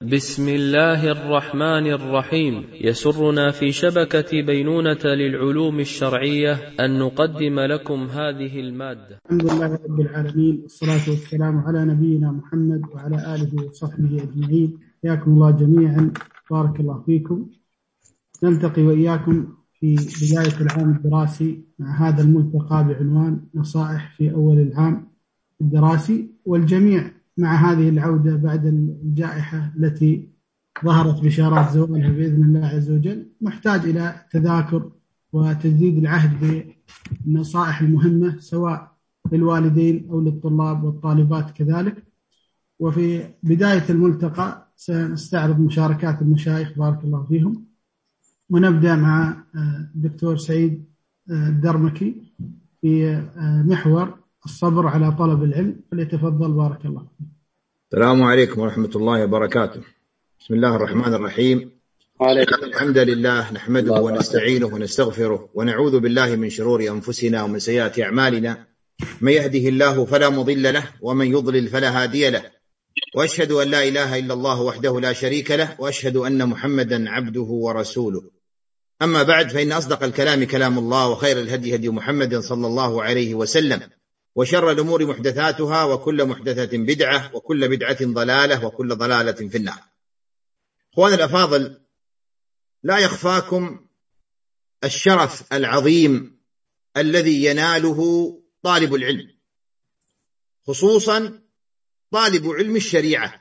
بسم الله الرحمن الرحيم. يسرنا في شبكة بينونة للعلوم الشرعية أن نقدم لكم هذه المادة. الحمد لله رب العالمين، والصلاة والسلام على نبينا محمد وعلى آله وصحبه أجمعين. حياكم الله جميعا، بارك الله فيكم. نلتقي وإياكم في بداية العام الدراسي مع هذا الملتقى بعنوان نصائح في أول العام الدراسي، والجميع مع هذه العودة بعد الجائحة التي ظهرت بشارات زوالها بإذن الله عز وجل محتاج إلى تذاكر وتجديد العهد بالنصائح المهمة سواء للوالدين أو للطلاب والطالبات كذلك. وفي بداية الملتقى سنستعرض مشاركات المشايخ بارك الله فيهم، ونبدأ مع الدكتور سعيد الدرمكي في محور الصبر على طلب العلم، فليتفضل بارك الله. السلام عليكم ورحمة الله وبركاته. بسم الله الرحمن الرحيم. الحمد لله نحمده ونستعينه ونستغفره ونعوذ بالله من شرور أنفسنا ومن سيئات أعمالنا، من يهده الله فلا مضل له ومن يضلل فلا هادي له، وأشهد أن لا إله إلا الله وحده لا شريك له، وأشهد أن محمدا عبده ورسوله. أما بعد، فإن أصدق الكلام كلام الله، وخير الهدي هدي محمد صلى الله عليه وسلم، وشر الأمور محدثاتها، وكل محدثة بدعة، وكل بدعة ضلالة، وكل ضلالة في النار. أخواني الأفاضل، لا يخفاكم الشرف العظيم الذي يناله طالب العلم، خصوصا طالب علم الشريعة.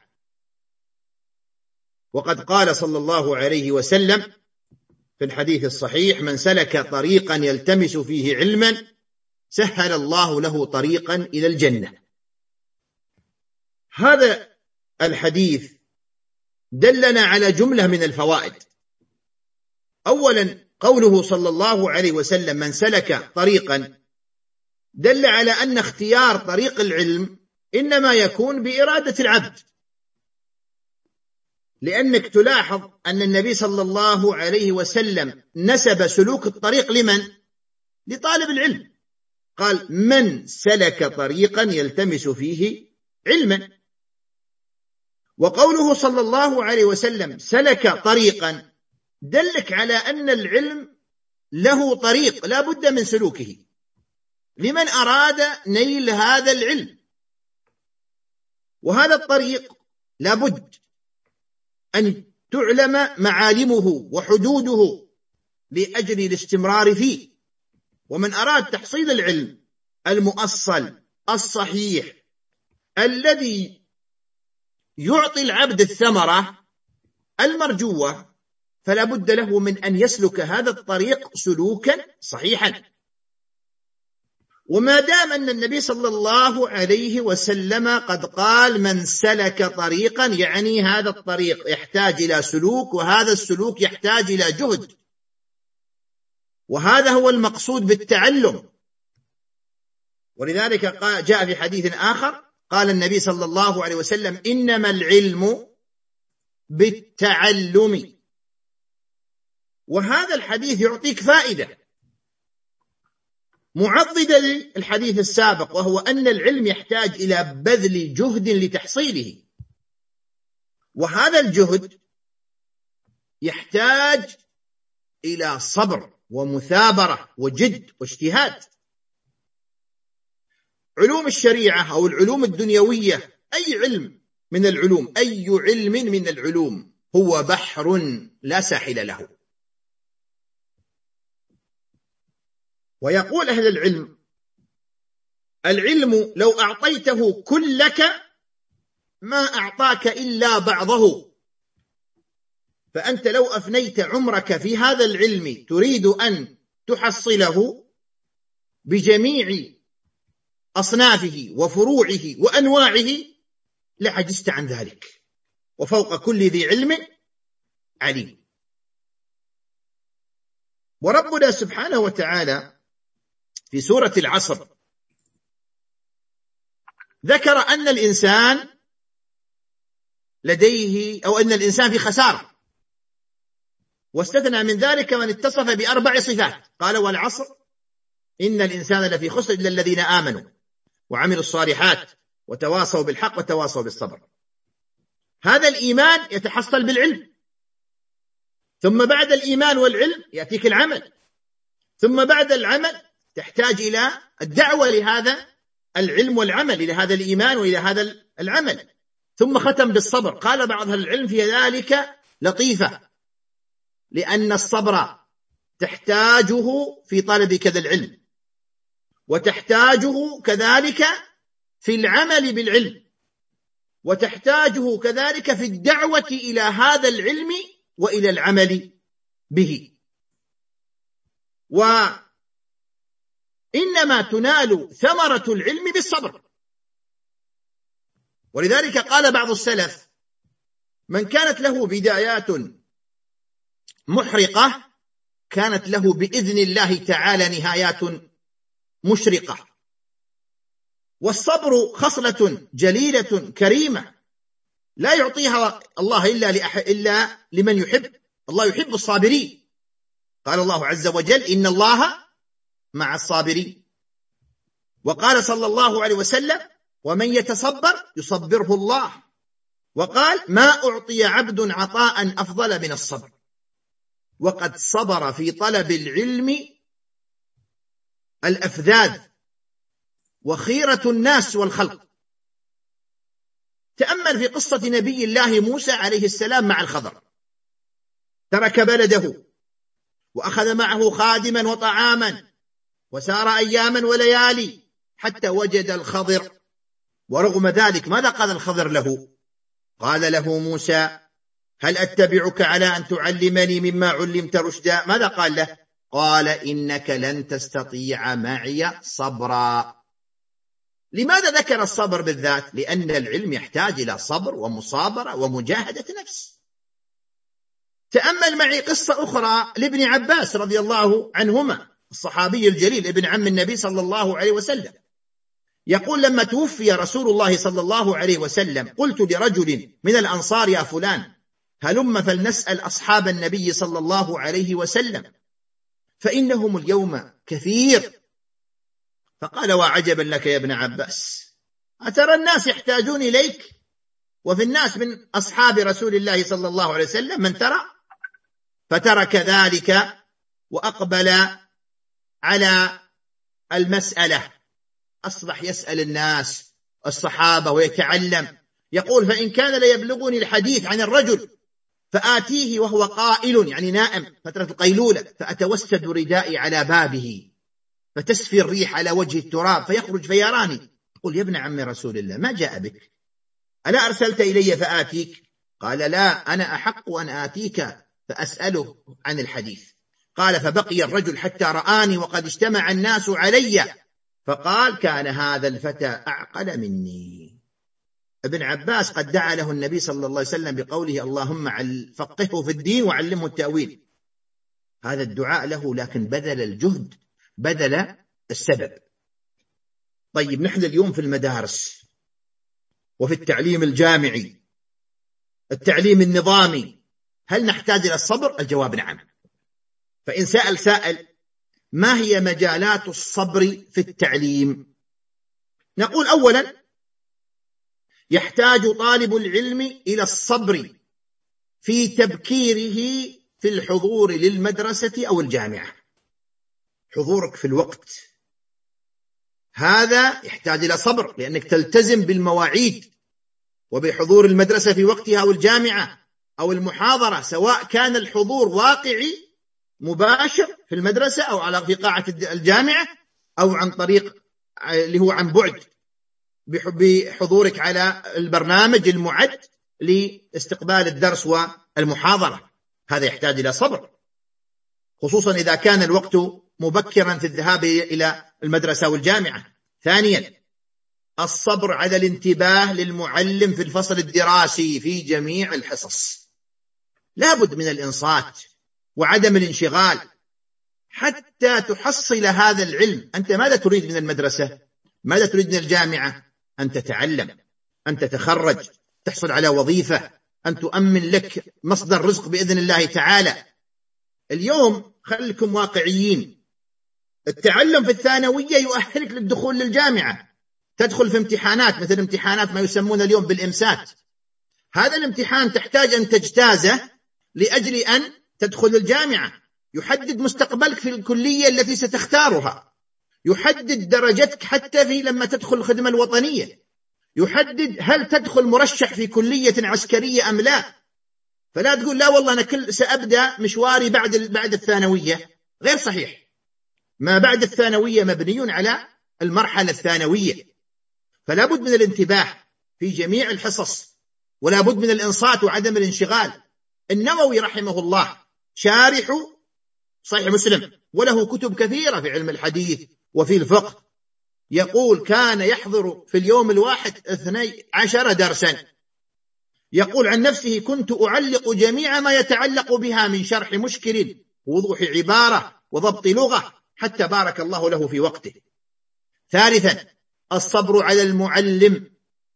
وقد قال صلى الله عليه وسلم في الحديث الصحيح: من سلك طريقا يلتمس فيه علما سهل الله له طريقا إلى الجنة. هذا الحديث دلنا على جملة من الفوائد. أولا، قوله صلى الله عليه وسلم من سلك طريقا دل على أن اختيار طريق العلم إنما يكون بإرادة العبد، لأنك تلاحظ أن النبي صلى الله عليه وسلم نسب سلوك الطريق لمن؟ لطالب العلم. قال من سلك طريقا يلتمس فيه علما. وقوله صلى الله عليه وسلم سلك طريقا دلك على أن العلم له طريق لا بد من سلوكه لمن أراد نيل هذا العلم، وهذا الطريق لا بد أن تعلم معالمه وحدوده لأجل الاستمرار فيه. ومن أراد تحصيل العلم المؤصل الصحيح الذي يعطي العبد الثمرة المرجوة فلا بد له من أن يسلك هذا الطريق سلوكا صحيحا. وما دام أن النبي صلى الله عليه وسلم قد قال من سلك طريقا، يعني هذا الطريق يحتاج إلى سلوك، وهذا السلوك يحتاج إلى جهد، وهذا هو المقصود بالتعلم. ولذلك جاء في حديث آخر قال النبي صلى الله عليه وسلم إنما العلم بالتعلم. وهذا الحديث يعطيك فائدة معضدة للحديث السابق، وهو أن العلم يحتاج إلى بذل جهد لتحصيله، وهذا الجهد يحتاج إلى صبر ومثابرة وجد واجتهاد. علوم الشريعة أو العلوم الدنيوية، أي علم من العلوم، أي علم من العلوم هو بحر لا ساحل له. ويقول أهل العلم العلم لو أعطيته كلك ما أعطاك إلا بعضه. فأنت لو أفنيت عمرك في هذا العلم تريد أن تحصله بجميع أصنافه وفروعه وأنواعه لعجزت عن ذلك، وفوق كل ذي علم عليم. وربنا سبحانه وتعالى في سورة العصر ذكر أن الإنسان لديه أو أن الإنسان في خسارة، واستثنى من ذلك من اتصف بأربع صفات. قال والعصر إن الإنسان لفي خسر إلا الذين آمنوا وعملوا الصالحات وتواصوا بالحق وتواصوا بالصبر. هذا الإيمان يتحصل بالعلم، ثم بعد الإيمان والعلم يأتيك العمل، ثم بعد العمل تحتاج إلى الدعوة لهذا العلم والعمل، إلى هذا الإيمان وإلى هذا العمل. ثم ختم بالصبر. قال بعض أهل العلم في ذلك لطيفة، لأن الصبر تحتاجه في طلب كذا العلم، وتحتاجه كذلك في العمل بالعلم، وتحتاجه كذلك في الدعوة إلى هذا العلم وإلى العمل به. وإنما تنال ثمرة العلم بالصبر. ولذلك قال بعض السلف: من كانت له بدايات محرقة كانت له بإذن الله تعالى نهايات مشرقة. والصبر خصلة جليلة كريمة لا يعطيها الله إلا لمن يحب. الله يحب الصابرين. قال الله عز وجل: إن الله مع الصابرين. وقال صلى الله عليه وسلم: ومن يتصبر يصبره الله. وقال: ما أعطي عبد عطاء أفضل من الصبر. وقد صبر في طلب العلم الأفذاذ وخيرة الناس والخلق. تأمل في قصة نبي الله موسى عليه السلام مع الخضر. ترك بلده وأخذ معه خادما وطعاما وسار أياما وليالي حتى وجد الخضر. ورغم ذلك ماذا قال الخضر له؟ قال له موسى: هل أتبعك على أن تعلمني مما علمت رشدا؟ ماذا قال له؟ قال: إنك لن تستطيع معي صبرا. لماذا ذكر الصبر بالذات؟ لأن العلم يحتاج إلى صبر ومصابرة ومجاهدة نفس. تأمل معي قصة أخرى لابن عباس رضي الله عنهما، الصحابي الجليل ابن عم النبي صلى الله عليه وسلم. يقول: لما توفي رسول الله صلى الله عليه وسلم قلت لرجل من الأنصار: يا فلان، هلم فلنسأل أصحاب النبي صلى الله عليه وسلم فإنهم اليوم كثير. فقال: وعجبا لك يا ابن عباس، أترى الناس يحتاجون إليك وفي الناس من أصحاب رسول الله صلى الله عليه وسلم من ترى؟ فترك ذلك وأقبل على المسألة. أصبح يسأل الناس الصحابة ويتعلم. يقول: فإن كان ليبلغني الحديث عن الرجل فآتيه وهو قائل، يعني نائم فترة القيلولة، فأتوسد ردائي على بابه فتسفي الريح على وجه التراب فيخرج فيراني. يقول: يا ابن عم رسول الله، ما جاء بك؟ ألا أرسلت إلي فآتيك؟ قال: لا، أنا أحق أن آتيك فأسأله عن الحديث. قال: فبقي الرجل حتى رآني وقد اجتمع الناس علي، فقال: كان هذا الفتى أعقل مني. ابن عباس قد دعا له النبي صلى الله عليه وسلم بقوله: اللهم فقهه في الدين وعلمه التأويل. هذا الدعاء له، لكن بذل الجهد، بذل السبب. طيب، نحن اليوم في المدارس وفي التعليم الجامعي، التعليم النظامي، هل نحتاج إلى الصبر؟ الجواب نعم. فإن سأل سائل: ما هي مجالات الصبر في التعليم؟ نقول: أولا، يحتاج طالب العلم إلى الصبر في تبكيره في الحضور للمدرسة أو الجامعة. حضورك في الوقت هذا يحتاج إلى صبر، لأنك تلتزم بالمواعيد وبحضور المدرسة في وقتها أو الجامعة أو المحاضرة، سواء كان الحضور واقعي مباشر في المدرسة أو في قاعة الجامعة، أو عن طريق اللي هو عن بعد بحضورك على البرنامج المعد لاستقبال الدرس والمحاضرة. هذا يحتاج إلى صبر، خصوصا إذا كان الوقت مبكرا في الذهاب إلى المدرسة والجامعة. ثانيا، الصبر على الانتباه للمعلم في الفصل الدراسي في جميع الحصص. لابد من الإنصات وعدم الانشغال حتى تحصل هذا العلم. أنت ماذا تريد من المدرسة؟ ماذا تريد من الجامعة؟ أن تتعلم، أن تتخرج، تحصل على وظيفة، أن تؤمن لك مصدر رزق بإذن الله تعالى. اليوم خليكم واقعيين، التعلم في الثانوية يؤهلك للدخول للجامعة. تدخل في امتحانات مثل امتحانات ما يسمون اليوم بالإمسات. هذا الامتحان تحتاج أن تجتازه لأجل أن تدخل الجامعة، يحدد مستقبلك في الكلية التي ستختارها، يحدد درجتك حتى في لما تدخل الخدمة الوطنية، يحدد هل تدخل مرشح في كلية عسكرية أم لا. فلا تقول لا والله أنا سأبدأ مشواري بعد الثانوية، غير صحيح. ما بعد الثانوية مبني على المرحلة الثانوية، فلا بد من الانتباه في جميع الحصص، ولا بد من الإنصات وعدم الانشغال. النووي رحمه الله شارح صحيح مسلم، وله كتب كثيرة في علم الحديث وفي الفقه، يقول كان يحضر في اليوم الواحد 12 درسا. يقول عن نفسه كنت أعلق جميع ما يتعلق بها من شرح مشكل، وضوح عبارة، وضبط لغة، حتى بارك الله له في وقته. ثالثا الصبر على المعلم.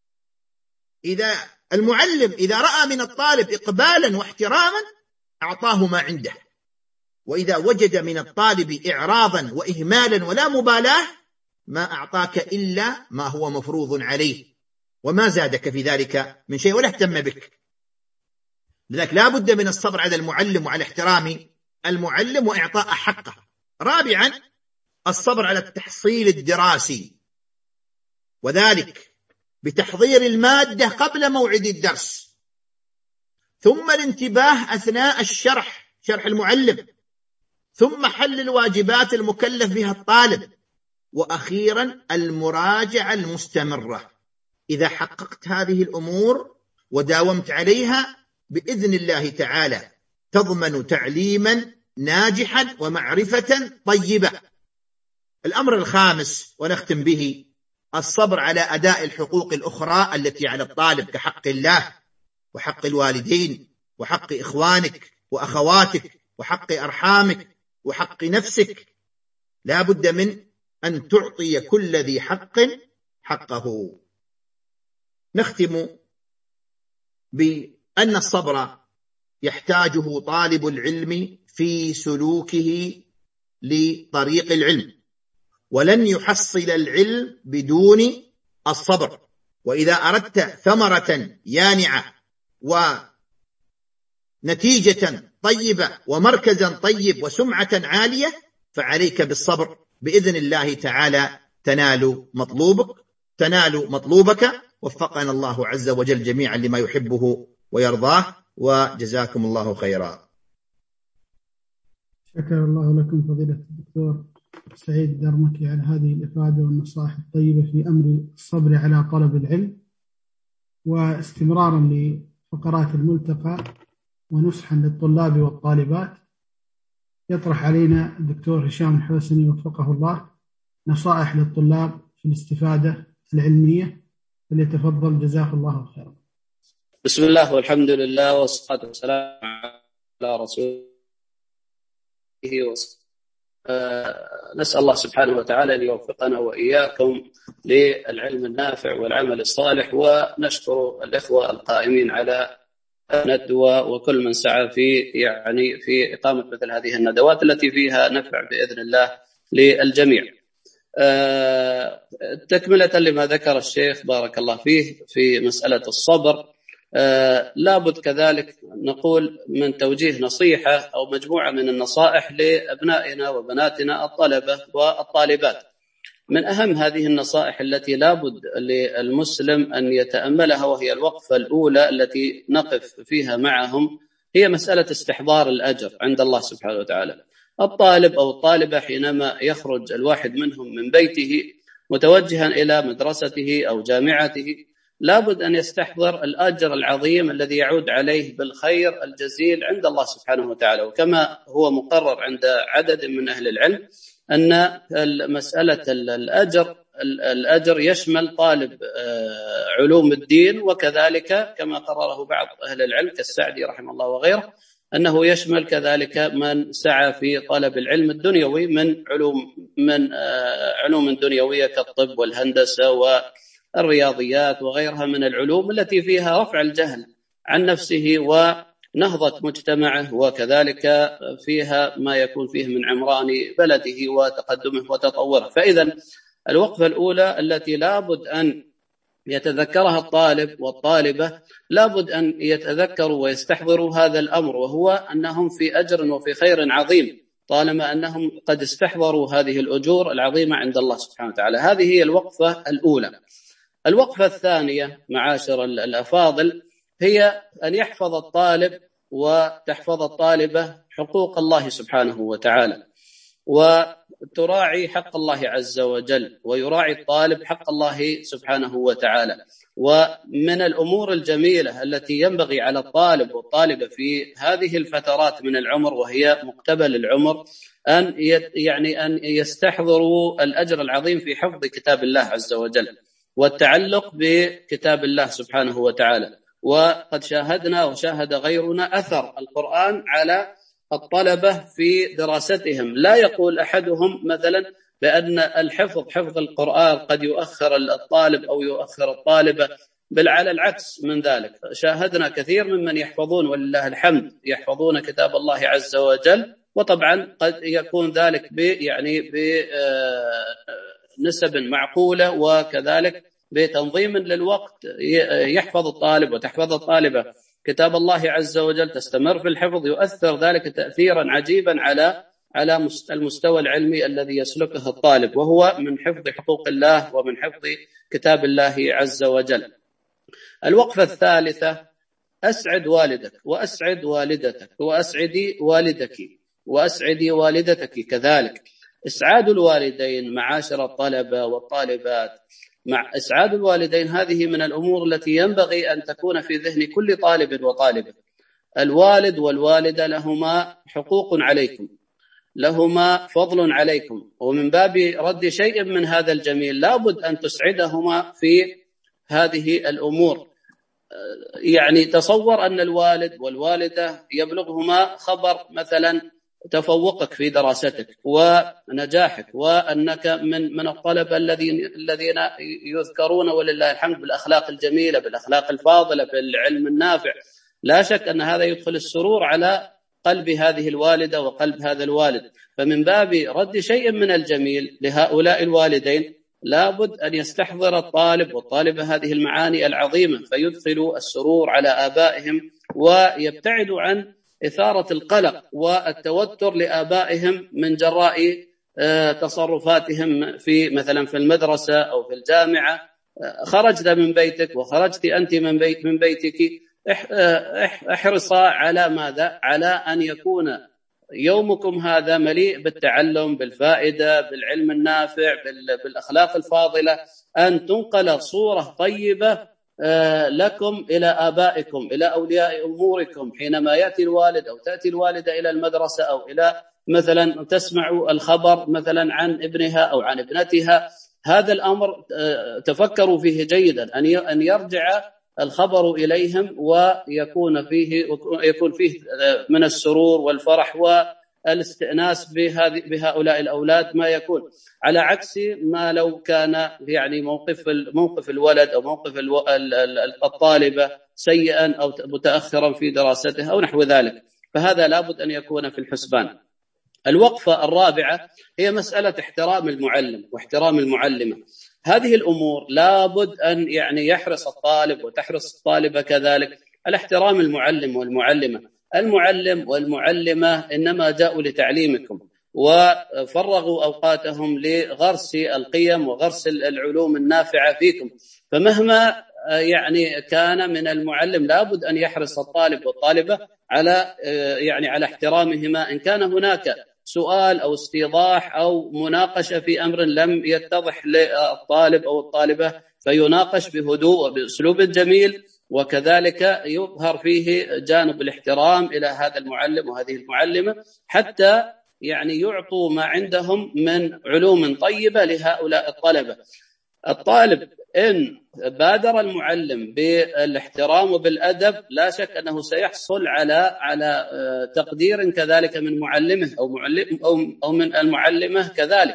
المعلم إذا رأى من الطالب إقبالا واحتراما أعطاه ما عنده، وإذا وجد من الطالب إعراضا وإهمالا ولا مبالاة ما أعطاك إلا ما هو مفروض عليه، وما زادك في ذلك من شيء ولا اهتم بك. لذلك لا بد من الصبر على المعلم وعلى احترام المعلم وإعطاء حقه. رابعا الصبر على التحصيل الدراسي، وذلك بتحضير المادة قبل موعد الدرس، ثم الانتباه أثناء شرح المعلم، ثم حل الواجبات المكلف بها الطالب، وأخيرا المراجعة المستمرة. إذا حققت هذه الأمور وداومت عليها بإذن الله تعالى تضمن تعليما ناجحا ومعرفة طيبة. الأمر الخامس ونختم به الصبر على أداء الحقوق الأخرى التي على الطالب كحق الله وحق الوالدين وحق إخوانك وأخواتك وحق أرحامك وحق نفسك. لا بد من أن تعطي كل ذي حق حقه. نختم بأن الصبر يحتاجه طالب العلم في سلوكه لطريق العلم، ولن يحصل العلم بدون الصبر. وإذا أردت ثمرة يانعة ونتيجة طيبة ومركزا طيب وسمعة عالية فعليك بالصبر، بإذن الله تعالى تنال مطلوبك. وفقنا الله عز وجل جميعا لما يحبه ويرضاه، وجزاكم الله خيرا. شكر الله لكم فضيلة الدكتور سعيد الدرمكي على هذه الإفادة والنصائح الطيبة في أمر الصبر على طلب العلم. واستمرارا لفقرات الملتقى ونصحا للطلاب والطالبات، يطرح علينا الدكتور هشام الحوسني وفقه الله نصائح للطلاب في الاستفادة العلمية، فليتفضل جزاه الله خيرا. بسم الله والحمد لله والصلاة والسلام على رسوله. نسأل الله سبحانه وتعالى أن يوفقنا وإياكم للعلم النافع والعمل الصالح، ونشكر الإخوة القائمين على الندوة وكل من سعى في إقامة مثل هذه الندوات التي فيها نفع بإذن الله للجميع. تكملة لما ذكر الشيخ بارك الله فيه في مسألة الصبر، لابد كذلك نقول من توجيه نصيحة أو مجموعة من النصائح لأبنائنا وبناتنا الطلبة والطالبات. من أهم هذه النصائح التي لابد للمسلم أن يتأملها، وهي الوقفة الأولى التي نقف فيها معهم، هي مسألة استحضار الأجر عند الله سبحانه وتعالى. الطالب أو الطالبة حينما يخرج الواحد منهم من بيته متوجها إلى مدرسته أو جامعته لابد أن يستحضر الأجر العظيم الذي يعود عليه بالخير الجزيل عند الله سبحانه وتعالى. وكما هو مقرر عند عدد من أهل العلم أن مسألة الأجر يشمل طالب علوم الدين، وكذلك كما قرره بعض أهل العلم كالسعدي رحمه الله وغيره أنه يشمل كذلك من سعى في طلب العلم الدنيوي من علوم دنيوية كالطب والهندسة والرياضيات وغيرها من العلوم التي فيها رفع الجهل عن نفسه ونهضة مجتمعه، وكذلك فيها ما يكون فيه من عمران بلده وتقدمه وتطوره. فإذا الوقفة الأولى التي لابد أن يتذكرها الطالب والطالبة لابد أن يتذكروا ويستحضروا هذا الأمر، وهو أنهم في أجر وفي خير عظيم طالما أنهم قد استحضروا هذه الأجور العظيمة عند الله سبحانه وتعالى. هذه هي الوقفة الأولى. الوقفة الثانية معاشر الأفاضل هي أن يحفظ الطالب وتحفظ الطالبة حقوق الله سبحانه وتعالى، وتراعي حق الله عز وجل، ويراعي الطالب حق الله سبحانه وتعالى. ومن الأمور الجميلة التي ينبغي على الطالب والطالبة في هذه الفترات من العمر وهي مقتبل العمر أن يستحضروا الأجر العظيم في حفظ كتاب الله عز وجل والتعلق بكتاب الله سبحانه وتعالى. وقد شاهدنا وشاهد غيرنا أثر القرآن على الطلبة في دراستهم. لا يقول أحدهم مثلا بأن حفظ القرآن قد يؤخر الطالب أو يؤخر الطالبة، بل على العكس من ذلك. شاهدنا كثير ممن يحفظون ولله الحمد يحفظون كتاب الله عز وجل، وطبعا قد يكون ذلك بنسب معقولة، وكذلك بتنظيم للوقت يحفظ الطالب وتحفظ الطالبة كتاب الله عز وجل، تستمر في الحفظ، يؤثر ذلك تأثيرا عجيبا على المستوى العلمي الذي يسلكه الطالب، وهو من حفظ حقوق الله ومن حفظ كتاب الله عز وجل. الوقفة الثالثة: أسعد والدك وأسعد والدتك وأسعدي والدك وأسعدي والدتك كذلك. إسعاد الوالدين معاشر الطلبة والطالبات، مع إسعاد الوالدين هذه من الأمور التي ينبغي أن تكون في ذهن كل طالب وطالبة. الوالد والوالدة لهما حقوق عليكم، لهما فضل عليكم، ومن باب رد شيء من هذا الجميل لابد أن تسعدهما في هذه الأمور. تصور أن الوالد والوالدة يبلغهما خبر مثلا تفوقك في دراستك ونجاحك، وأنك من الطلبة الذين يذكرون ولله الحمد بالأخلاق الجميلة، بالأخلاق الفاضلة، بالعلم النافع. لا شك أن هذا يدخل السرور على قلب هذه الوالدة وقلب هذا الوالد. فمن باب رد شيء من الجميل لهؤلاء الوالدين لابد أن يستحضر الطالب والطالبة هذه المعاني العظيمة، فيدخلوا السرور على آبائهم ويبتعدوا عن إثارة القلق والتوتر لآبائهم من جراء تصرفاتهم في مثلا في المدرسة أو في الجامعة. خرجت من بيتك وخرجت أنت من بيتك، احرصا على ماذا؟ على أن يكون يومكم هذا مليء بالتعلم، بالفائدة، بالعلم النافع، بالأخلاق الفاضلة، أن تنقل صورة طيبة لكم إلى آبائكم، إلى أولياء أموركم. حينما يأتي الوالد أو تأتي الوالدة إلى المدرسة أو إلى مثلا تسمع الخبر مثلا عن ابنها أو عن ابنتها، هذا الأمر تفكروا فيه جيدا، أن يرجع الخبر إليهم ويكون فيه من السرور والفرح والاستئناس بهؤلاء الأولاد ما يكون، على عكس ما لو كان موقف الولد أو موقف الطالبة سيئا أو متأخرا في دراسته أو نحو ذلك. فهذا لابد أن يكون في الحسبان. الوقفة الرابعة هي مسألة احترام المعلم واحترام المعلمة. هذه الأمور لابد أن يحرص الطالب وتحرص الطالبة كذلك على احترام المعلم والمعلمة. المعلم والمعلمة إنما جاءوا لتعليمكم وفرغوا أوقاتهم لغرس القيم وغرس العلوم النافعة فيكم. فمهما كان من المعلم لابد أن يحرص الطالب والطالبة على احترامهما. إن كان هناك سؤال أو استيضاح أو مناقشة في أمر لم يتضح للطالب أو الطالبة فيناقش بهدوء وبأسلوب جميل، وكذلك يظهر فيه جانب الاحترام إلى هذا المعلم وهذه المعلمة، حتى يعطوا ما عندهم من علوم طيبة لهؤلاء الطلبة. الطالب إن بادر المعلم بالاحترام وبالأدب لا شك أنه سيحصل على تقدير كذلك من معلمه أو من المعلمة كذلك.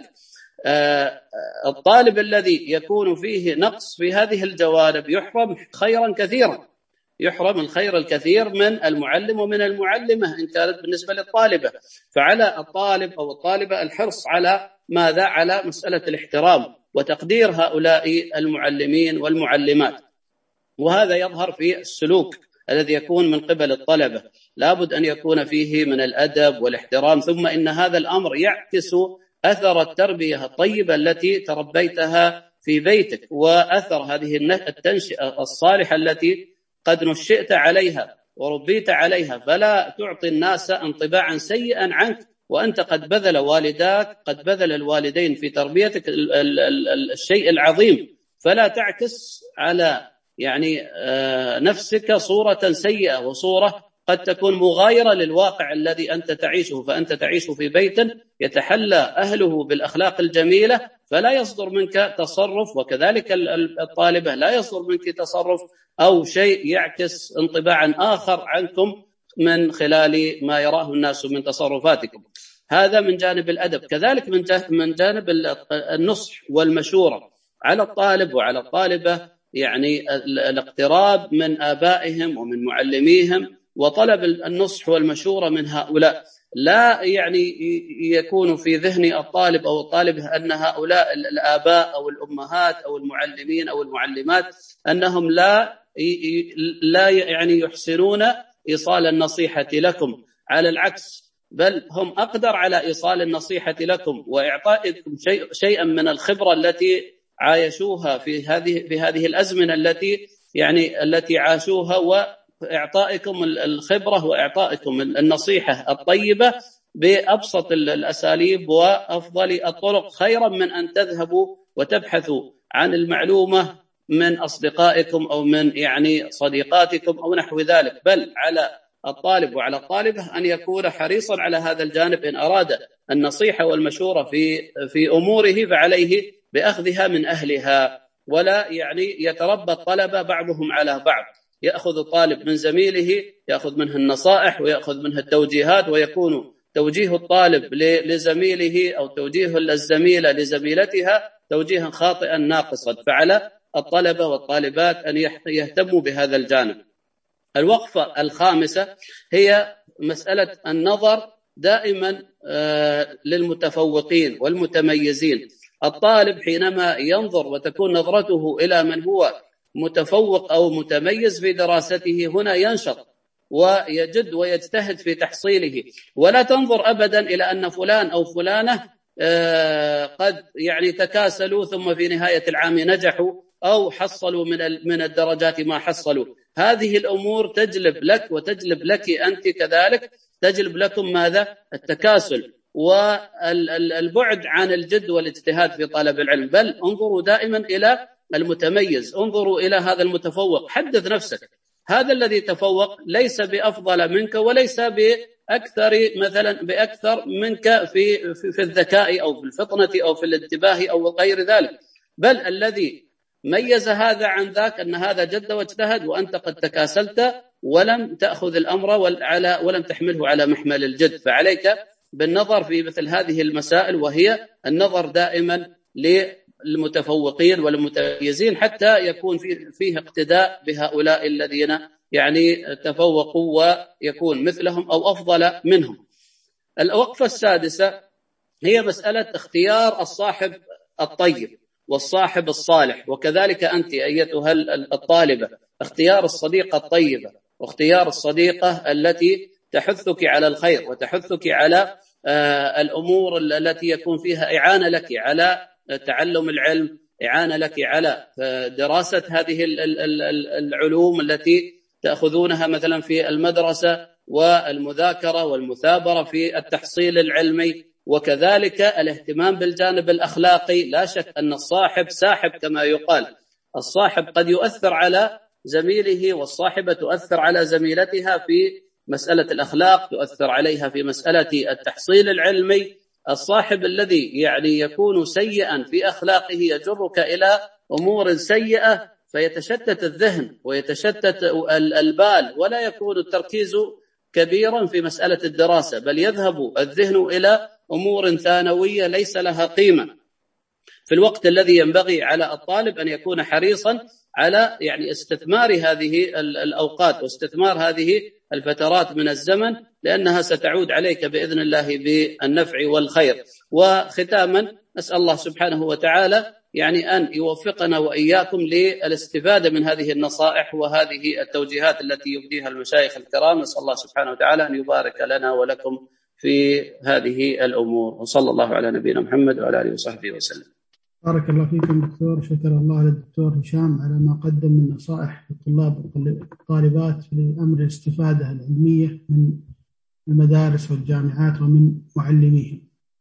الطالب الذي يكون فيه نقص في هذه الجوانب يحرم خيرا كثيرا، يحرم الخير الكثير من المعلم ومن المعلمة إن كانت بالنسبة للطالبة. فعلى الطالب أو الطالبة الحرص على ماذا؟ على مسألة الاحترام وتقدير هؤلاء المعلمين والمعلمات. وهذا يظهر في السلوك الذي يكون من قبل الطلبة، لابد أن يكون فيه من الأدب والاحترام. ثم إن هذا الأمر يعكس أثر التربية الطيبة التي تربيتها في بيتك، وأثر هذه التنشئة الصالحة التي قد نشئت عليها وربيت عليها. فلا تعطي الناس انطباعا سيئا عنك وأنت قد بذل والداك، قد بذل الوالدين في تربيتك الشيء العظيم. فلا تعكس على نفسك صورة سيئة وصورة قد تكون مغايرة للواقع الذي أنت تعيشه. فأنت تعيش في بيت يتحلى أهله بالأخلاق الجميلة، فلا يصدر منك تصرف، وكذلك الطالبة لا يصدر منك تصرف أو شيء يعكس انطباعا آخر عنكم من خلال ما يراه الناس من تصرفاتكم. هذا من جانب الأدب. كذلك من جانب النصح والمشورة على الطالب وعلى الطالبة، الاقتراب من آبائهم ومن معلميهم وطلب النصح والمشورة من هؤلاء. لا يكون في ذهن الطالب أو الطالبة أن هؤلاء الآباء أو الأمهات أو المعلمين أو المعلمات أنهم لا يحسنون إيصال النصيحة لكم. على العكس، بل هم أقدر على إيصال النصيحة لكم وإعطائكم شيئا من الخبرة التي عايشوها في هذه الأزمنة التي عاشوها، وإعطائكم الخبرة وإعطائكم النصيحة الطيبة بأبسط الأساليب وأفضل الطرق، خيرا من أن تذهبوا وتبحثوا عن المعلومة من أصدقائكم أو من صديقاتكم أو نحو ذلك. بل على الطالب وعلى الطالبة أن يكون حريصا على هذا الجانب. إن أراد النصيحة والمشورة في أموره فعليه بأخذها من أهلها، ولا يتربى الطلبة بعضهم على بعض. يأخذ الطالب من زميله، يأخذ منه النصائح ويأخذ منه التوجيهات، ويكون توجيه الطالب لزميله أو توجيه الزميلة لزميلتها توجيها خاطئا ناقصا. فعلى الطلبة والطالبات أن يهتموا بهذا الجانب. الوقفة الخامسة هي مسألة النظر دائما للمتفوقين والمتميزين. الطالب حينما ينظر وتكون نظرته إلى من هو متفوق أو متميز في دراسته، هنا ينشط ويجد ويجتهد في تحصيله. ولا تنظر أبدا إلى أن فلان أو فلانة قد تكاسلوا ثم في نهاية العام نجحوا أو حصلوا من الدرجات ما حصلوا. هذه الأمور تجلب لك وتجلب لك أنت كذلك، تجلب لكم ماذا؟ التكاسل والبعد عن الجد والاجتهاد في طلب العلم. بل انظروا دائما إلى المتميز، انظروا إلى هذا المتفوق. حدث نفسك، هذا الذي تفوق ليس بأفضل منك وليس بأكثر منك في الذكاء أو في الفطنة أو في الانتباه أو غير ذلك. بل الذي ميز هذا عن ذاك أن هذا جد واجتهد وأنت قد تكاسلت ولم تأخذ الأمر ولم تحمله على محمل الجد. فعليك بالنظر في مثل هذه المسائل، وهي النظر دائما للمتفوقين والمتميزين حتى يكون فيه اقتداء بهؤلاء الذين تفوقوا ويكون مثلهم أو أفضل منهم. الوقفة السادسة هي مسألة اختيار الصاحب الطيب والصاحب الصالح. وكذلك أنت أيتها الطالبة، اختيار الصديقة الطيبة واختيار الصديقة التي تحثك على الخير وتحثك على الأمور التي يكون فيها إعانة لك على تعلم العلم، إعانة لك على دراسة هذه العلوم التي تأخذونها مثلا في المدرسة، والمذاكرة والمثابرة في التحصيل العلمي، وكذلك الاهتمام بالجانب الأخلاقي. لا شك أن الصاحب ساحب كما يقال. الصاحب قد يؤثر على زميله، والصاحبة تؤثر على زميلتها في مسألة الأخلاق، تؤثر عليها في مسألة التحصيل العلمي. الصاحب الذي يكون سيئا في أخلاقه يجرك إلى أمور سيئة، فيتشتت الذهن ويتشتت البال، ولا يكون التركيز كبيرا في مسألة الدراسة، بل يذهب الذهن إلى أمور ثانوية ليس لها قيمة. في الوقت الذي ينبغي على الطالب أن يكون حريصا على استثمار هذه الأوقات واستثمار هذه الفترات من الزمن، لأنها ستعود عليك بإذن الله بالنفع والخير. وختاما نسأل الله سبحانه وتعالى يعني أن يوفقنا وإياكم للاستفادة من هذه النصائح وهذه التوجيهات التي يبديها المشايخ الكرام. نسأل الله سبحانه وتعالى أن يبارك لنا ولكم في هذه الأمور، وصلى الله على نبينا محمد وعلى آله وصحبه وسلم. بارك الله فيكم دكتور. شكر الله للدكتور هشام على ما قدم من نصائح للطلاب والطالبات في أمر الاستفادة العلمية من المدارس والجامعات ومن معلميهم.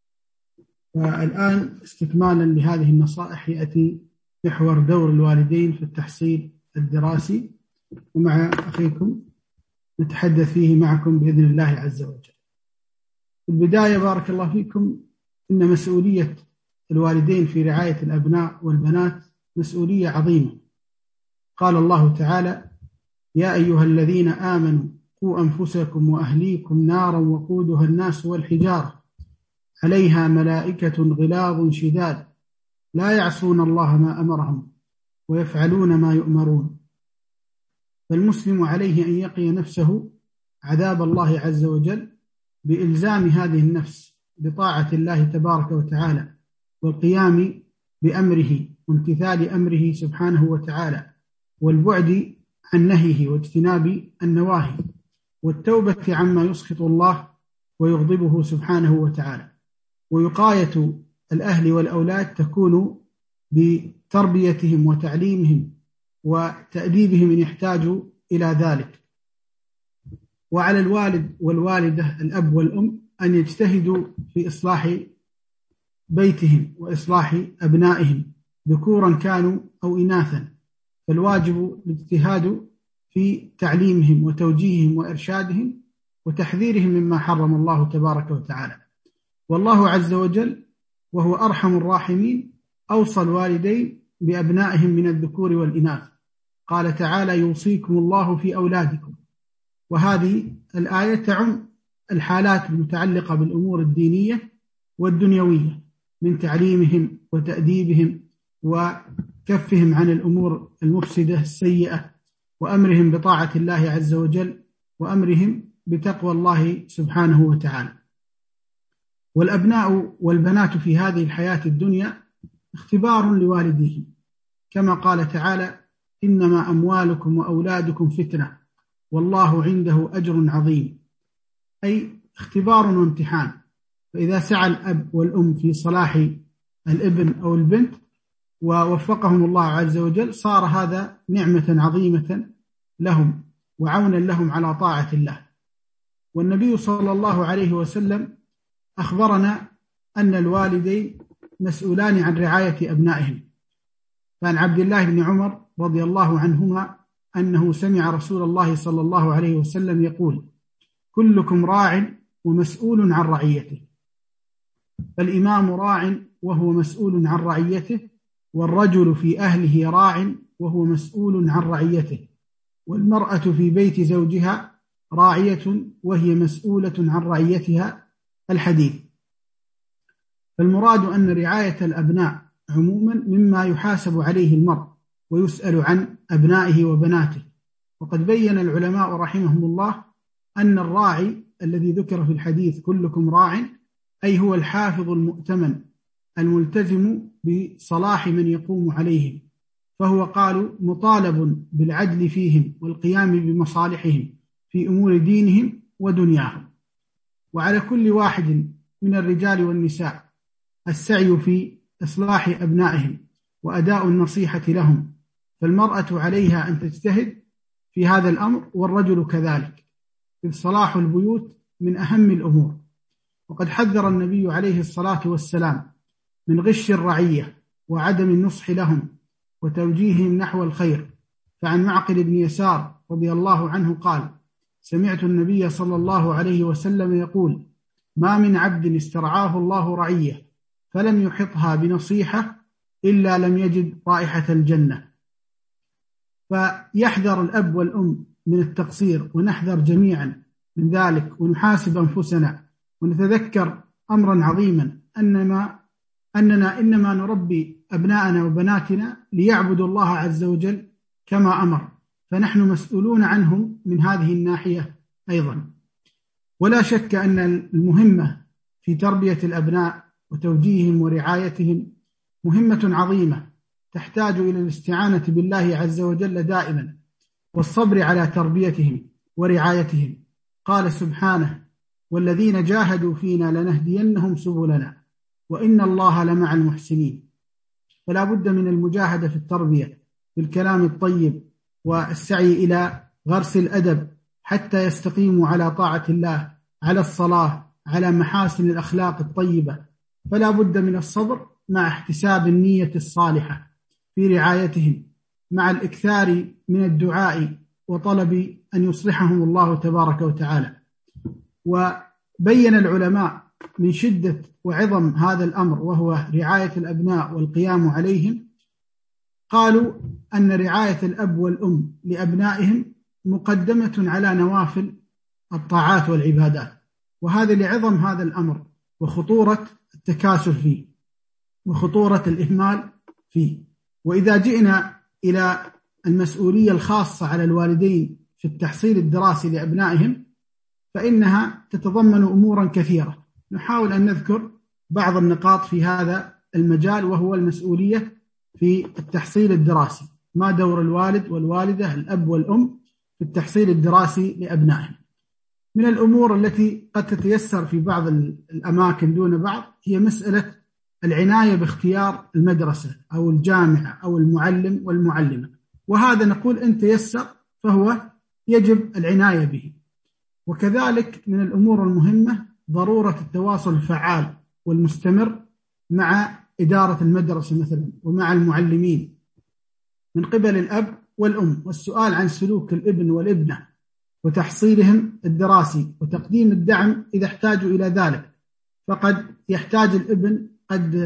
والآن استكمالا لهذه النصائح يأتي محور دور الوالدين في التحصيل الدراسي، ومع أخيكم نتحدث فيه معكم بإذن الله عز وجل. في البداية بارك الله فيكم، إن مسؤولية الوالدين في رعاية الأبناء والبنات مسؤولية عظيمة. قال الله تعالى: يا أيها الذين آمنوا قوا أنفسكم وأهليكم نارا وقودها الناس والحجارة عليها ملائكة غلاظ شداد لا يعصون الله ما أمرهم ويفعلون ما يؤمرون. فالمسلم عليه أن يقي نفسه عذاب الله عز وجل بإلزام هذه النفس بطاعة الله تبارك وتعالى والقيام بأمره وامتثال أمره سبحانه وتعالى، والبعد عن نهيه واجتناب النواهي، والتوبة عما يسخط الله ويغضبه سبحانه وتعالى. ويقاية الأهل والأولاد تكون بتربيتهم وتعليمهم وتأديبهم إن يحتاجوا إلى ذلك. وعلى الوالد والوالدة الأب والأم أن يجتهدوا في إصلاح بيتهم وإصلاح أبنائهم ذكورا كانوا أو إناثا، فالواجب الاجتهاد في تعليمهم وتوجيههم وإرشادهم وتحذيرهم مما حرم الله تبارك وتعالى. والله عز وجل وهو أرحم الراحمين أوصى الوالدين بأبنائهم من الذكور والإناث. قال تعالى: يوصيكم الله في أولادكم. وهذه الآية تعم الحالات المتعلقة بالأمور الدينية والدنيوية من تعليمهم وتأديبهم وكفهم عن الأمور المفسدة السيئة، وأمرهم بطاعة الله عز وجل، وأمرهم بتقوى الله سبحانه وتعالى. والأبناء والبنات في هذه الحياة الدنيا اختبار لوالديهم، كما قال تعالى: إنما أموالكم وأولادكم فتنة والله عنده أجر عظيم، أي اختبار وامتحان. فإذا سعى الأب والأم في صلاح الابن أو البنت ووفقهم الله عز وجل صار هذا نعمة عظيمة لهم وعونا لهم على طاعة الله. والنبي صلى الله عليه وسلم أخبرنا أن الوالدين مسؤولان عن رعاية أبنائهم. فعن عبد الله بن عمر رضي الله عنهما أنه سمع رسول الله صلى الله عليه وسلم يقول: كلكم راع ومسؤول عن رعيته، فالإمام راع وهو مسؤول عن رعيته، والرجل في أهله راع وهو مسؤول عن رعيته، والمرأة في بيت زوجها راعية وهي مسؤولة عن رعيتها. الحديث. فالمراد أن رعاية الأبناء عموما مما يحاسب عليه المرء ويسأل عن أبنائه وبناته. وقد بين العلماء رحمهم الله أن الراعي الذي ذكر في الحديث كلكم راع أي هو الحافظ المؤتمن الملتزم بصلاح من يقوم عليهم، فهو قالوا مطالب بالعدل فيهم والقيام بمصالحهم في أمور دينهم ودنياهم. وعلى كل واحد من الرجال والنساء السعي في إصلاح أبنائهم وأداء النصيحة لهم، فالمرأة عليها أن تجتهد في هذا الأمر والرجل كذلك، إذ صلاح البيوت من أهم الأمور. وقد حذر النبي عليه الصلاة والسلام من غش الرعية وعدم النصح لهم وتوجيههم نحو الخير. فعن معقل بن يسار رضي الله عنه قال: سمعت النبي صلى الله عليه وسلم يقول: ما من عبد استرعاه الله رعية فلم يحطها بنصيحة إلا لم يجد رائحة الجنة. فيحذر الأب والأم من التقصير، ونحذر جميعا من ذلك، ونحاسب أنفسنا ونتذكر أمرا عظيما أننا إنما نربي أبناءنا وبناتنا ليعبدوا الله عز وجل كما أمر، فنحن مسؤولون عنهم من هذه الناحية أيضا. ولا شك أن المهمة في تربية الأبناء وتوجيههم ورعايتهم مهمة عظيمة تحتاج إلى الاستعانة بالله عز وجل دائما، والصبر على تربيتهم ورعايتهم. قال سبحانه: والذين جاهدوا فينا لنهدينهم سبلنا وإن الله لمع المحسنين. فلا بد من المجاهدة في التربية بالكلام الطيب والسعي إلى غرس الأدب حتى يستقيموا على طاعة الله، على الصلاة، على محاسن الأخلاق الطيبة. فلا بد من الصبر مع احتساب النية الصالحة في رعايتهم، مع الإكثار من الدعاء وطلب أن يصلحهم الله تبارك وتعالى. وبين العلماء من شدة وعظم هذا الأمر وهو رعاية الأبناء والقيام عليهم، قالوا أن رعاية الأب والأم لأبنائهم مقدمة على نوافل الطاعات والعبادات، وهذا لعظم هذا الأمر وخطورة التكاسل فيه وخطورة الإهمال فيه. وإذا جئنا إلى المسؤولية الخاصة على الوالدين في التحصيل الدراسي لأبنائهم، فإنها تتضمن أمورا كثيرة. نحاول أن نذكر بعض النقاط في هذا المجال، وهو المسؤولية في التحصيل الدراسي. ما دور الوالد والوالدة، الأب والأم، في التحصيل الدراسي لأبنائهم؟ من الأمور التي قد تتيسر في بعض الأماكن دون بعض هي مسألة العناية باختيار المدرسة أو الجامعة أو المعلم والمعلمة، وهذا نقول إن تيسر فهو يجب العناية به. وكذلك من الأمور المهمة ضرورة التواصل الفعال والمستمر مع إدارة المدرسة مثلا ومع المعلمين من قبل الأب والأم، والسؤال عن سلوك الابن والابنة وتحصيلهم الدراسي وتقديم الدعم إذا احتاجوا إلى ذلك. فقد يحتاج الابن، قد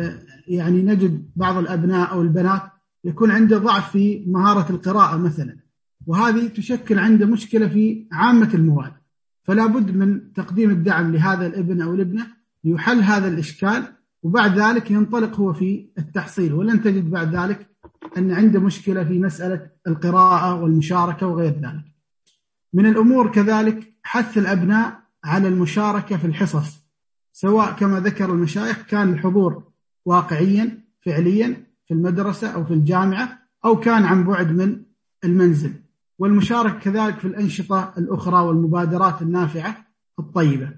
نجد بعض الأبناء أو البنات يكون عنده ضعف في مهارة القراءة مثلا، وهذه تشكل عنده مشكلة في عامة المواد، فلا بد من تقديم الدعم لهذا الابن أو الابنة ليحل هذا الإشكال، وبعد ذلك ينطلق هو في التحصيل، ولن تجد بعد ذلك أن عنده مشكلة في مسألة القراءة والمشاركة وغير ذلك. من الأمور كذلك حث الأبناء على المشاركة في الحصص، سواء كما ذكر المشايخ كان الحضور واقعيا فعليا في المدرسة أو في الجامعة، أو كان عن بعد من المنزل، والمشاركة كذلك في الأنشطة الأخرى والمبادرات النافعة الطيبة.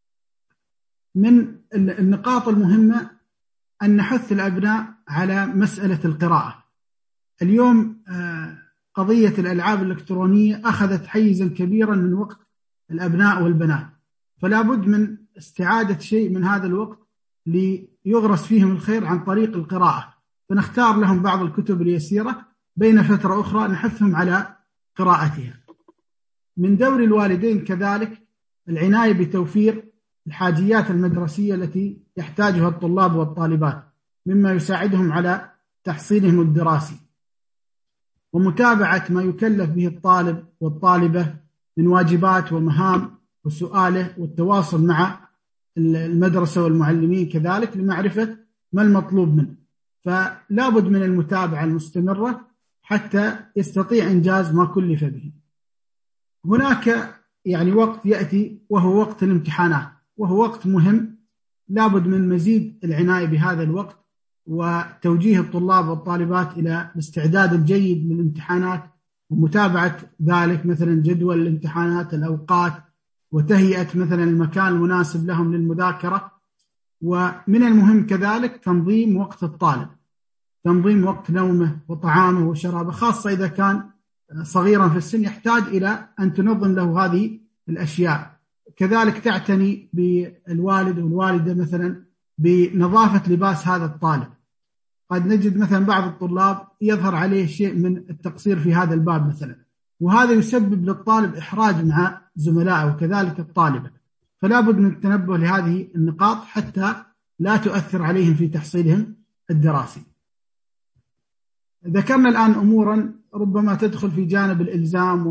من النقاط المهمة أن نحث الأبناء على مسألة القراءة. اليوم قضية الألعاب الإلكترونية أخذت حيزا كبيرا من وقت الأبناء والبنات، فلا بد من استعادة شيء من هذا الوقت ليغرس فيهم الخير عن طريق القراءة، فنختار لهم بعض الكتب اليسيرة بين فترة أخرى نحثهم على قراءتها. من دور الوالدين كذلك العناية بتوفير الحاجيات المدرسية التي يحتاجها الطلاب والطالبات مما يساعدهم على تحصيلهم الدراسي، ومتابعة ما يكلف به الطالب والطالبة من واجبات ومهام وسؤاله، والتواصل مع المدرسة والمعلمين كذلك لمعرفة ما المطلوب منه. فلا بد من المتابعة المستمرة حتى يستطيع إنجاز ما كلف به. هناك وقت يأتي وهو وقت الامتحانات، وهو وقت مهم، لا بد من مزيد العناية بهذا الوقت وتوجيه الطلاب والطالبات إلى الاستعداد الجيد للامتحانات ومتابعة ذلك، مثلا جدول الامتحانات، الأوقات، وتهيئة مثلا المكان المناسب لهم للمذاكرة. ومن المهم كذلك تنظيم وقت الطالب، تنظيم وقت نومه وطعامه وشرابه، خاصة إذا كان صغيرا في السن يحتاج إلى أن تنظم له هذه الأشياء. كذلك تعتني بالوالد والوالدة مثلا بنظافة لباس هذا الطالب. قد نجد مثلا بعض الطلاب يظهر عليه شيء من التقصير في هذا الباب مثلا، وهذا يسبب للطالب إحراج مع زملائه وكذلك الطالبة، فلا بد من التنبه لهذه النقاط حتى لا تؤثر عليهم في تحصيلهم الدراسي. ذكرنا الآن أمورا ربما تدخل في جانب الإلزام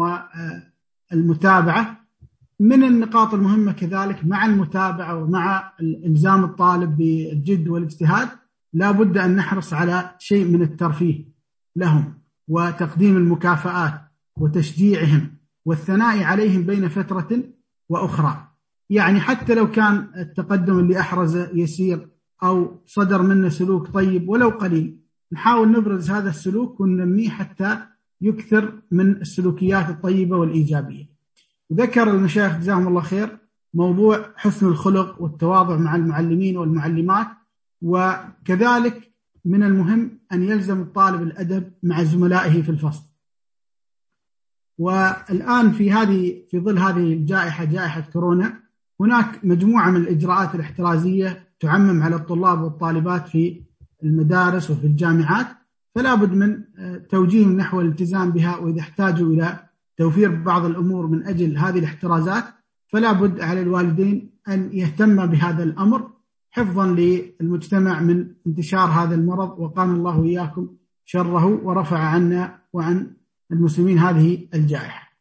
والمتابعة. من النقاط المهمة كذلك مع المتابعة ومع الإلزام الطالب بالجد والاجتهاد لا بد أن نحرص على شيء من الترفيه لهم وتقديم المكافآت وتشجيعهم والثناء عليهم بين فترة وأخرى. حتى لو كان التقدم اللي أحرزه يسير أو صدر منه سلوك طيب ولو قليل، نحاول نبرز هذا السلوك وننميه حتى يكثر من السلوكيات الطيبة والإيجابية. ذكر المشايخ جزاهم الله خير موضوع حسن الخلق والتواضع مع المعلمين والمعلمات، وكذلك من المهم أن يلزم الطالب الأدب مع زملائه في الفصل. والآن في ظل هذه الجائحة، جائحة كورونا، هناك مجموعة من الإجراءات الاحترازية تعمم على الطلاب والطالبات في المدارس وفي الجامعات، فلا بد من توجيههم نحو الالتزام بها، وإذا احتاجوا إلى توفير بعض الأمور من أجل هذه الاحترازات فلا بد على الوالدين أن يهتم بهذا الأمر حفظا للمجتمع من انتشار هذا المرض، وقانا الله وإياكم شره ورفع عنا وعن المسلمين هذه الجائحة.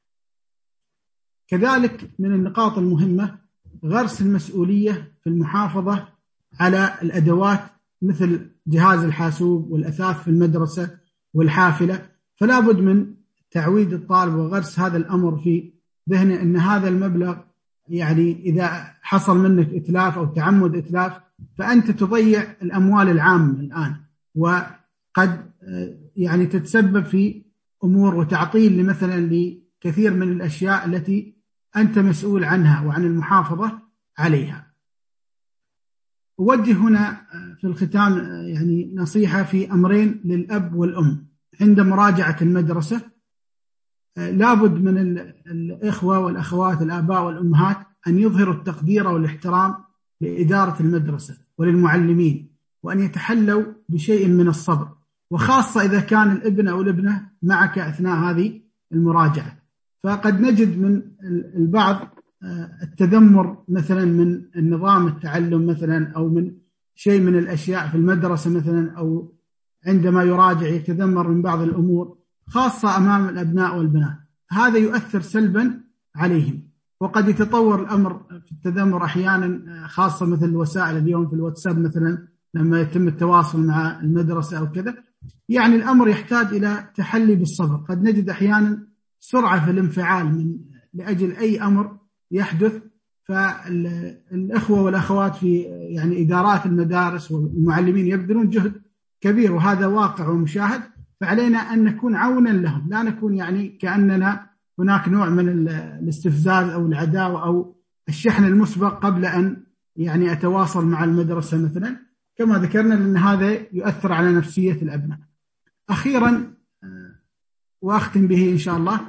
كذلك من النقاط المهمة غرس المسؤولية في المحافظة على الأدوات مثل جهاز الحاسوب والأثاث في المدرسة والحافلة، فلا بد من تعويد الطالب وغرس هذا الأمر في ذهنه أن هذا المبلغ يعني إذا حصل منك إتلاف أو تعمد إتلاف فأنت تضيع الأموال العامة الآن، وقد يعني تتسبب في أمور وتعطيل مثلا لكثير من الأشياء التي أنت مسؤول عنها وعن المحافظة عليها. أوجه هنا في الختام يعني نصيحة في أمرين للأب والأم عند مراجعة المدرسة. لابد من الإخوة والأخوات الآباء والأمهات أن يظهروا التقدير والاحترام لإدارة المدرسة وللمعلمين، وأن يتحلوا بشيء من الصبر، وخاصة إذا كان الابن أو الابنة معك أثناء هذه المراجعة. فقد نجد من البعض التذمر مثلا من النظام التعلم مثلا، أو من شيء من الأشياء في المدرسة مثلا، أو عندما يراجع يتذمر من بعض الأمور خاصة أمام الأبناء والبنات. هذا يؤثر سلبا عليهم، وقد يتطور الأمر في التذمر أحيانا، خاصة مثل الوسائل اليوم في الواتساب مثلا لما يتم التواصل مع المدرسة أو كذا. يعني الأمر يحتاج إلى تحلي بالصبر. قد نجد أحيانا سرعة في الانفعال لأجل أي أمر يحدث، فالإخوة والأخوات في يعني إدارات المدارس والمعلمين يبذلون جهد كبير، وهذا واقع ومشاهد، فعلينا أن نكون عونا لهم، لا نكون يعني كأننا هناك نوع من الاستفزاز أو العداوة أو الشحن المسبق قبل أن يعني أتواصل مع المدرسة مثلا، كما ذكرنا، لأن هذا يؤثر على نفسية الأبناء. أخيرا وأختم به إن شاء الله،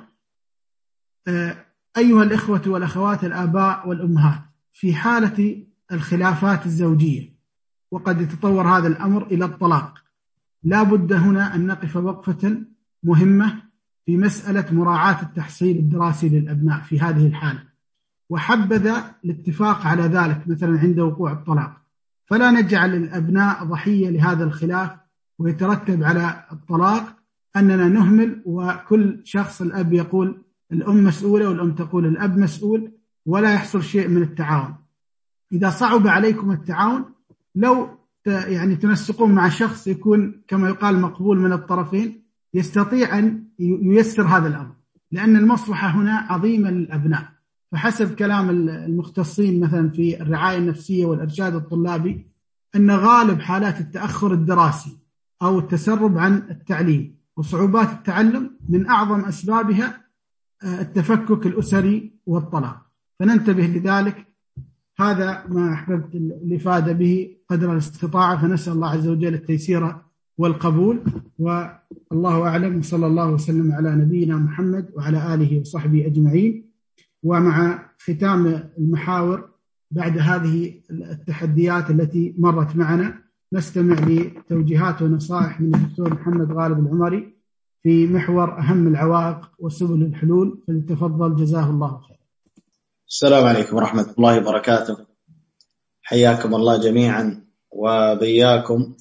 أيها الإخوة والأخوات الآباء والأمهات، في حالة الخلافات الزوجية وقد يتطور هذا الأمر إلى الطلاق، لا بد هنا أن نقف وقفة مهمة في مسألة مراعاة التحصيل الدراسي للأبناء في هذه الحالة، وحبذا الاتفاق على ذلك مثلا عند وقوع الطلاق، فلا نجعل الأبناء ضحية لهذا الخلاف ويترتب على الطلاق أننا نهمل، وكل شخص الأب يقول الأم مسؤولة والأم تقول الأب مسؤول، ولا يحصل شيء من التعاون. إذا صعب عليكم التعاون لو يعني تنسقون مع شخص يكون كما يقال مقبول من الطرفين، يستطيع أن ييسر هذا الأمر، لأن المصلحة هنا عظيمة للأبناء. فحسب كلام المختصين مثلا في الرعاية النفسية والإرشاد الطلابي أن غالب حالات التأخر الدراسي أو التسرب عن التعليم وصعوبات التعلم من أعظم أسبابها التفكك الأسري والطلاق، فننتبه لذلك. هذا ما أحببت الإفادة به قدر الاستطاعة، فنسأل الله عز وجل التيسير والقبول، والله أعلم، وصلى الله وسلم على نبينا محمد وعلى آله وصحبه أجمعين. ومع ختام المحاور بعد هذه التحديات التي مرت معنا، نستمع لتوجيهات ونصائح من الدكتور محمد غالب العمري في محور أهم العوائق وسبل الحلول، فليتفضل جزاه الله خير. السلام عليكم ورحمة الله وبركاته، حياكم الله جميعا وبياكم.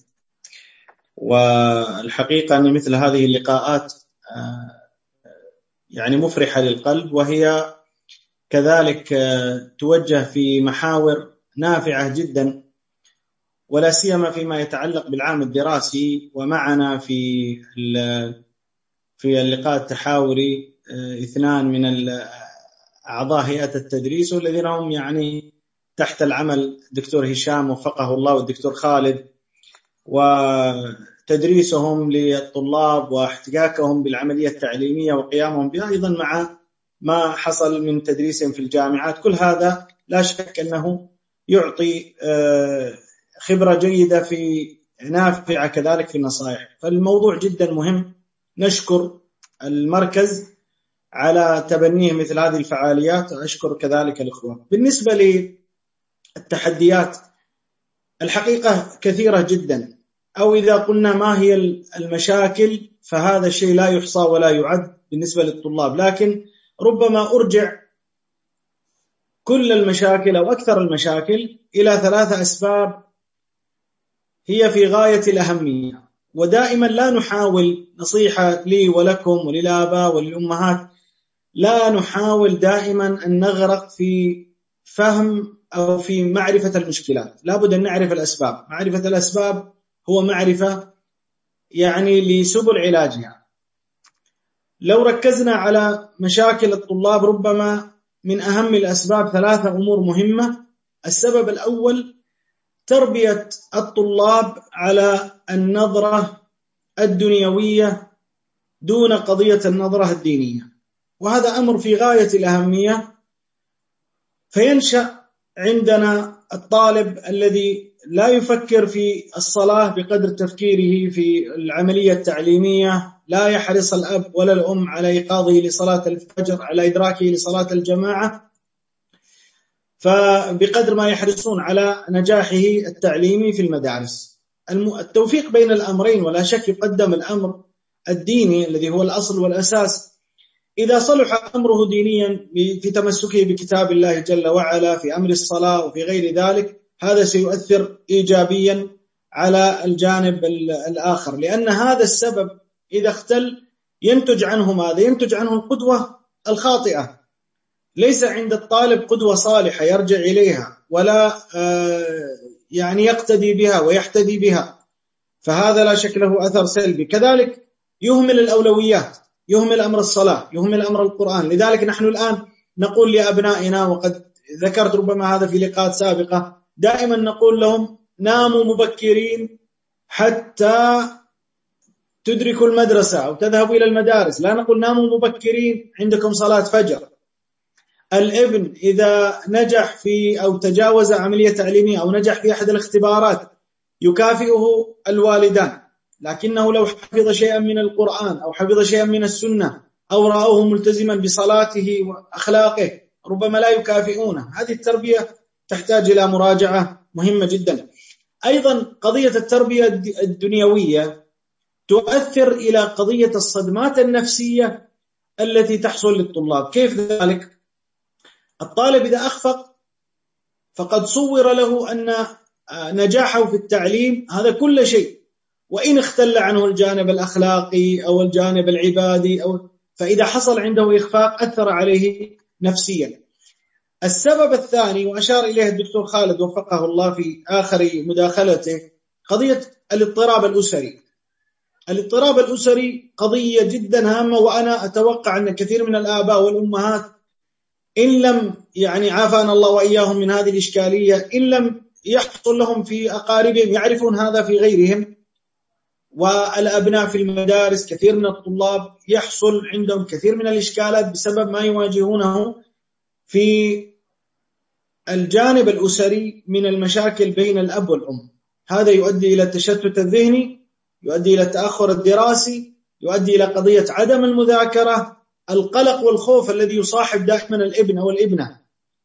والحقيقة أن مثل هذه اللقاءات يعني مفرحة للقلب، وهي كذلك توجه في محاور نافعة جدا، ولا سيما فيما يتعلق بالعام الدراسي. ومعنا في اللقاء التحاوري 2 من أعضاء هيئة التدريس، والذين هم يعني تحت العمل الدكتور هشام وفقه الله والدكتور خالد، وتدريسهم للطلاب واحتكاكهم بالعملية التعليمية وقيامهم بها، أيضا مع ما حصل من تدريسهم في الجامعات. كل هذا لا شك أنه يعطي خبرة جيدة في نافعة كذلك في النصائح. فالموضوع جدا مهم. نشكر المركز على تبنيه مثل هذه الفعاليات، وأشكر كذلك الإخوة. بالنسبة للتحديات الحقيقة كثيرة جدا، أو إذا قلنا ما هي المشاكل فهذا الشيء لا يحصى ولا يعد بالنسبة للطلاب، لكن ربما أرجع كل المشاكل أو أكثر المشاكل إلى 3 أسباب هي في غاية الأهمية. ودائما لا نحاول، نصيحة لي ولكم وللآباء وللأمهات، لا نحاول دائما أن نغرق في فهم أو في معرفة المشكلات. لابد أن نعرف الأسباب. معرفة الأسباب هو معرفة يعني لسبل علاجها. لو ركزنا على مشاكل الطلاب، ربما من أهم الأسباب 3 أمور مهمة. السبب الأول تربية الطلاب على النظرة الدنيوية دون قضية النظرة الدينية، وهذا أمر في غاية الأهمية. فينشأ عندنا الطالب الذي لا يفكر في الصلاة بقدر تفكيره في العملية التعليمية، لا يحرص الأب ولا الأم على إيقاظه لصلاة الفجر، على إدراكه لصلاة الجماعة، فبقدر ما يحرصون على نجاحه التعليمي في المدارس. التوفيق بين الأمرين ولا شك يقدم الأمر الديني الذي هو الأصل والأساس. إذا صلح أمره دينيا في تمسكه بكتاب الله جل وعلا في أمر الصلاة وفي غير ذلك، هذا سيؤثر إيجابيا على الجانب الآخر، لأن هذا السبب إذا اختل ينتج عنه ماذا؟ ينتج عنه القدوة الخاطئة. ليس عند الطالب قدوة صالحة يرجع إليها ولا يعني يقتدي بها ويحتدي بها، فهذا لا شك له أثر سلبي. كذلك يهمل الأولويات، يهمل أمر الصلاة، يهمل أمر القرآن. لذلك نحن الآن نقول لأبنائنا، وقد ذكرت ربما هذا في لقاءات سابقة، دائما نقول لهم ناموا مبكرين حتى تدركوا المدرسة أو تذهبوا إلى المدارس، لا نقول ناموا مبكرين عندكم صلاة فجر. الابن إذا نجح في أو تجاوز عملية تعليمية أو نجح في أحد الاختبارات يكافئه الوالدان، لكنه لو حفظ شيئا من القرآن أو حفظ شيئا من السنة أو رأوه ملتزما بصلاته وأخلاقه ربما لا يكافئونه. هذه التربية تحتاج إلى مراجعة مهمة جدا. أيضا قضية التربية الدنيوية تؤثر إلى قضية الصدمات النفسية التي تحصل للطلاب. كيف ذلك؟ الطالب إذا أخفق فقد صور له أن نجاحه في التعليم هذا كل شيء، وإن اختل عنه الجانب الأخلاقي أو الجانب العبادي فإذا حصل عنده إخفاق أثر عليه نفسيا. السبب الثاني وأشار إليه الدكتور خالد وفقه الله في آخر مداخلته، قضية الاضطراب الأسري. الاضطراب الأسري قضية جدا هامة، وأنا أتوقع أن كثير من الآباء والأمهات إن لم يعني عافانا الله وإياهم من هذه الإشكالية، إن لم يحصل لهم في أقاربهم يعرفون هذا في غيرهم. والأبناء في المدارس كثير من الطلاب يحصل عندهم كثير من الإشكالات بسبب ما يواجهونه في الجانب الأسري من المشاكل بين الأب والأم. هذا يؤدي إلى التشتت الذهني، يؤدي إلى التأخر الدراسي، يؤدي إلى قضية عدم المذاكرة، القلق والخوف الذي يصاحب دائما الابن أو الابنة.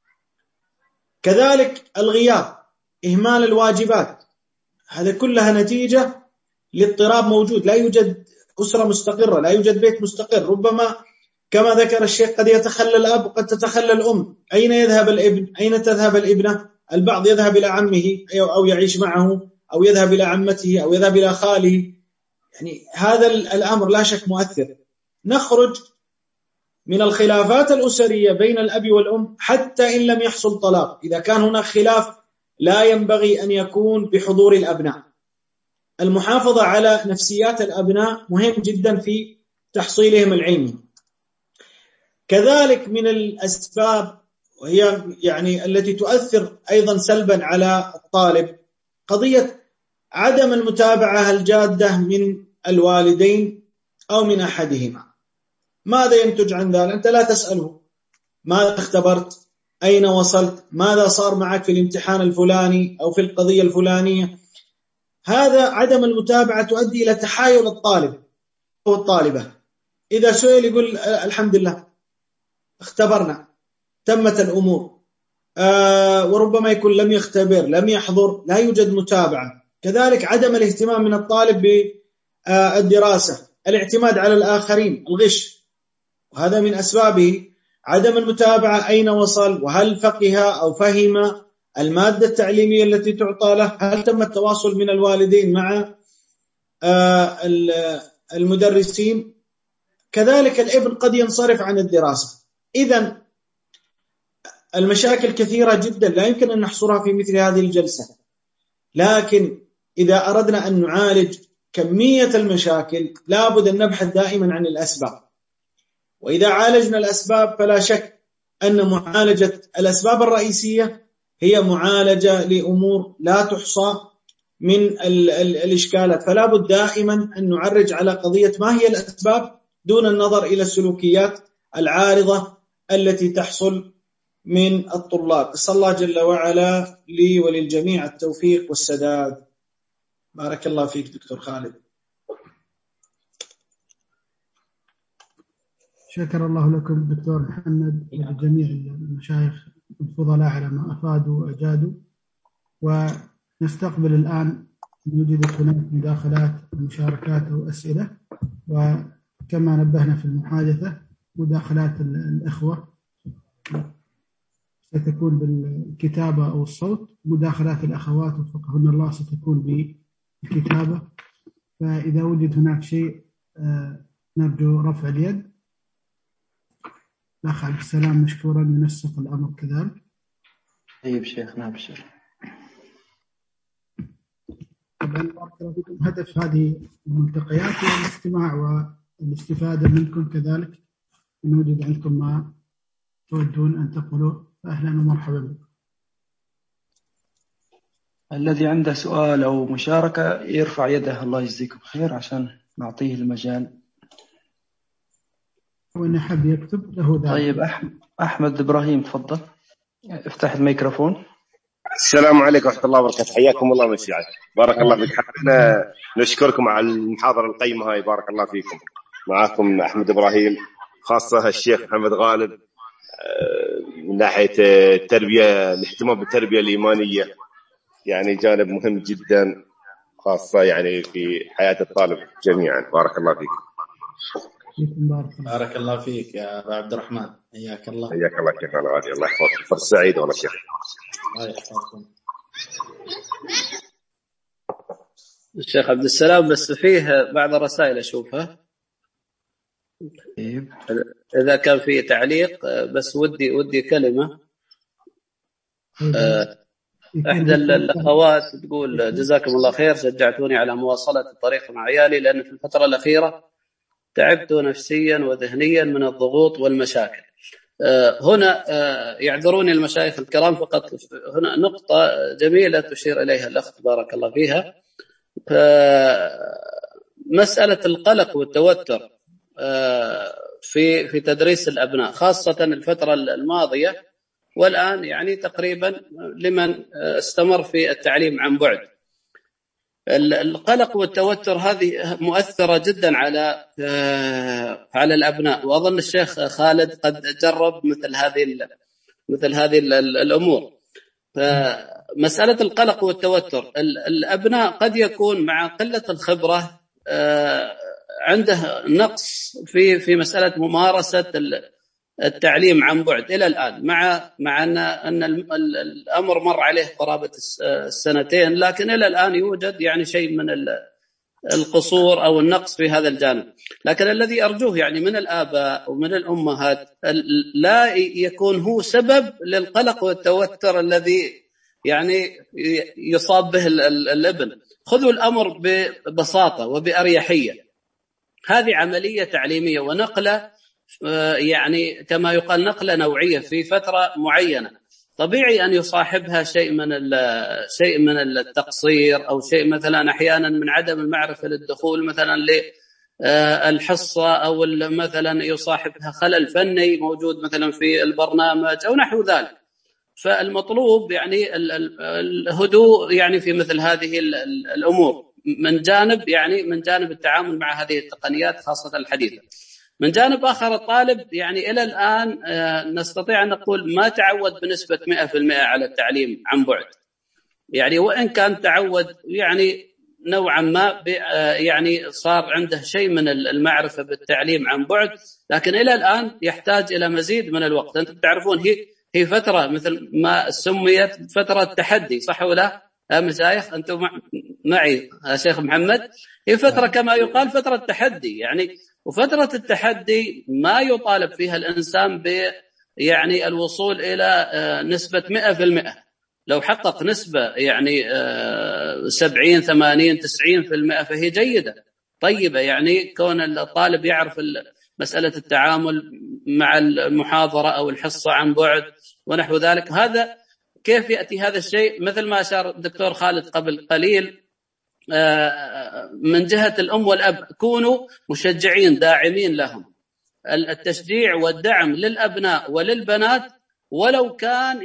كذلك الغياب، إهمال الواجبات، هذا كلها نتيجة لاضطراب موجود. لا يوجد أسرة مستقرة، لا يوجد بيت مستقر. ربما كما ذكر الشيخ قد يتخلى الأب وقد تتخلى الأم. أين يذهب الابن؟ أين تذهب الابنة؟ البعض يذهب إلى عمه أو يعيش معه، أو يذهب إلى عمته، أو يذهب إلى خاله. يعني هذا الأمر لا شك مؤثر. نخرج من الخلافات الأسرية بين الأب والأم حتى إن لم يحصل طلاق. إذا كان هناك خلاف لا ينبغي أن يكون بحضور الأبناء. المحافظة على نفسيات الأبناء مهم جدا في تحصيلهم العلمي. كذلك من الأسباب وهي يعني التي تؤثر أيضا سلبا على الطالب، قضية عدم المتابعة الجادة من الوالدين أو من أحدهما. ماذا ينتج عن ذلك؟ أنت لا تسأله ماذا اختبرت، أين وصلت، ماذا صار معك في الامتحان الفلاني أو في القضية الفلانية. هذا عدم المتابعة تؤدي إلى تحايل الطالب أو الطالبة. إذا سئل يقول الحمد لله اختبرنا، تمت الأمور. وربما يكون لم يختبر، لم يحضر، لا يوجد متابعة. كذلك عدم الاهتمام من الطالب بالدراسة، الاعتماد على الآخرين، الغش، وهذا من أسبابه. عدم المتابعة أين وصل، وهل فقه أو فهم المادة التعليمية التي تعطى له، هل تم التواصل من الوالدين مع المدرسين. كذلك الابن قد ينصرف عن الدراسة. إذن المشاكل كثيرة جدا لا يمكن أن نحصرها في مثل هذه الجلسة، لكن إذا أردنا أن نعالج كمية المشاكل لابد أن نبحث دائما عن الأسباب. وإذا عالجنا الأسباب فلا شك أن معالجة الأسباب الرئيسية هي معالجة لأمور لا تحصى من الإشكالات. فلا بد دائما أن نعرج على قضية ما هي الأسباب دون النظر إلى السلوكيات العارضة التي تحصل من الطلاب. أسأل الله جل وعلا لي وللجميع التوفيق والسداد. بارك الله فيك دكتور خالد. شكر الله لكم دكتور محمد ولجميع المشايخ الفضلاء على ما أفادوا وأجادوا. ونستقبل الآن يوجد هناك مداخلات ومشاركات أو أسئلة، وكما نبهنا في المحادثة مداخلات الإخوة ستكون بالكتابة أو الصوت، مداخلات الأخوات وفقهن الله ستكون بالكتابة. فإذا وجد هناك شيء نرجو رفع اليد. الأخ عبد السلام مشكورا ينسق الأمر كذلك. طيب شيخنا أبشر. هدف هذه الملتقيات هو الاستماع والاستفادة منكم، كذلك إن وجد عندكم ما تودون أن تقولوا فأهلا ومرحبا بكم. الذي عنده سؤال أو مشاركة يرفع يده، الله يجزيكم خير عشان نعطيه المجال. وإن حب يكتب له ذلك. طيب أحمد إبراهيم تفضل، افتح الميكروفون. السلام عليكم ورحمة الله وبركاته، حياكم الله مشايخ، بارك الله فيك. حبينا نشكركم على المحاضرة القيمة هاي، بارك الله فيكم. معكم أحمد إبراهيم، خاصة الشيخ محمد غالب من ناحية التربية، الاهتمام بالتربية الإيمانية، يعني جانب مهم جدا خاصة يعني في حياة الطالب جميعا. بارك الله فيك. بارك الله فيك يا أبا عبد الرحمن، حياك الله. حياك الله شيخ الغالي، الله يحفظك. فرصة سعيدة والله شيخ. الله يحفظكم. الشيخ عبد السلام بس فيه بعض الرسائل أشوفها، إذا كان في تعليق بس ودي كلمة. إحدى الأخوات تقول جزاكم الله خير، شجعتوني على مواصلة الطريق مع عيالي، لأن في الفترة الأخيرة تعبت نفسيا وذهنيا من الضغوط والمشاكل. هنا يعذروني المشايخ الكرام، فقط هنا نقطة جميلة تشير إليها الأخت بارك الله فيها، مسألة القلق والتوتر في تدريس الأبناء، خاصة الفترة الماضية والآن، يعني تقريبا لمن استمر في التعليم عن بعد. القلق والتوتر هذه مؤثرة جدا على الأبناء، وأظن الشيخ خالد قد جرب مثل هذه الأمور. فمسألة القلق والتوتر، الأبناء قد يكون مع قلة الخبرة عنده نقص في مسألة ممارسة التعليم عن بعد إلى الآن، مع أن الأمر مر عليه قرابة السنتين، لكن إلى الآن يوجد يعني شيء من القصور أو النقص في هذا الجانب. لكن الذي أرجوه يعني من الآباء ومن الأمهات لا يكون هو سبب للقلق والتوتر الذي يعني يصاب به الابن. خذوا الأمر ببساطة وبأريحية. هذه عملية تعليمية ونقلة يعني كما يقال نقلة نوعية في فترة معينة، طبيعي أن يصاحبها شيء من التقصير، أو شيء مثلا أحيانا من عدم المعرفة للدخول مثلا للحصة، أو مثلا يصاحبها خلل فني موجود مثلا في البرنامج أو نحو ذلك. فالمطلوب يعني الهدوء يعني في مثل هذه الأمور من جانب التعامل مع هذه التقنيات خاصة الحديثة. من جانب آخر الطالب يعني إلى الآن نستطيع أن نقول ما تعود بنسبة 100% على التعليم عن بعد، يعني وإن كان تعود يعني نوعا ما يعني صار عنده شيء من المعرفة بالتعليم عن بعد، لكن إلى الآن يحتاج إلى مزيد من الوقت. أنتم تعرفون هي فترة مثل ما سميت فترة تحدي، صح ولا مشايخ؟ أنتم معي يا شيخ محمد؟ هي فترة كما يقال فترة تحدي يعني، وفترة التحدي ما يطالب فيها الإنسان يعني الوصول إلى نسبة 100%. لو حقق نسبة يعني 70 80 90% فهي جيدة طيبة، يعني كون الطالب يعرف مسألة التعامل مع المحاضرة أو الحصة عن بعد ونحو ذلك. هذا كيف يأتي هذا الشيء؟ مثل ما أشار الدكتور خالد قبل قليل، من جهة الأم والأب كونوا مشجعين داعمين لهم. التشجيع والدعم للأبناء وللبنات ولو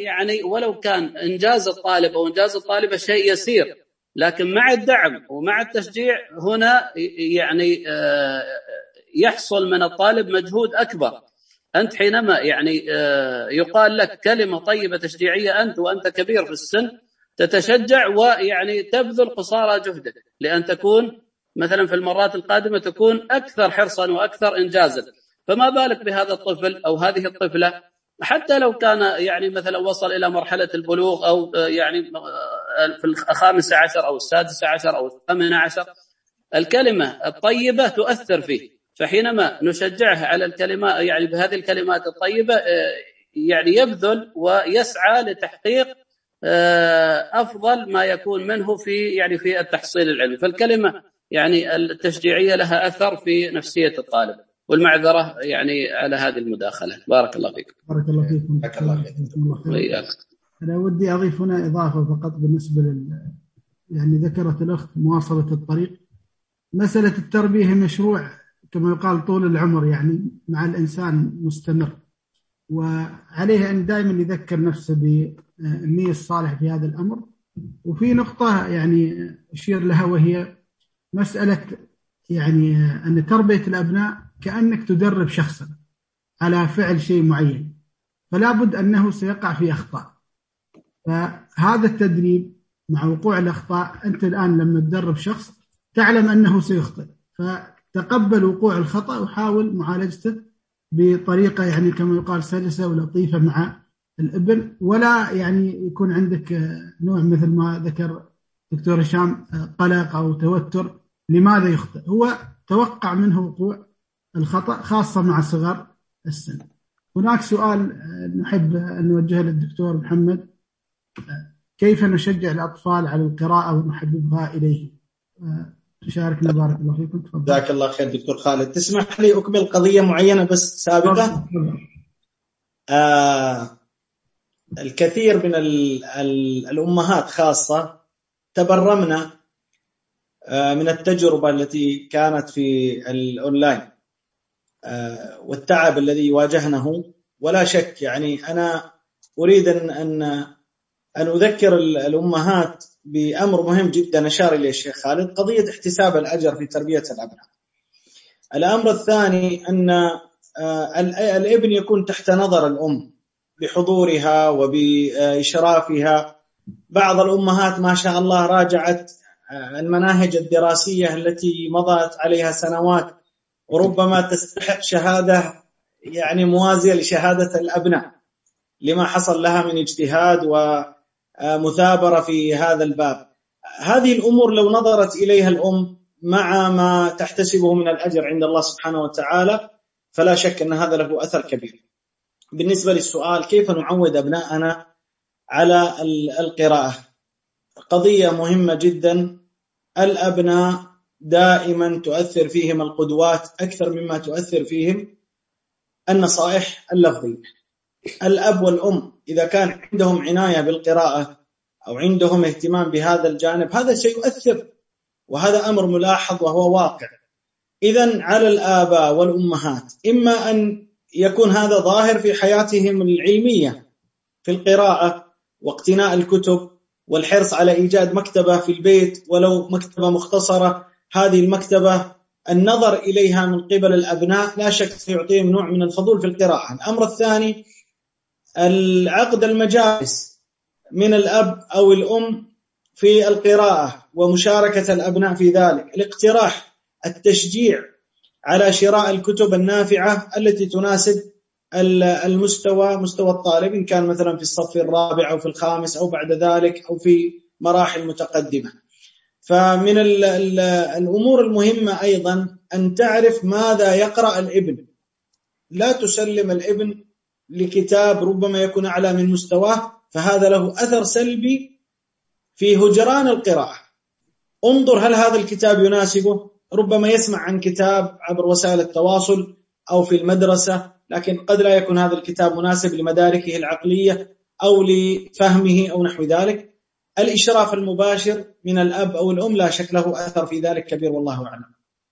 كان إنجاز الطالب أو إنجاز الطالبة شيء يسير، لكن مع الدعم ومع التشجيع هنا يعني يحصل من الطالب مجهود أكبر. أنت حينما يعني يقال لك كلمة طيبة تشجيعية أنت وأنت كبير في السن تتشجع ويعني تبذل قصارى جهدك لأن تكون مثلا في المرات القادمة تكون أكثر حرصا وأكثر إنجازا. فما بالك بهذا الطفل أو هذه الطفلة حتى لو كان يعني مثلا وصل إلى مرحلة البلوغ أو يعني في 15 أو 16 أو 18، الكلمة الطيبة تؤثر فيه. فحينما نشجعه على الكلمات يعني بهذه الكلمات الطيبة يعني يبذل ويسعى لتحقيق أفضل ما يكون منه في التحصيل العلمي. فالكلمة يعني التشجيعية لها أثر في نفسية الطالب. والمعذرة يعني على هذه المداخلة. بارك الله فيكم. بارك الله فيكم. بارك الله فيكم. أنا ودي أضيف هنا إضافة فقط بالنسبة يعني ذكرت الأخت مواصلة الطريق. مسألة التربية مشروع كما يقال طول العمر، يعني مع الإنسان مستمر، وعليه أن دائما يذكر نفسه بالنية الصالحة في هذا الأمر. وفي نقطة يعني أشير لها وهي مسألة يعني أن تربية الأبناء كأنك تدرب شخصا على فعل شيء معين، فلا بد أنه سيقع في أخطاء. فهذا التدريب مع وقوع الأخطاء، أنت الآن لما تدرب شخص تعلم أنه سيخطئ، فتقبل وقوع الخطأ وحاول معالجته بطريقة يعني كما يقال سلسة ولطيفة مع الابن، ولا يعني يكون عندك نوع مثل ما ذكر دكتور هشام قلق أو توتر لماذا يخطئ. هو توقع منه وقوع الخطأ خاصة مع صغر السن. هناك سؤال نحب أن نوجهه للدكتور محمد: كيف نشجع الأطفال على القراءة ونحببها إليه؟ تشاركنا. بارك الله فيكم. تفضل. جزاك الله خير دكتور خالد. تسمح لي أكمل قضية معينة بس سابقة؟ الكثير من الأمهات خاصة تبرمنا من التجربة التي كانت في الأونلاين والتعب الذي واجهناه. ولا شك يعني أنا أريد أن أذكر الأمهات بأمر مهم جدا أشار إليه الشيخ خالد، قضية احتساب الأجر في تربية الأبناء. الأمر الثاني أن الابن يكون تحت نظر الأم بحضورها وبإشرافها. بعض الأمهات ما شاء الله راجعت المناهج الدراسية التي مضت عليها سنوات وربما تستحق شهادة يعني موازية لشهادة الأبناء لما حصل لها من اجتهاد ومثابرة في هذا الباب. هذه الأمور لو نظرت إليها الأم مع ما تحتسبه من الأجر عند الله سبحانه وتعالى فلا شك أن هذا له أثر كبير. بالنسبة للسؤال كيف نعود أبناءنا على القراءة، قضية مهمة جدا. الأبناء دائما تؤثر فيهم القدوات أكثر مما تؤثر فيهم النصائح اللفظية. الأب والأم إذا كان عندهم عناية بالقراءة أو عندهم اهتمام بهذا الجانب هذا سيؤثر، وهذا أمر ملاحظ وهو واقع. إذن على الآباء والأمهات إما أن يكون هذا ظاهر في حياتهم العلمية في القراءة واقتناء الكتب والحرص على إيجاد مكتبة في البيت ولو مكتبة مختصرة، هذه المكتبة النظر إليها من قبل الأبناء لا شك سيعطيهم نوع من الفضول في القراءة. الأمر الثاني العقد المجالس من الأب أو الأم في القراءة ومشاركة الأبناء في ذلك، الاقتراح، التشجيع على شراء الكتب النافعة التي تناسب مستوى الطالب، إن كان مثلا في الصف الرابع أو في الخامس أو بعد ذلك أو في مراحل متقدمة. فمن الأمور المهمة أيضا أن تعرف ماذا يقرأ الابن، لا تسلم الابن لكتاب ربما يكون أعلى من مستواه، فهذا له أثر سلبي في هجران القراءة. انظر هل هذا الكتاب يناسبه، ربما يسمع عن كتاب عبر وسائل التواصل أو في المدرسة، لكن قد لا يكون هذا الكتاب مناسب لمداركه العقلية أو لفهمه أو نحو ذلك. الإشراف المباشر من الأب أو الأم لا شك له أثر في ذلك كبير، والله أعلم.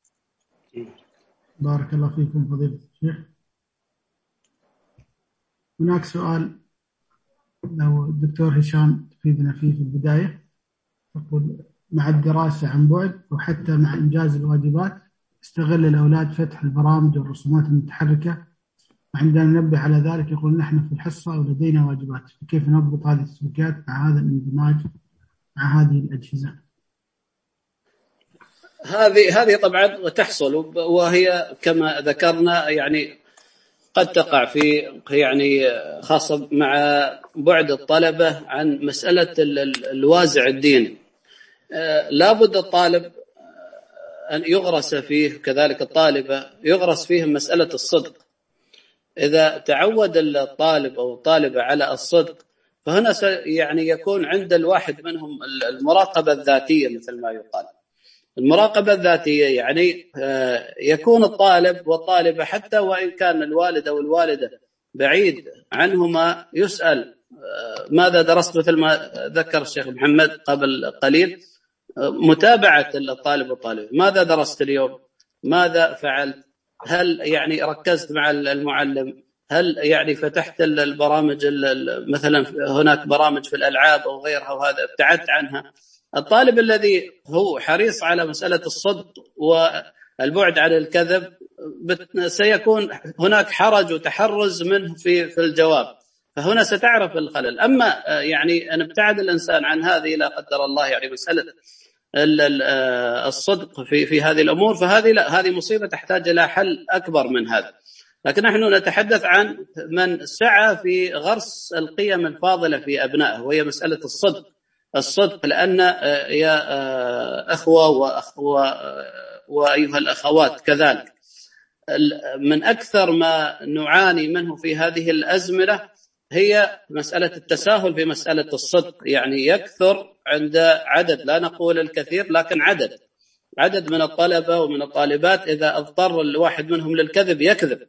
بارك الله فيكم فضيلة الشيخ. هناك سؤال لو الدكتور هشام تفيدنا فيه في البداية، يقول: مع الدراسة عن بعد وحتى مع إنجاز الواجبات استغل الأولاد فتح البرامج والرسومات المتحركة، وعندما ننبه على ذلك يقول نحن في الحصة ولدينا واجبات، فكيف نضبط هذه السلوكيات مع هذا الاندماج مع هذه الأجهزة؟ هذه طبعا تحصل، وهي كما ذكرنا يعني قد تقع في يعني خاصة مع بعد الطلبة عن مسألة الوازع الديني. لابد الطالب أن يغرس فيه، كذلك الطالبة يغرس فيهم مسألة الصدق. إذا تعود الطالب أو الطالبة على الصدق فهنا يعني يكون عند الواحد منهم المراقبة الذاتية مثل ما يقال. المراقبة الذاتية يعني يكون الطالب والطالبة حتى وإن كان الوالد أو الوالدة بعيد عنهما يسأل ماذا درست، مثل ما ذكر الشيخ محمد قبل قليل، متابعة الطالب والطالبة، ماذا درست اليوم، ماذا فعلت، هل يعني ركزت مع المعلم، هل يعني فتحت البرامج مثلا هناك برامج في الألعاب أو غيرها وهذا ابتعدت عنها. الطالب الذي هو حريص على مسألة الصدق والبعد عن الكذب سيكون هناك حرج وتحرز منه في الجواب، فهنا ستعرف الخلل. أما يعني أن ابتعد الإنسان عن هذه لا قدر الله يعني مسألة الصدق في هذه الأمور، فهذه لا، هذه مصيبة تحتاج إلى حل أكبر من هذا. لكن نحن نتحدث عن من سعى في غرس القيم الفاضلة في أبنائه، وهي مسألة الصدق، لأن يا أخوة وأيها الأخوات كذلك من أكثر ما نعاني منه في هذه الأزمنة هي مسألة التساهل في مسألة الصدق. يعني يكثر عند عدد، لا نقول الكثير، لكن عدد من الطلبة ومن الطالبات إذا اضطر الواحد منهم للكذب يكذب.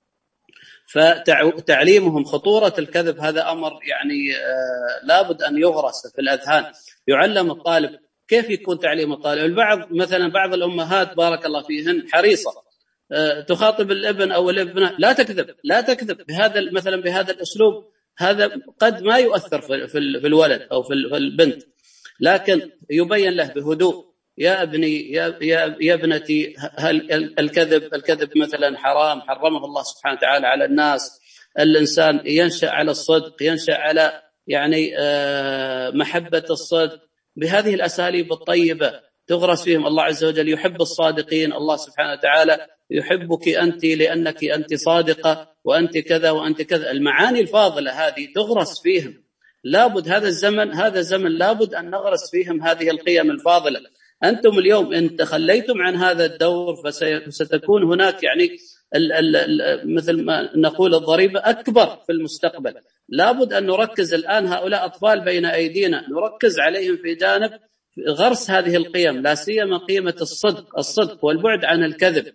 فتعليمهم خطورة الكذب هذا أمر يعني لابد أن يغرس في الأذهان. يعلم الطالب كيف يكون تعليم الطالب. البعض مثلا بعض الأمهات بارك الله فيهن حريصة تخاطب الابن أو الابنة لا تكذب بهذا مثلا بهذا الأسلوب، هذا قد ما يؤثر في الولد أو في البنت، لكن يبين له بهدوء: يا ابني يا ابنتي، هل الكذب مثلا حرام، حرمه الله سبحانه وتعالى على الناس. الإنسان ينشأ على الصدق، ينشأ على يعني محبة الصدق، بهذه الأساليب الطيبة تغرس فيهم. الله عز وجل يحب الصادقين، الله سبحانه وتعالى يحبك أنت لأنك أنت صادقة وأنت كذا وأنت كذا. المعاني الفاضلة هذه تغرس فيهم. لابد هذا الزمن لابد أن نغرس فيهم هذه القيم الفاضلة. أنتم اليوم إن تخليتم عن هذا الدور فستكون هناك يعني مثل ما نقول الضريبة أكبر في المستقبل. لابد أن نركز الآن، هؤلاء أطفال بين أيدينا، نركز عليهم في جانب غرس هذه القيم، لا سيما قيمة الصدق والبعد عن الكذب.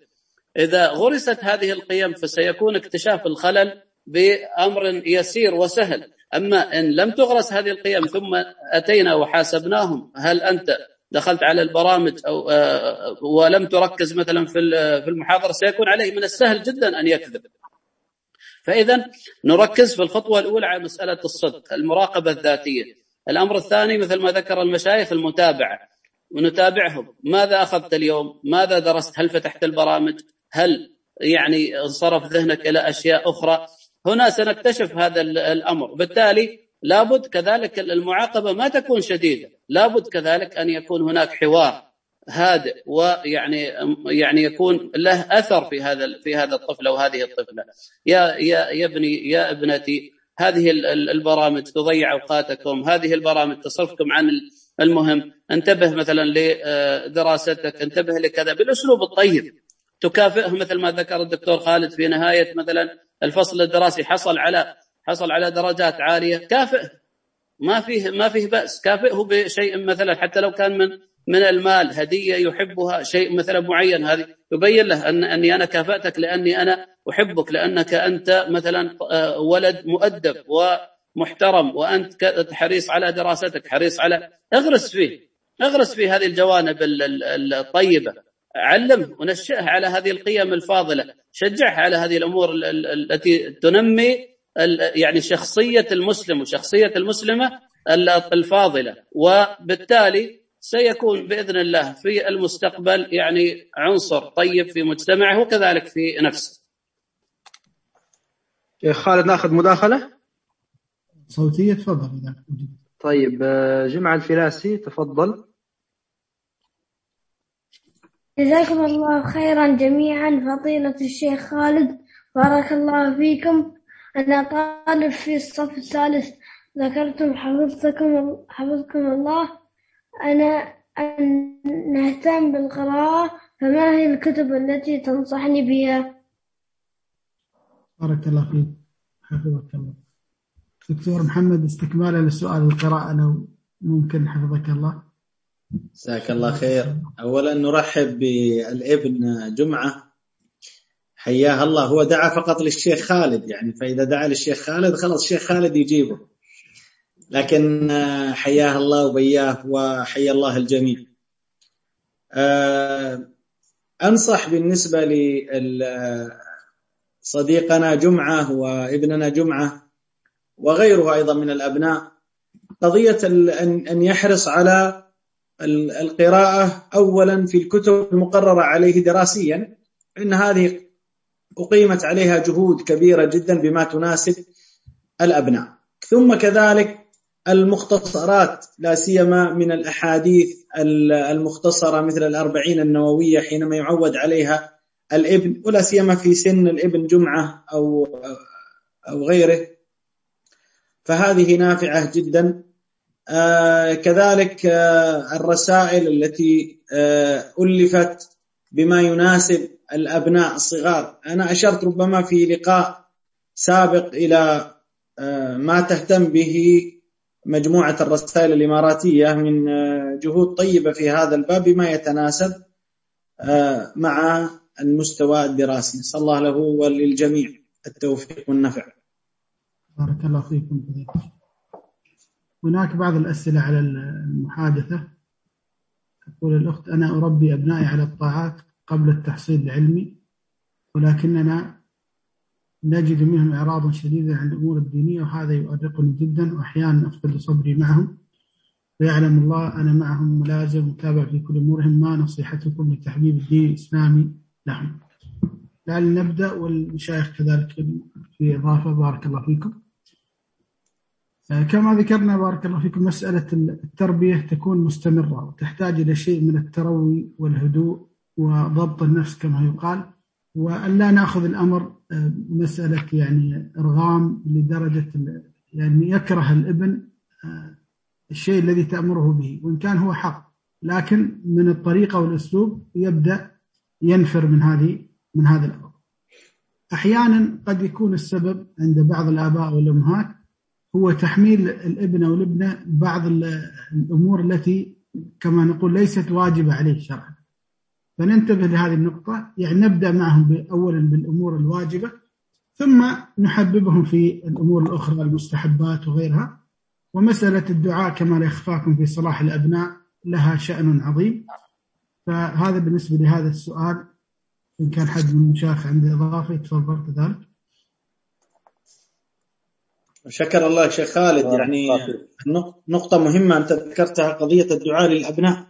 إذا غرست هذه القيم فسيكون اكتشاف الخلل بأمر يسير وسهل. أما إن لم تغرس هذه القيم ثم أتينا وحاسبناهم هل أنت دخلت على البرامج أو ولم تركز مثلا في المحاضرة، سيكون عليه من السهل جدا أن يكذب. فإذا نركز في الخطوة الأولى على مسألة الصدق، المراقبة الذاتية. الأمر الثاني مثل ما ذكر المشايخ المتابعة، ونتابعهم. ماذا أخذت اليوم؟ ماذا درست؟ هل فتحت البرامج؟ هل يعني انصرف ذهنك إلى أشياء أخرى؟ هنا سنكتشف هذا الأمر. بالتالي لابد كذلك المعاقبة ما تكون شديدة، لابد كذلك أن يكون هناك حوار هادئ ويعني يكون له أثر في هذا الطفل أو هذه الطفلة. يا ابني يا ابنتي، هذه البرامج تضيع أوقاتكم، هذه البرامج تصرفكم عن المهم، انتبه مثلا لدراستك، انتبه لكذا، بالأسلوب الطيب. تكافئه مثل ما ذكر الدكتور خالد في نهاية مثلا الفصل الدراسي حصل على درجات عالية، كافئه، ما فيه بأس، كافئه بشيء مثلا حتى لو كان من المال، هدية يحبها، شيء مثلا معين، هذه يبين له أني أنا كافأتك لأني أنا أحبك، لأنك أنت مثلا ولد مؤدب ومحترم وأنت حريص على دراستك، حريص على اغرس فيه هذه الجوانب الطيبة، علمه ونشئه على هذه القيم الفاضلة، شجعه على هذه الأمور التي تنمي يعني شخصية المسلم وشخصية المسلمة الفاضلة، وبالتالي سيكون بإذن الله في المستقبل يعني عنصر طيب في مجتمعه وكذلك في نفسه. خالد ناخذ مداخلة صوتية، تفضل. طيب جمعة الفلاسي تفضل. جزاكم الله خيرا جميعا فضيلة الشيخ خالد، بارك الله فيكم. أنا طالب في الصف الثالث، ذكرتم حفظكم الله أن نهتم بالقراءة، فما هي الكتب التي تنصحني بها؟ بارك الله فيك، حفظك الله. دكتور محمد، استكمالا للسؤال القراءة لو ممكن، حفظك الله. جزاك الله خير. أولا نرحب بالابن جمعة، حياه الله. هو دعا فقط للشيخ خالد يعني، فإذا دعا للشيخ خالد خلاص الشيخ خالد يجيبه، لكن حياه الله وبياه وحيا الله الجميع. أنصح بالنسبة لصديقنا جمعة وابننا جمعة وغيره أيضا من الأبناء، قضية أن يحرص على القراءة أولا في الكتب المقررة عليه دراسيا، إن هذه أقيمت عليها جهود كبيرة جدا بما تناسب الأبناء. ثم كذلك المختصرات، لا سيما من الأحاديث المختصرة مثل الأربعين النووية حينما يعود عليها الابن، ولا سيما في سن الابن جمعة أو غيره، فهذه نافعة جدا. كذلك الرسائل التي ألفت بما يناسب الأبناء الصغار. أنا أشرت ربما في لقاء سابق إلى ما تهتم به مجموعة الرسائل الإماراتية من جهود طيبة في هذا الباب بما يتناسب مع المستوى الدراسي. صلى الله له وللجميع التوفيق والنفع. بارك الله فيكم. هناك بعض الأسئلة على المحادثة. تقول الأخت: أنا أربي أبنائي على الطاعات قبل التحصيل العلمي، ولكننا نجد منهم إعراضا شديدا عن الأمور الدينية، وهذا يؤرقني جدا، وأحيانا أفقد صبري معهم، ويعلم الله أنا معهم ملازم متابع في كل أمورهم. ما نصيحتكم لتحبيب الدين الإسلامي لهم؟ لعل نبدأ والمشايخ كذلك في إضافة. بارك الله فيكم. كما ذكرنا بارك الله فيكم، مسألة التربية تكون مستمرة وتحتاج إلى شيء من التروي والهدوء وضبط النفس كما يقال، وأن لا نأخذ الأمر مسألة يعني إرغام لدرجة يعني يكره الابن الشيء الذي تأمره به، وإن كان هو حق، لكن من الطريقة والأسلوب يبدأ ينفر من هذا الأمر. أحيانا قد يكون السبب عند بعض الآباء والأمهات هو تحميل الابن أو الابنة بعض الأمور التي كما نقول ليست واجبة عليه شرعا، فننتبه لهذه النقطة. يعني نبدأ معهم أولا بالأمور الواجبة، ثم نحببهم في الأمور الأخرى المستحبات وغيرها. ومسألة الدعاء كما لا يخفاكم في صلاح الأبناء لها شأن عظيم. فهذا بالنسبة لهذا السؤال. إن كان حد من المشايخ عنده إضافة يتفضل كذلك. شكر الله شيخ خالد. يعني نقطة مهمة أنت ذكرتها، قضية الدعاء للأبناء.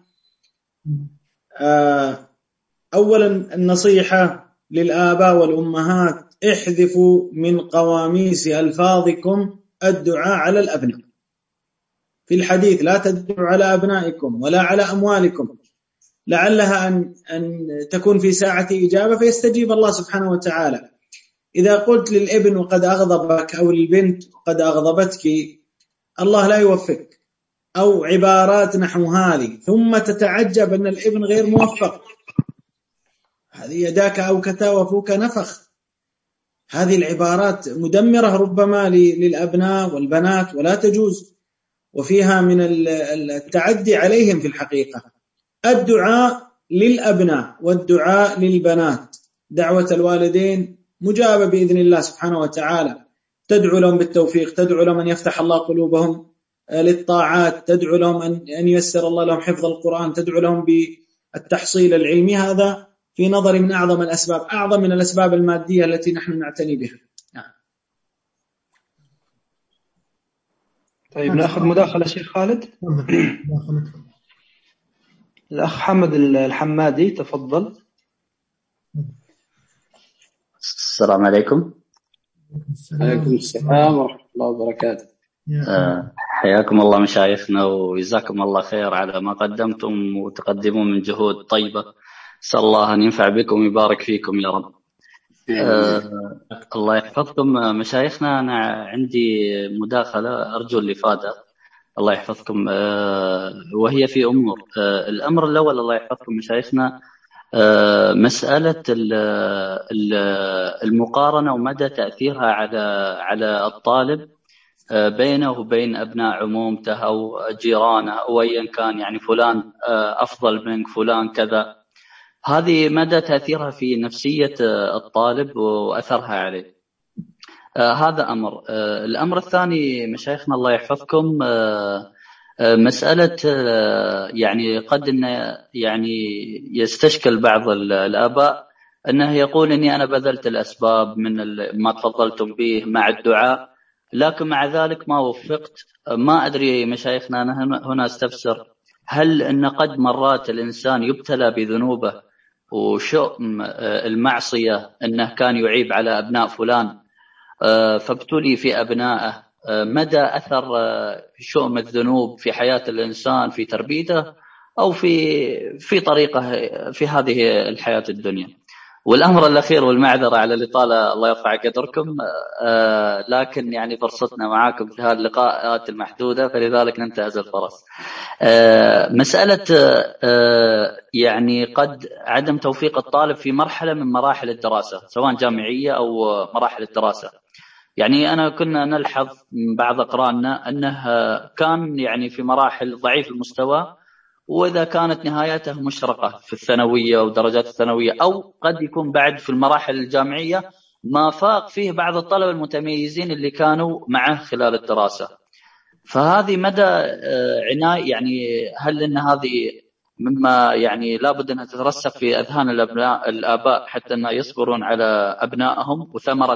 أولا النصيحة للآباء والأمهات: احذفوا من قواميس ألفاظكم الدعاء على الأبناء. في الحديث: لا تدعوا على أبنائكم ولا على أموالكم، لعلها أن تكون في ساعة إجابة فيستجيب الله سبحانه وتعالى. إذا قلت للابن وقد أغضبك أو للبنت وقد أغضبتك، الله لا يوفق، أو عبارات نحو هذه، ثم تتعجب أن الابن غير موفق، هذه يداك أوكتا وفوك نفخ. هذه العبارات مدمرة ربما للأبناء والبنات ولا تجوز، وفيها من التعدي عليهم في الحقيقة. الدعاء للأبناء والدعاء للبنات، دعوة الوالدين مجابة بإذن الله سبحانه وتعالى. تدعو لهم بالتوفيق، تدعو لهم أن يفتح الله قلوبهم للطاعات، تدعو لهم أن ييسر الله لهم حفظ القرآن، تدعو لهم بالتحصيل العلمي. هذا في نظري من أعظم الأسباب، أعظم من الأسباب المادية التي نحن نعتني بها. طيب نأخذ مداخلة شيخ خالد. الأخ حمد الحمادي تفضل. السلام عليكم. عليكم السلام ورحمة الله وبركاته. حياكم الله مشايخنا وجزاكم الله خير على ما قدمتم وتقدمون من جهود طيبة. أسأل الله أن ينفع بكم ويبارك فيكم يا رب. الله يحفظكم مشايخنا. أنا عندي مداخلة أرجو الإفادة. الله يحفظكم. وهي في أمور. الأمر الأول الله يحفظكم مشايخنا، مسألة المقارنة ومدى تأثيرها على الطالب بينه وبين أبناء عمومته أو جيرانه أو أيا كان، يعني فلان أفضل منك، فلان كذا. هذه مدى تأثيرها في نفسية الطالب وأثرها عليه. هذا أمر. الأمر الثاني مشايخنا الله يحفظكم، مسألة يعني قد يعني يستشكل بعض الآباء أنه يقول إني أنا بذلت الأسباب من ما تفضلتم به مع الدعاء، لكن مع ذلك ما وفقت. ما أدري مشايخنا، أنا هنا استفسر، هل أن قد مرات الإنسان يبتلى بذنوبه وشؤم المعصية أنه كان يعيب على أبناء فلان فابتلي في أبنائه، مدى أثر شؤم الذنوب في حياة الإنسان في تربيته أو في طريقه في هذه الحياة الدنيا. والأمر الأخير والمعذرة على الإطالة الله يرفع قدركم، لكن يعني فرصتنا معاكم في هذه اللقاءات المحدودة فلذلك ننتهز الفرص. مسألة يعني قد عدم توفيق الطالب في مرحلة من مراحل الدراسة سواء جامعية أو مراحل الدراسة. يعني أنا كنا نلحظ من بعض أقراننا أنه كان يعني في مراحل ضعيف المستوى، وإذا كانت نهايته مشرقة في الثانوية ودرجات الثانوية، أو قد يكون بعد في المراحل الجامعية ما فاق فيه بعض الطلبة المتميزين اللي كانوا معه خلال الدراسة. فهذه مدى عناية، يعني هل إن هذه مما يعني لابد أنها تترسخ في أذهان الآباء حتى أن يصبرون على أبنائهم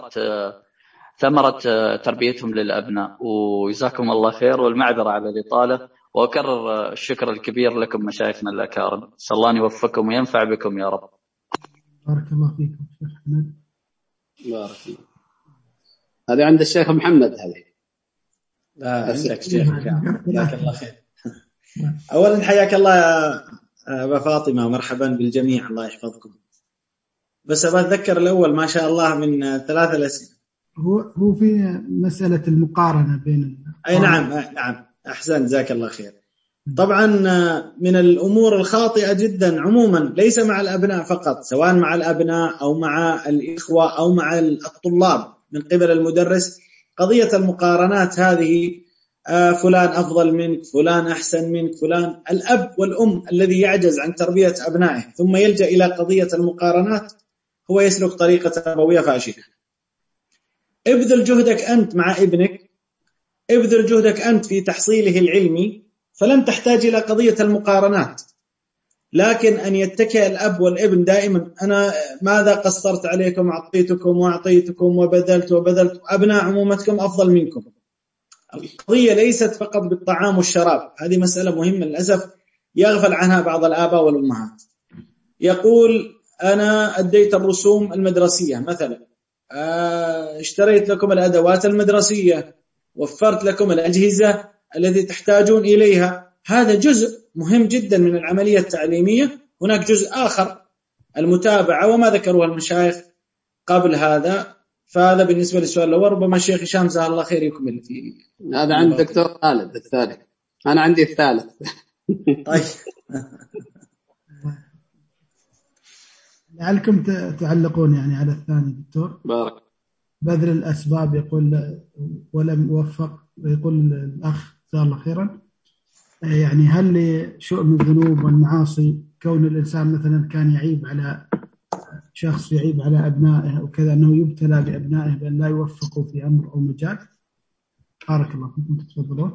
وثمرة تربيتهم للأبناء. وجزاكم الله خير والمعذرة على الإطالة، وأكرر الشكر الكبير لكم مشايخنا الأكارم. أسأل الله أن يوفقكم وينفع بكم يا رب. بارك الله فيكم شيخ أحمد. بارك الله. هذه عند الشيخ محمد. هذه لا عندك شيخ. جزاك الله خير. أولا حياك الله يا أبا فاطمة، مرحبا بالجميع، الله يحفظكم. بس أبغى أتذكر الأول ما شاء الله من 3 الأسئلة. هو في مسألة المقارنة بين أي نعم أحسن، جزاك الله خير. طبعا من الأمور الخاطئة جدا عموما، ليس مع الأبناء فقط، سواء مع الأبناء أو مع الإخوة أو مع الطلاب من قبل المدرس، قضية المقارنات هذه فلان أفضل منك، فلان أحسن منك، فلان. الأب والأم الذي يعجز عن تربية أبنائه ثم يلجأ إلى قضية المقارنات هو يسلك طريقة تربوية فاشلة. ابذل جهدك أنت مع ابنك، ابذل جهدك أنت في تحصيله العلمي، فلن تحتاج إلى قضية المقارنات. لكن أن يتكئ الأب والابن دائما أنا ماذا قصرت عليكم، أعطيتكم وأعطيتكم وبذلت، أبناء عمومتكم أفضل منكم. القضية ليست فقط بالطعام والشراب، هذه مسألة مهمة للأسف يغفل عنها بعض الآباء والأمهات. يقول أنا أديت الرسوم المدرسية مثلا، اشتريت لكم الأدوات المدرسية، وفرت لكم الأجهزة التي تحتاجون إليها. هذا جزء مهم جدا من العملية التعليمية. هناك جزء آخر المتابعة وما ذكروها المشايخ قبل هذا. فهذا بالنسبة للسؤال الأول. ربما الشيخ هشام جزاه الله خير يكمل في هذا. عند دكتور خالد الثاني، أنا عندي الثالث. طيب لعلكم تعلقون يعني على الثاني دكتور. بارك. بذل الأسباب يقول ولم يوفق، يقول الأخ جزاه الله خيرا، يعني هل لشؤم الذنوب والمعاصي كون الإنسان مثلا كان يعيب على شخص، يعيب على أبنائه وكذا، أنه يبتلى بأبنائه بأن لا يوفقوا في أمر أو مجال؟ بارك الله فيكم، تفضلون.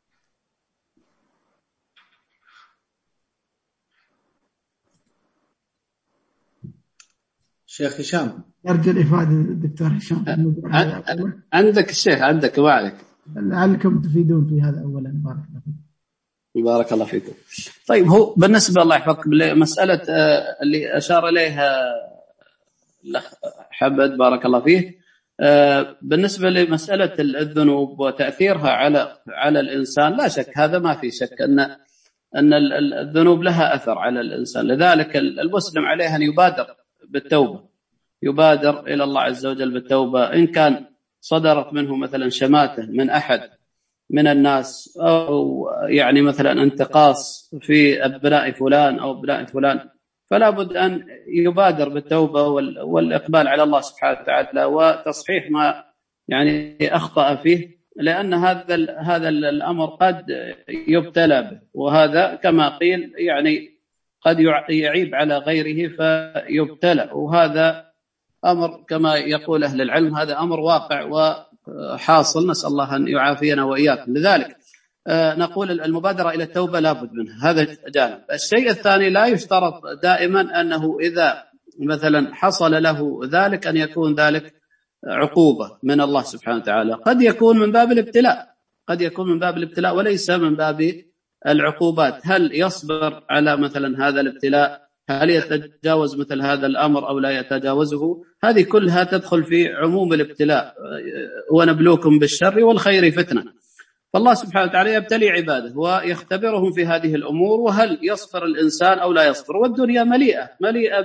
شيخ هشام، أرجو الإفادة الدكتور هشام. عندك الشيخ، عندك وعليك، لعلكم تفيدون في هذا أولا. بارك الله فيكم. بارك الله فيكم. طيب، هو بالنسبة الله يحفظك مسألة اللي أشار إليها الأخ حمد بارك الله فيه، بالنسبة لمسألة الذنوب وتأثيرها على الإنسان، لا شك، هذا ما في شك أن الذنوب لها أثر على الإنسان. لذلك المسلم عليه أن يبادر بالتوبة، يبادر إلى الله عز وجل بالتوبة. إن كان صدرت منه مثلا شماتة من أحد من الناس، أو يعني مثلا انتقاص في أبناء فلان أو أبناء فلان، فلا بد أن يبادر بالتوبة والإقبال على الله سبحانه وتعالى وتصحيح ما يعني أخطأ فيه، لأن هذا الأمر قد يبتلى به، وهذا كما قيل يعني قد يعيب على غيره فيبتلى، وهذا أمر كما يقول أهل العلم هذا أمر واقع وحاصل، نسأل الله أن يعافينا وإياكم. لذلك نقول المبادرة إلى التوبة لا بد منها، هذا جانب. الشيء الثاني، لا يشترط دائما أنه إذا مثلا حصل له ذلك أن يكون ذلك عقوبة من الله سبحانه وتعالى، قد يكون من باب الابتلاء، قد يكون من باب الابتلاء وليس من باب العقوبات. هل يصبر على مثلا هذا الابتلاء؟ هل يتجاوز مثل هذا الأمر أو لا يتجاوزه؟ هذه كلها تدخل في عموم الابتلاء. ونبلوكم بالشر والخير فتنة. فالله سبحانه وتعالى يبتلي عباده ويختبرهم في هذه الأمور، وهل يصبر الإنسان أو لا يصبر. والدنيا مليئة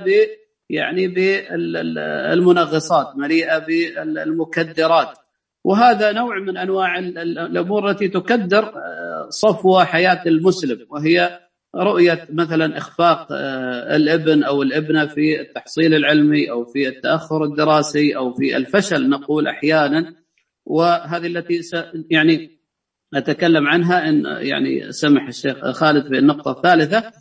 بالمنغصات، مليئة بالمكدرات، وهذا نوع من أنواع الأمور التي تكدر صفوة حياة المسلم، وهي رؤية مثلا إخفاق الابن أو الابنة في التحصيل العلمي أو في التأخر الدراسي أو في الفشل نقول أحيانا. وهذه التي يعني أتكلم عنها إن يعني سمح الشيخ خالد في النقطة الثالثة.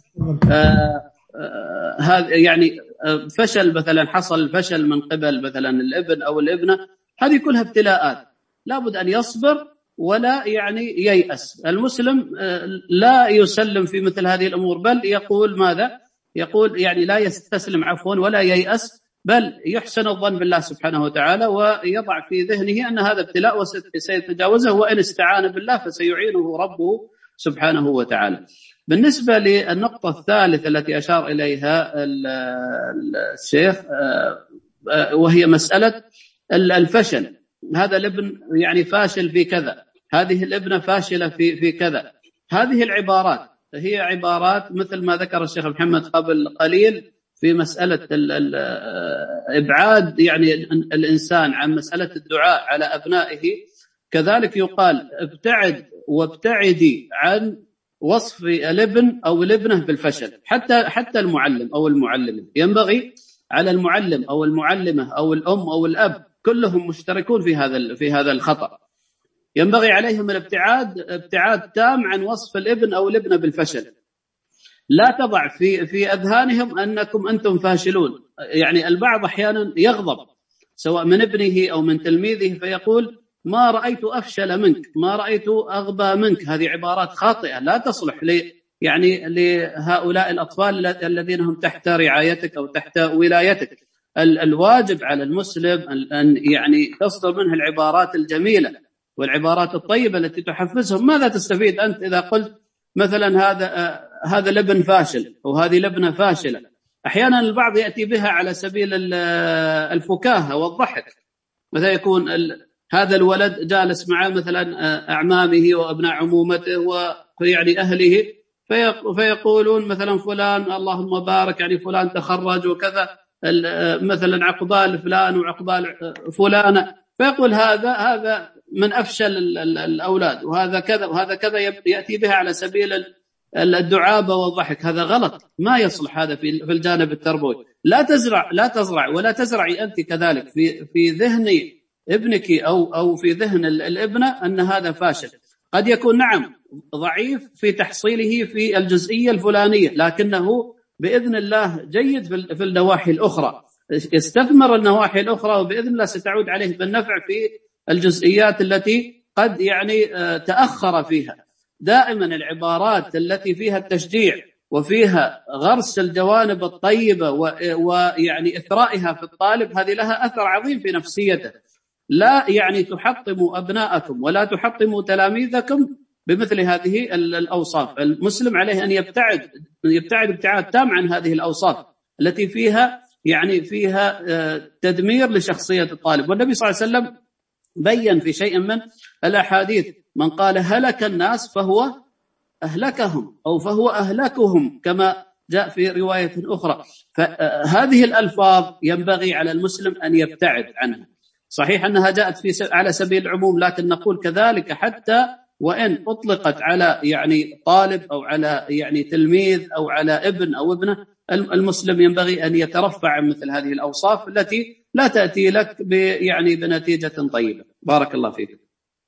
هذا يعني فشل مثلا، حصل الفشل من قبل مثلا الابن أو الابنة، هذه كلها ابتلاءات، لابد أن يصبر ولا يعني ييأس. المسلم لا يسلم في مثل هذه الأمور، بل يقول ماذا؟ يقول يعني لا يستسلم عفوا ولا ييأس، بل يحسن الظن بالله سبحانه وتعالى ويضع في ذهنه أن هذا ابتلاء وسيتجاوزه، وإن استعان بالله فسيعينه ربه سبحانه وتعالى. بالنسبة للنقطة الثالثة التي أشار إليها الشيخ وهي مسألة الفشل، هذا الابن يعني فاشل في كذا، هذه الابنة فاشلة في كذا. هذه العبارات هي عبارات مثل ما ذكر الشيخ محمد قبل قليل في مسألة إبعاد يعني الإنسان عن مسألة الدعاء على أبنائه. كذلك يقال ابتعد وابتعدي عن وصف الابن أو الابنة بالفشل. حتى المعلم أو المعلمة، ينبغي على المعلم أو المعلمة أو الأم أو الأب كلهم مشتركون في هذا الخطأ. ينبغي عليهم ابتعاد تام عن وصف الابن أو الابنة بالفشل. لا تضع في أذهانهم أنكم أنتم فاشلون. يعني البعض أحيانا يغضب سواء من ابنه أو من تلميذه فيقول ما رأيت أفشل منك، ما رأيت أغبى منك. هذه عبارات خاطئة لا تصلح يعني لهؤلاء الأطفال الذين هم تحت رعايتك أو تحت ولايتك. الواجب على المسلم أن يعني تصدر منه العبارات الجميلة والعبارات الطيبة التي تحفزهم. ماذا تستفيد أنت إذا قلت مثلا هذا الابن فاشل أو هذه الابنة فاشلة؟ أحيانا البعض يأتي بها على سبيل الفكاهة والضحك. مثلا يكون هذا الولد جالس مع مثلا أعمامه وأبناء عمومته ويعني أهله فيقولون مثلا فلان اللهم بارك يعني فلان تخرج وكذا، مثلا عقبال فلان وعقبال فلانة، فيقول هذا من أفشل الأولاد وهذا كذا وهذا كذا، يأتي بها على سبيل الدعابة والضحك. هذا غلط، ما يصلح هذا في الجانب التربوي. لا تزرع ولا تزرعي أنت كذلك في ذهن ابنك أو في ذهن الابنة أن هذا فاشل. قد يكون نعم ضعيف في تحصيله في الجزئية الفلانية، لكنه بإذن الله جيد في النواحي الأخرى. يستثمر النواحي الأخرى وبإذن الله ستعود عليه بالنفع في الجزئيات التي قد يعني تأخر فيها. دائما العبارات التي فيها التشجيع وفيها غرس الجوانب الطيبة ويعني إثرائها في الطالب هذه لها أثر عظيم في نفسيته. لا يعني تحطموا أبناءكم ولا تحطموا تلاميذكم بمثل هذه الأوصاف. المسلم عليه أن يبتعد ابتعاد تام عن هذه الأوصاف التي فيها تدمير لشخصية الطالب. والنبي صلى الله عليه وسلم بيّن في شيء من الأحاديث من قال هلك الناس فهو أهلكهم أو فهو أهلكهم كما جاء في رواية أخرى. فهذه الألفاظ ينبغي على المسلم أن يبتعد عنها. صحيح أنها جاءت على سبيل العموم، لكن نقول كذلك حتى وإن أطلقت على يعني طالب أو على يعني تلميذ أو على ابن أو ابنة، المسلم ينبغي أن يترفع عن مثل هذه الأوصاف التي لا تأتي لك يعني بنتيجة طيبة. بارك الله فيك.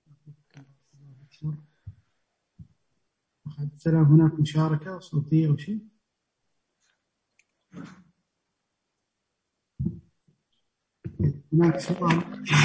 السلام. هناك مشاركة صوتية أو شيء؟ هناك سؤال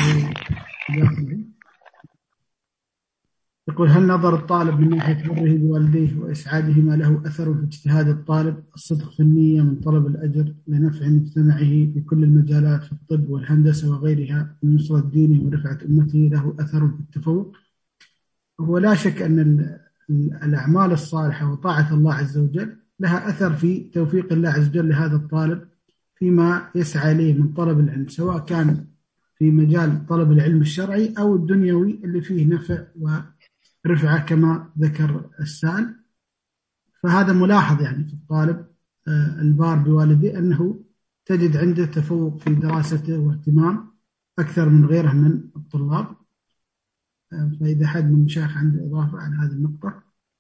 يقول هل نظر الطالب من ناحية بره بوالديه وإسعادهما له أثر في اجتهاد الطالب؟ الصدق في النية من طلب الأجر لنفع مجتمعه في كل المجالات في الطب والهندسة وغيرها من نصرة دينه ورفعة أمته له أثر في التفوق؟ هو لا شك أن الأعمال الصالحة وطاعة الله عز وجل لها أثر في توفيق الله عز وجل لهذا الطالب فيما يسعى إليه من طلب العلم، سواء كان في مجال طلب العلم الشرعي أو الدنيوي اللي فيه نفع ورفعة كما ذكر السائل. فهذا ملاحظ يعني في الطالب البار بوالديه أنه تجد عنده تفوق في دراسته واهتمام أكثر من غيره من الطلاب. فإذا حد من المشايخ عنده إضافة عن هذه النقطة.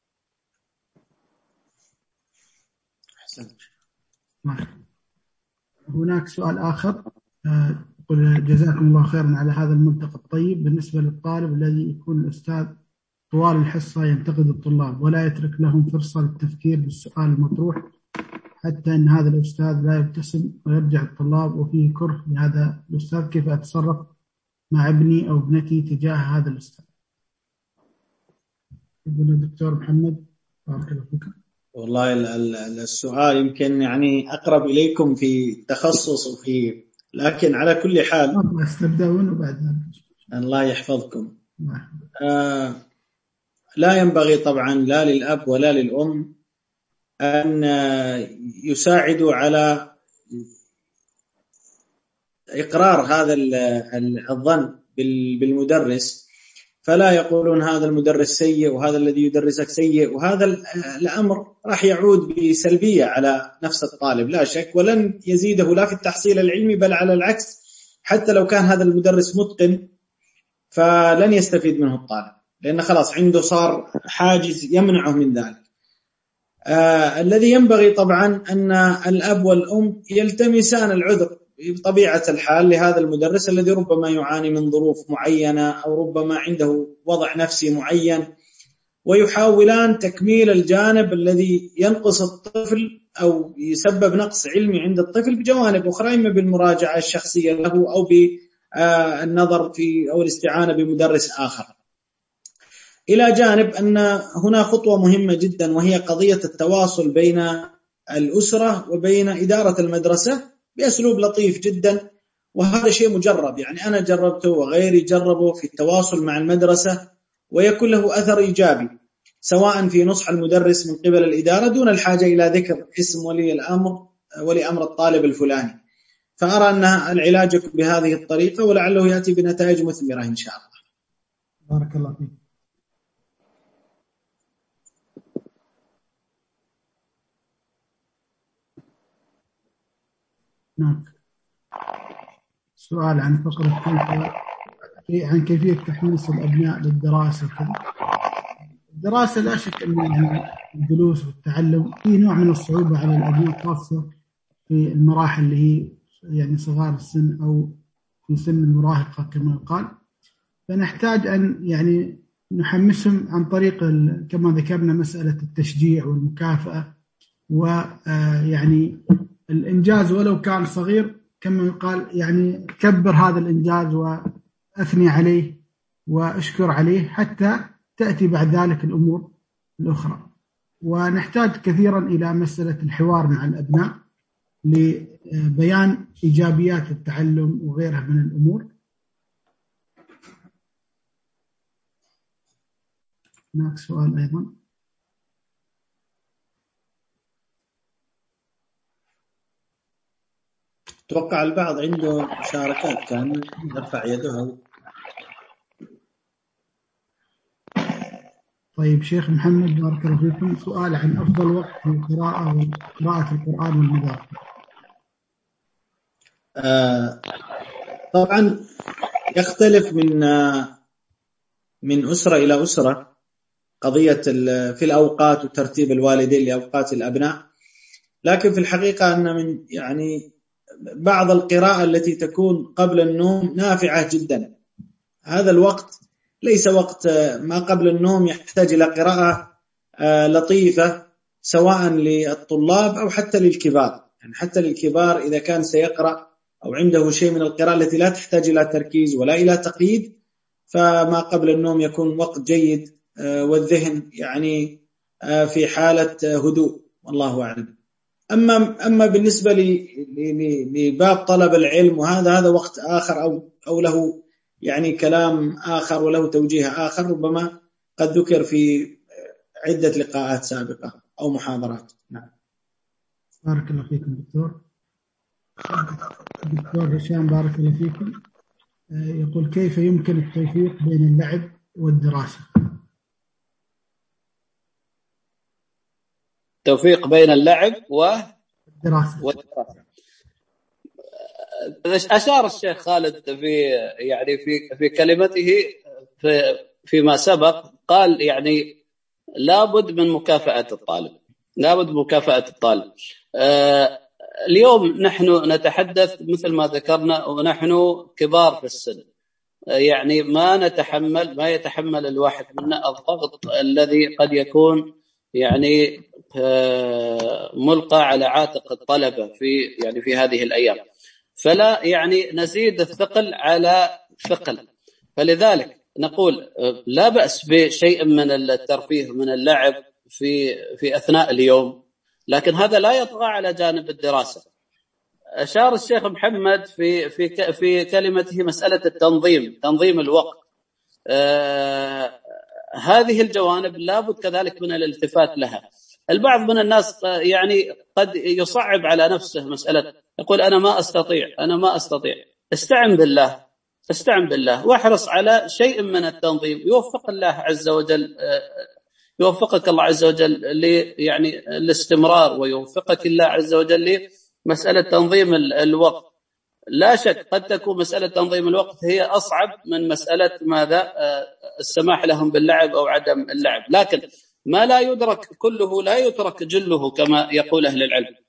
أحسنت. هناك سؤال آخر يقول جزاكم الله خيرا على هذا الملتقى الطيب. بالنسبة للطالب الذي يكون الأستاذ طوال الحصة ينتقد الطلاب ولا يترك لهم فرصة للتفكير بالسؤال المطروح حتى أن هذا الأستاذ لا يبتسم ويرجع الطلاب وفيه كره لهذا الأستاذ، كيف أتصرف مع ابني أو ابنتي تجاه هذا الأستاذ؟ ابن الدكتور محمد بارك الله فيكم. والله السؤال يمكن يعني أقرب إليكم في تخصص وفي، لكن على كل حال نبدأون وبعد الله يحفظكم. لا ينبغي طبعا لا للأب ولا للأم أن يساعدوا على إقرار هذا الظن بالمدرس، فلا يقولون هذا المدرس سيء وهذا الذي يدرسك سيء، وهذا الأمر راح يعود بسلبية على نفس الطالب لا شك، ولن يزيده لا في التحصيل العلمي بل على العكس. حتى لو كان هذا المدرس متقن فلن يستفيد منه الطالب، لأنه خلاص عنده صار حاجز يمنعه من ذلك. الذي ينبغي طبعا أن الأب والأم يلتمسان العذر بطبيعة الحال لهذا المدرس الذي ربما يعاني من ظروف معينة أو ربما عنده وضع نفسي معين، ويحاولان تكميل الجانب الذي ينقص الطفل أو يسبب نقص علمي عند الطفل بجوانب أخرى، إما بالمراجعة الشخصية له أو بالنظر في أو الاستعانة بمدرس آخر. إلى جانب أن هنا خطوة مهمة جدا، وهي قضية التواصل بين الأسرة وبين إدارة المدرسة بأسلوب لطيف جدا، وهذا شيء مجرب، يعني أنا جربته وغيري جربه في التواصل مع المدرسة، ويكون له أثر إيجابي سواء في نصح المدرس من قبل الإدارة دون الحاجة إلى ذكر اسم ولي أمر الطالب الفلاني. فأرى أن العلاج بهذه الطريقة ولعله يأتي بنتائج مثمرة إن شاء الله. بارك الله فيك. نعم، سؤال عن فقرة عن كيفية تحميس الأبناء للدراسة. الدراسة لا شك أن الجلوس والتعلم فيه نوع من الصعوبة على الأبناء، خاصة في المراحل اللي هي يعني صغار السن أو في سن المراهقة كما يقال. فنحتاج أن يعني نحمسهم عن طريق كما ذكرنا مسألة التشجيع والمكافأة، ويعني الإنجاز ولو كان صغير كما يقال، يعني كبر هذا الإنجاز وأثني عليه وأشكر عليه حتى تأتي بعد ذلك الأمور الأخرى. ونحتاج كثيرا إلى مسألة الحوار مع الأبناء لبيان إيجابيات التعلم وغيرها من الأمور. هناك سؤال أيضا. توقع البعض عنده مشاركات، كان يرفع يده. طيب شيخ محمد بارك الله فيكم، سؤال عن أفضل وقت للقراءة وقراءة القرآن والمذاكرة. طبعا يختلف من أسرة إلى أسرة قضية في الأوقات وترتيب الوالدين لأوقات الأبناء، لكن في الحقيقة أن من يعني بعض القراءة التي تكون قبل النوم نافعة جدا. هذا الوقت ليس وقت ما قبل النوم، يحتاج إلى قراءة لطيفة سواء للطلاب أو حتى للكبار، يعني حتى للكبار إذا كان سيقرأ أو عنده شيء من القراءة التي لا تحتاج إلى تركيز ولا إلى تقييد، فما قبل النوم يكون وقت جيد والذهن يعني في حالة هدوء، والله أعلم. أما بالنسبة لباب طلب العلم وهذا وقت آخر أو له يعني كلام آخر وله توجيه آخر، ربما قد ذكر في عدة لقاءات سابقة أو محاضرات. نعم. بارك الله فيكم دكتور. دكتور هشام بارك الله فيكم، يقول كيف يمكن التوفيق بين اللعب والدراسة؟ توفيق بين اللعب والدراسة. أشار الشيخ خالد في كلمته فيما سبق، قال يعني لابد من مكافأة الطالب، لابد مكافأة الطالب. اليوم نحن نتحدث مثل ما ذكرنا ونحن كبار في السن، يعني ما يتحمل الواحد منا الضغط الذي قد يكون يعني ملقى على عاتق الطلبة في هذه الأيام، فلا يعني نزيد الثقل على ثقل. فلذلك نقول لا بأس بشيء من الترفيه من اللعب في أثناء اليوم، لكن هذا لا يطغى على جانب الدراسة. أشار الشيخ محمد في كلمته مسألة تنظيم الوقت. هذه الجوانب لابد كذلك من الالتفات لها. البعض من الناس يعني قد يصعب على نفسه مسألة، يقول أنا ما أستطيع. استعن بالله واحرص على شيء من التنظيم، يوفقك الله عز وجل يعني الاستمرار، ويوفقك الله عز وجل لمسألة تنظيم الوقت. لا شك قد تكون مسألة تنظيم الوقت هي أصعب من مسألة السماح لهم باللعب أو عدم اللعب، لكن ما لا يدرك كله لا يترك جله كما يقول أهل العلم.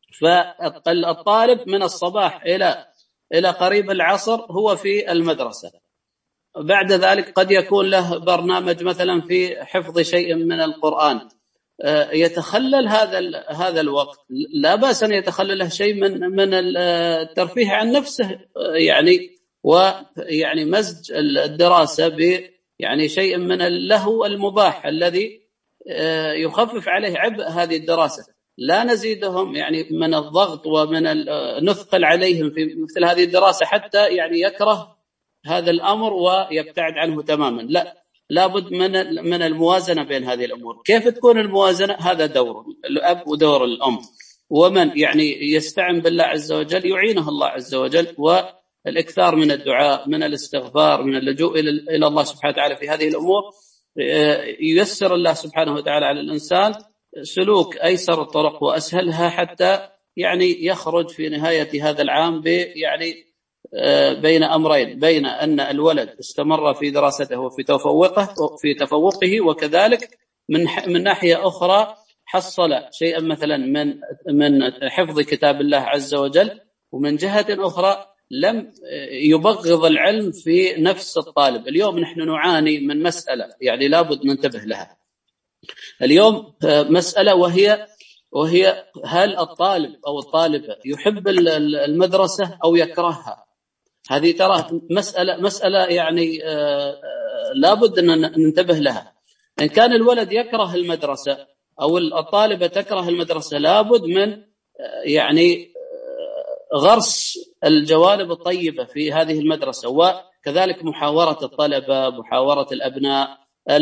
فالطالب من الصباح إلى قريب العصر هو في المدرسة. بعد ذلك قد يكون له برنامج مثلا في حفظ شيء من القرآن، يتخلل هذا الوقت. لا بأس أن يتخلله شيء من الترفيه عن نفسه، ويعني مزج الدراسة يعني شيء من اللهو المباح الذي يخفف عليه عبء هذه الدراسة. لا نزيدهم يعني من الضغط ومن نثقل عليهم في مثل هذه الدراسة حتى يعني يكره هذا الأمر ويبتعد عنه تماما. لا، لابد من الموازنة بين هذه الأمور. كيف تكون الموازنة؟ هذا دور الأب ودور الأم، ومن يعني يستعن بالله عز وجل يعينه الله عز وجل، والإكثار من الدعاء، من الاستغفار، من اللجوء إلى الله سبحانه وتعالى في هذه الأمور. ييسر الله سبحانه وتعالى على الإنسان سلوك أيسر الطرق وأسهلها حتى يعني يخرج في نهاية هذا العام يعني بين أمرين: بين أن الولد استمر في دراسته وفي تفوقه، وكذلك من ناحية أخرى حصل شيئا مثلا من حفظ كتاب الله عز وجل، ومن جهة أخرى لم يبغض العلم في نفس الطالب. اليوم نحن نعاني من مسألة يعني لابد ننتبه لها اليوم، مسألة وهي هل الطالب أو الطالبة يحب المدرسة أو يكرهها؟ هذه ترى مسألة يعني لابد أن ننتبه لها. إن كان الولد يكره المدرسة أو الطالبة تكره المدرسة، لابد من يعني غرس الجوانب الطيبة في هذه المدرسة، وكذلك محاورة الطلبة، محاورة الأبناء،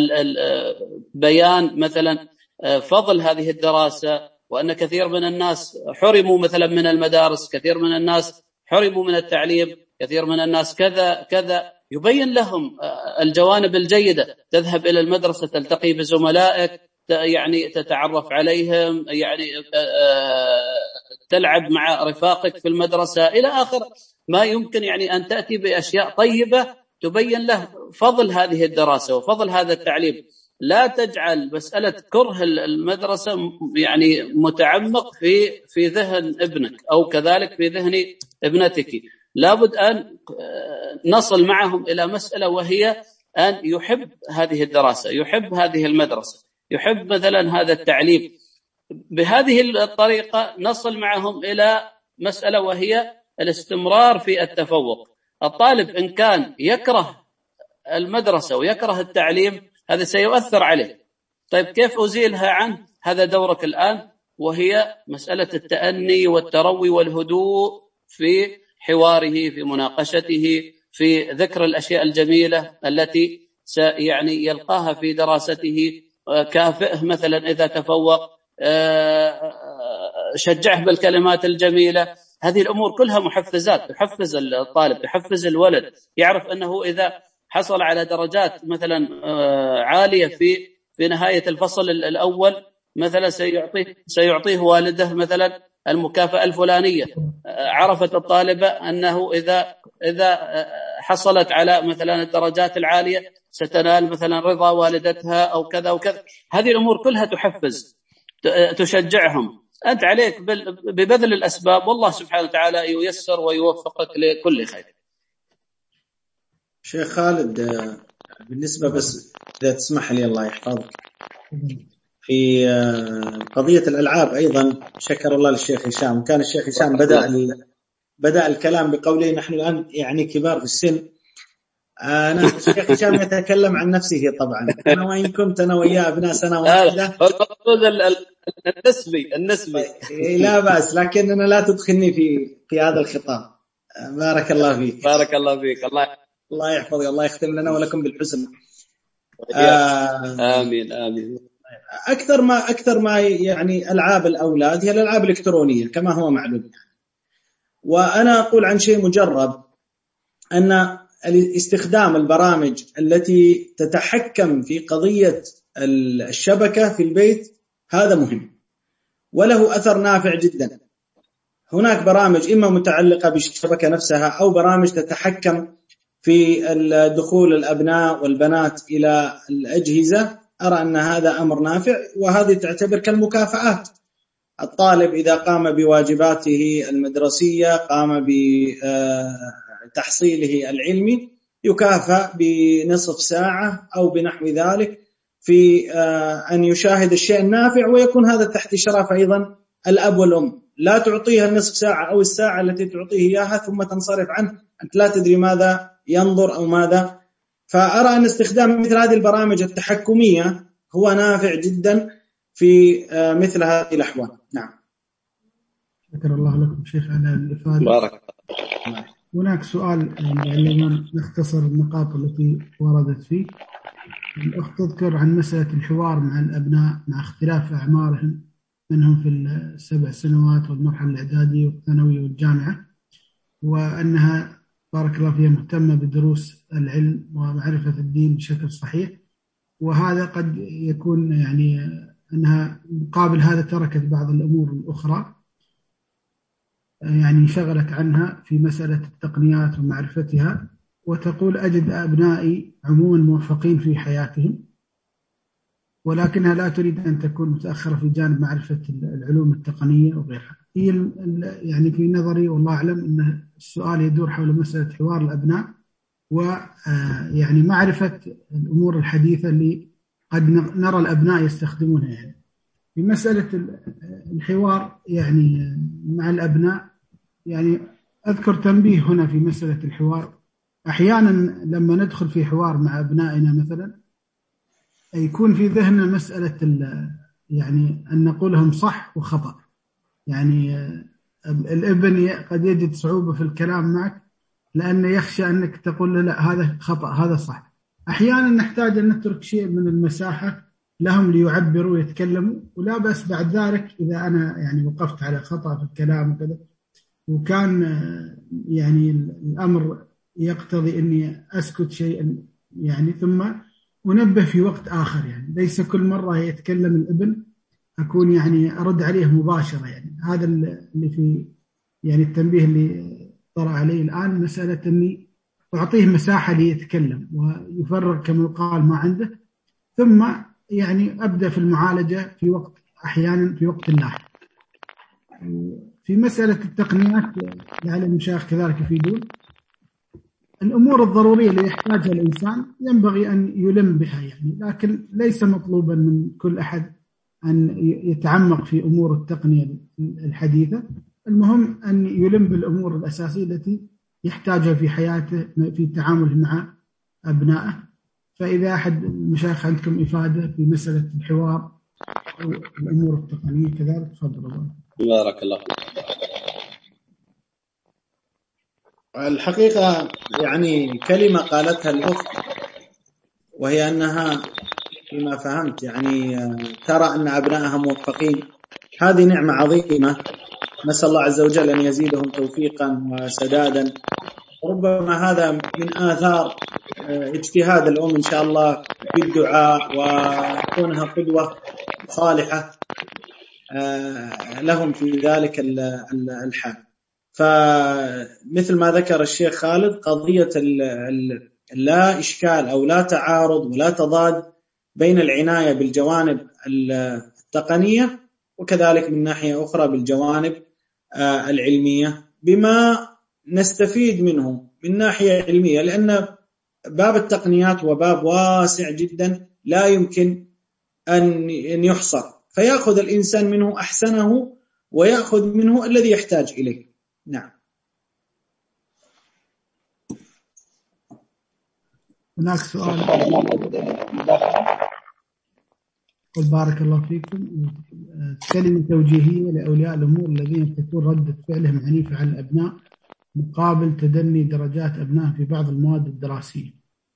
بيان مثلا فضل هذه الدراسة، وأن كثير من الناس حرموا مثلا من المدارس، كثير من الناس حرموا من التعليم، كثير من الناس كذا. يبين لهم الجوانب الجيدة، تذهب إلى المدرسة تلتقي بزملائك، يعني تتعرف عليهم، يعني تلعب مع رفاقك في المدرسة إلى آخر ما يمكن، يعني أن تأتي بأشياء طيبة تبين له فضل هذه الدراسة وفضل هذا التعليم. لا تجعل مسألة كره المدرسة يعني متعمق في ذهن ابنك أو كذلك في ذهن ابنتك. لابد أن نصل معهم إلى مسألة، وهي أن يحب هذه الدراسة، يحب هذه المدرسة، يحب مثلا هذا التعليم. بهذه الطريقة نصل معهم إلى مسألة، وهي الاستمرار في التفوق. الطالب إن كان يكره المدرسة ويكره التعليم، هذا سيؤثر عليه. طيب كيف أزيلها عنه؟ هذا دورك الآن، وهي مسألة التأني والتروي والهدوء في حواره، في مناقشته، في ذكر الأشياء الجميلة التي يعني يلقاها في دراسته. كافئه مثلا إذا تفوق، شجعه بالكلمات الجميلة. هذه الأمور كلها محفزات، تحفز الطالب، تحفز الولد، يعرف أنه إذا حصل على درجات مثلا عالية في نهاية الفصل الأول مثلا سيعطيه والده مثلا المكافأة الفلانية. عرفت الطالبة أنه إذا حصلت على مثلا الدرجات العالية ستنال مثلا رضا والدتها أو كذا وكذا. هذه الأمور كلها تحفز، تشجعهم. أنت عليك ببذل الأسباب، والله سبحانه وتعالى ييسر ويوفقك لكل خير. شيخ خالد، بالنسبة بس إذا تسمح لي الله يحفظك، في قضية الألعاب أيضا شكر الله للشيخ هشام. كان الشيخ هشام بدأ الكلام بقوله نحن الآن يعني كبار في السن. أنا الشيخ هشام يتكلم عن نفسه طبعا، أنا وإن كنت أنا وياه أبناء سنة واحدة. النسبي لا بأس، لكننا لا تدخلني في هذا الخطاب. بارك الله فيك. بارك الله فيك. الله يحفظك، الله يختم لنا ولكم بالحسن. آمين آمين. أكثر ما يعني ألعاب الأولاد هي الألعاب الإلكترونية كما هو معلوم. وأنا أقول عن شيء مجرب، أن استخدام البرامج التي تتحكم في قضية الشبكة في البيت هذا مهم وله أثر نافع جدا. هناك برامج إما متعلقة بالشبكة نفسها أو برامج تتحكم في دخول الأبناء والبنات إلى الأجهزة. أرى أن هذا أمر نافع، وهذه تعتبر كالمكافآت. الطالب إذا قام بواجباته المدرسية، قام بتحصيله العلمي، يكافأ بنصف ساعة أو بنحو ذلك في أن يشاهد الشيء النافع، ويكون هذا تحت إشراف أيضا الأب والأم. لا تعطيها النصف ساعة أو الساعة التي تعطيه إياها ثم تنصرف عنه، أنت لا تدري ماذا ينظر أو ماذا. فأرى أن استخدام مثل هذه البرامج التحكمية هو نافع جدا في مثل هذه الأحوال. نعم. شكر الله لكم شيخ على الإفادة. بارك. هناك سؤال لعلنا نختصر النقاط التي وردت فيه. الأخت تذكر عن مسألة الحوار مع الأبناء مع اختلاف أعمارهم، منهم في 7 سنوات والمرحلة الإعدادية والثانوية والجامعة، وأنها بارك الله فيها مهتمة بدروس العلم ومعرفة الدين بشكل صحيح، وهذا قد يكون يعني أنها مقابل هذا تركت بعض الأمور الأخرى يعني انشغلت عنها في مسألة التقنيات ومعرفتها، وتقول أجد أبنائي عموما موفقين في حياتهم، ولكنها لا تريد أن تكون متأخرة في جانب معرفة العلوم التقنية وغيرها. هي يعني في نظري والله أعلم أن السؤال يدور حول مسألة حوار الأبناء ويعني معرفة الأمور الحديثة اللي قد نرى الأبناء يستخدمونها. يعني في مسألة الحوار يعني مع الأبناء، يعني أذكر تنبيه هنا في مسألة الحوار. أحيانا لما ندخل في حوار مع أبنائنا مثلا يكون في ذهننا مسألة يعني أن نقولهم صح وخطأ. يعني الابن قد يجد صعوبة في الكلام معك لأنه يخشى أنك تقول له لا هذا خطأ هذا صح. أحيانا نحتاج أن نترك شيء من المساحة لهم ليعبروا ويتكلموا، ولا بأس بعد ذلك إذا أنا يعني وقفت على خطأ في الكلام وكذا، وكان يعني الأمر يقتضي أني أسكت شيئا يعني ثم أنبه في وقت آخر. يعني ليس كل مرة يتكلم الابن أكون يعني أرد عليه مباشرة. يعني هذا اللي في يعني التنبيه اللي طرأ عليه الآن، مسألة أني أعطيه مساحة ليتكلم ويفرغ كما يقال ما عنده، ثم يعني أبدأ في المعالجة في وقت أحيانا في وقت لاحق. في مسألة التقنيات لعل المشايخ كذلك يفيدون. الأمور الضرورية اللي يحتاجها الإنسان ينبغي أن يلم بها يعني، لكن ليس مطلوبا من كل أحد أن يتعمق في أمور التقنية الحديثة. المهم أن يلم بالأمور الأساسية التي يحتاجها في حياته في تعامله مع أبنائه. فإذا أحد المشايخ عندكم إفادة في مسألة الحوار أو الأمور التقنية كذلك تفضلوا. بارك الله فيك. الحقيقة يعني كلمة قالتها الأخت، وهي أنها فيما فهمت يعني ترى أن أبنائها موفقين. هذه نعمة عظيمة، نسأل الله عز وجل أن يزيدهم توفيقا وسدادا. ربما هذا من آثار اجتهاد الأم إن شاء الله بالدعاء وكونها قدوة صالحة لهم في ذلك الحال. فمثل ما ذكر الشيخ خالد، قضية لا إشكال أو لا تعارض ولا تضاد بين العناية بالجوانب التقنية وكذلك من ناحية أخرى بالجوانب العلمية، بما نستفيد منه من ناحية علمية، لأن باب التقنيات وباب واسع جدا لا يمكن أن يحصر، فيأخذ الإنسان منه أحسنه ويأخذ منه الذي يحتاج إليه. نعم. هناك سؤال. قل بارك الله فيكم. كلمة توجيهية لأولياء الأمور الذين تكون ردة فعلهم عنيفة على الأبناء مقابل تدني درجات أبناء في بعض المواد الدراسية.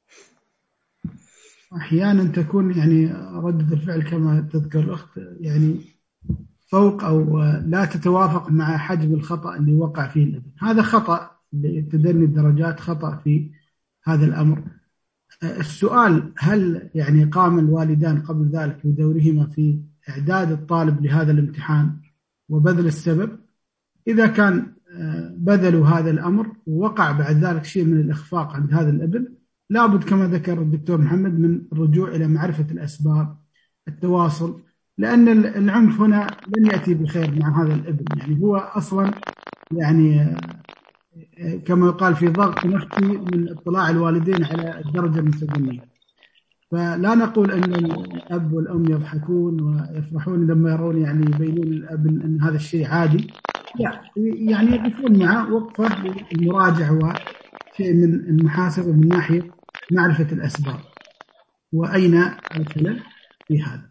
أحيانا تكون يعني ردة الفعل كما تذكر الأخت يعني فوق أو لا تتوافق مع حجم الخطأ اللي وقع فيه الابن. هذا خطأ لتدني الدرجات، خطأ في هذا الأمر. السؤال: هل يعني قام الوالدان قبل ذلك بدورهما في إعداد الطالب لهذا الامتحان وبذل السبب؟ إذا كان بذلوا هذا الأمر ووقع بعد ذلك شيء من الإخفاق عند هذا الابن، لابد كما ذكر الدكتور محمد من الرجوع إلى معرفة الأسباب، التواصل لأن العنف هنا لن يأتي بخير مع هذا الابن. يعني هو أصلا يعني كما يقال في ضغط نفسي من اطلاع الوالدين على الدرجة المتدنية. فلا نقول أن الأب والأم يضحكون ويفرحون لما يرون يعني يبينون الأب أن هذا الشيء عادي، لا، يعني يقفون معه وقفة المراجعة وشيء من المحاسبة من ناحية معرفة الأسباب وأين الخلل في هذا.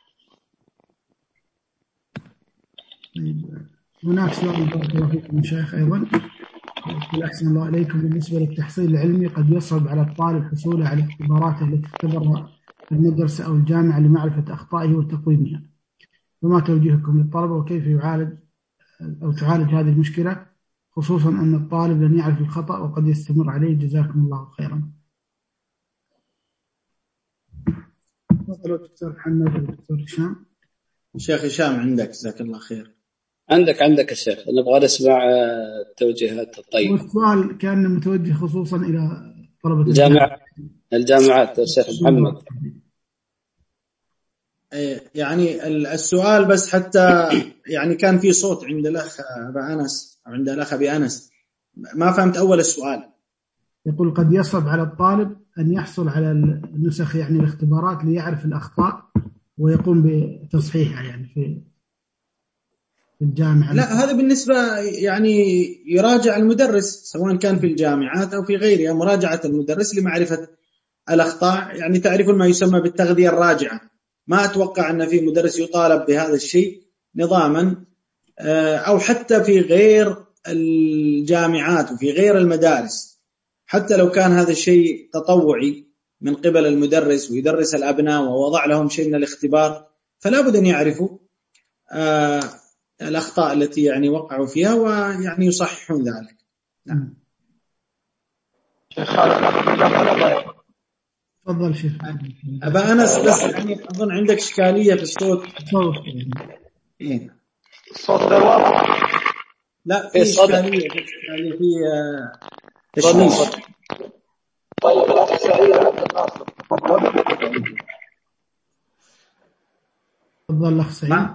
هناك سؤال بارك الله فيكم شيخ أيضا، يقول أحسن الله عليكم، بالنسبة للتحصيل العلمي قد يصعب على الطالب حصوله على اختباراته التي تختبرها في المدرسة أو الجامعة لمعرفة أخطائه وتقويمها، فما توجيهكم للطلبة وكيف تعالج هذه المشكلة، خصوصا أن الطالب لن يعرف الخطأ وقد يستمر عليه؟ جزاكم الله خيرا. تفضلوا دكتور محمد والدكتور هشام. شيخ هشام عندك، جزاك الله خير. عندك الشيخ، نبغى نسمع التوجيهات الطيبة. والسؤال كان متوجه خصوصا إلى طلبة الجامعات الشيخ محمد. يعني السؤال بس حتى يعني كان في صوت عند الأخ أبا أنس أو عند الأخ أبي أنس، ما فهمت أول السؤال. يقول قد يصعب على الطالب أن يحصل على النسخ يعني الاختبارات ليعرف الأخطاء ويقوم بتصحيحها يعني في الجامعة. لا، هذا بالنسبة يعني يراجع المدرس سواء كان في الجامعات أو في غيرها، مراجعة المدرس لمعرفة الأخطاء. يعني تعرفون ما يسمى بالتغذية الراجعة. ما أتوقع أن في مدرس يطالب بهذا الشيء نظاما، أو حتى في غير الجامعات وفي غير المدارس، حتى لو كان هذا الشيء تطوعي من قبل المدرس ويدرس الأبناء ووضع لهم شيء من الاختبار، فلا بد أن يعرفوا الأخطاء التي يعني وقعوا فيها ويعني يصححون ذلك. نعم. تفضل شيخ. أبا أنس، بس يعني أظن عندك إشكالية في الصوت. إيه؟ الصوت غير واضح. لا، في إشكالية في تشويش. طيب الأخ سعيد تفضل الأخ سعيد.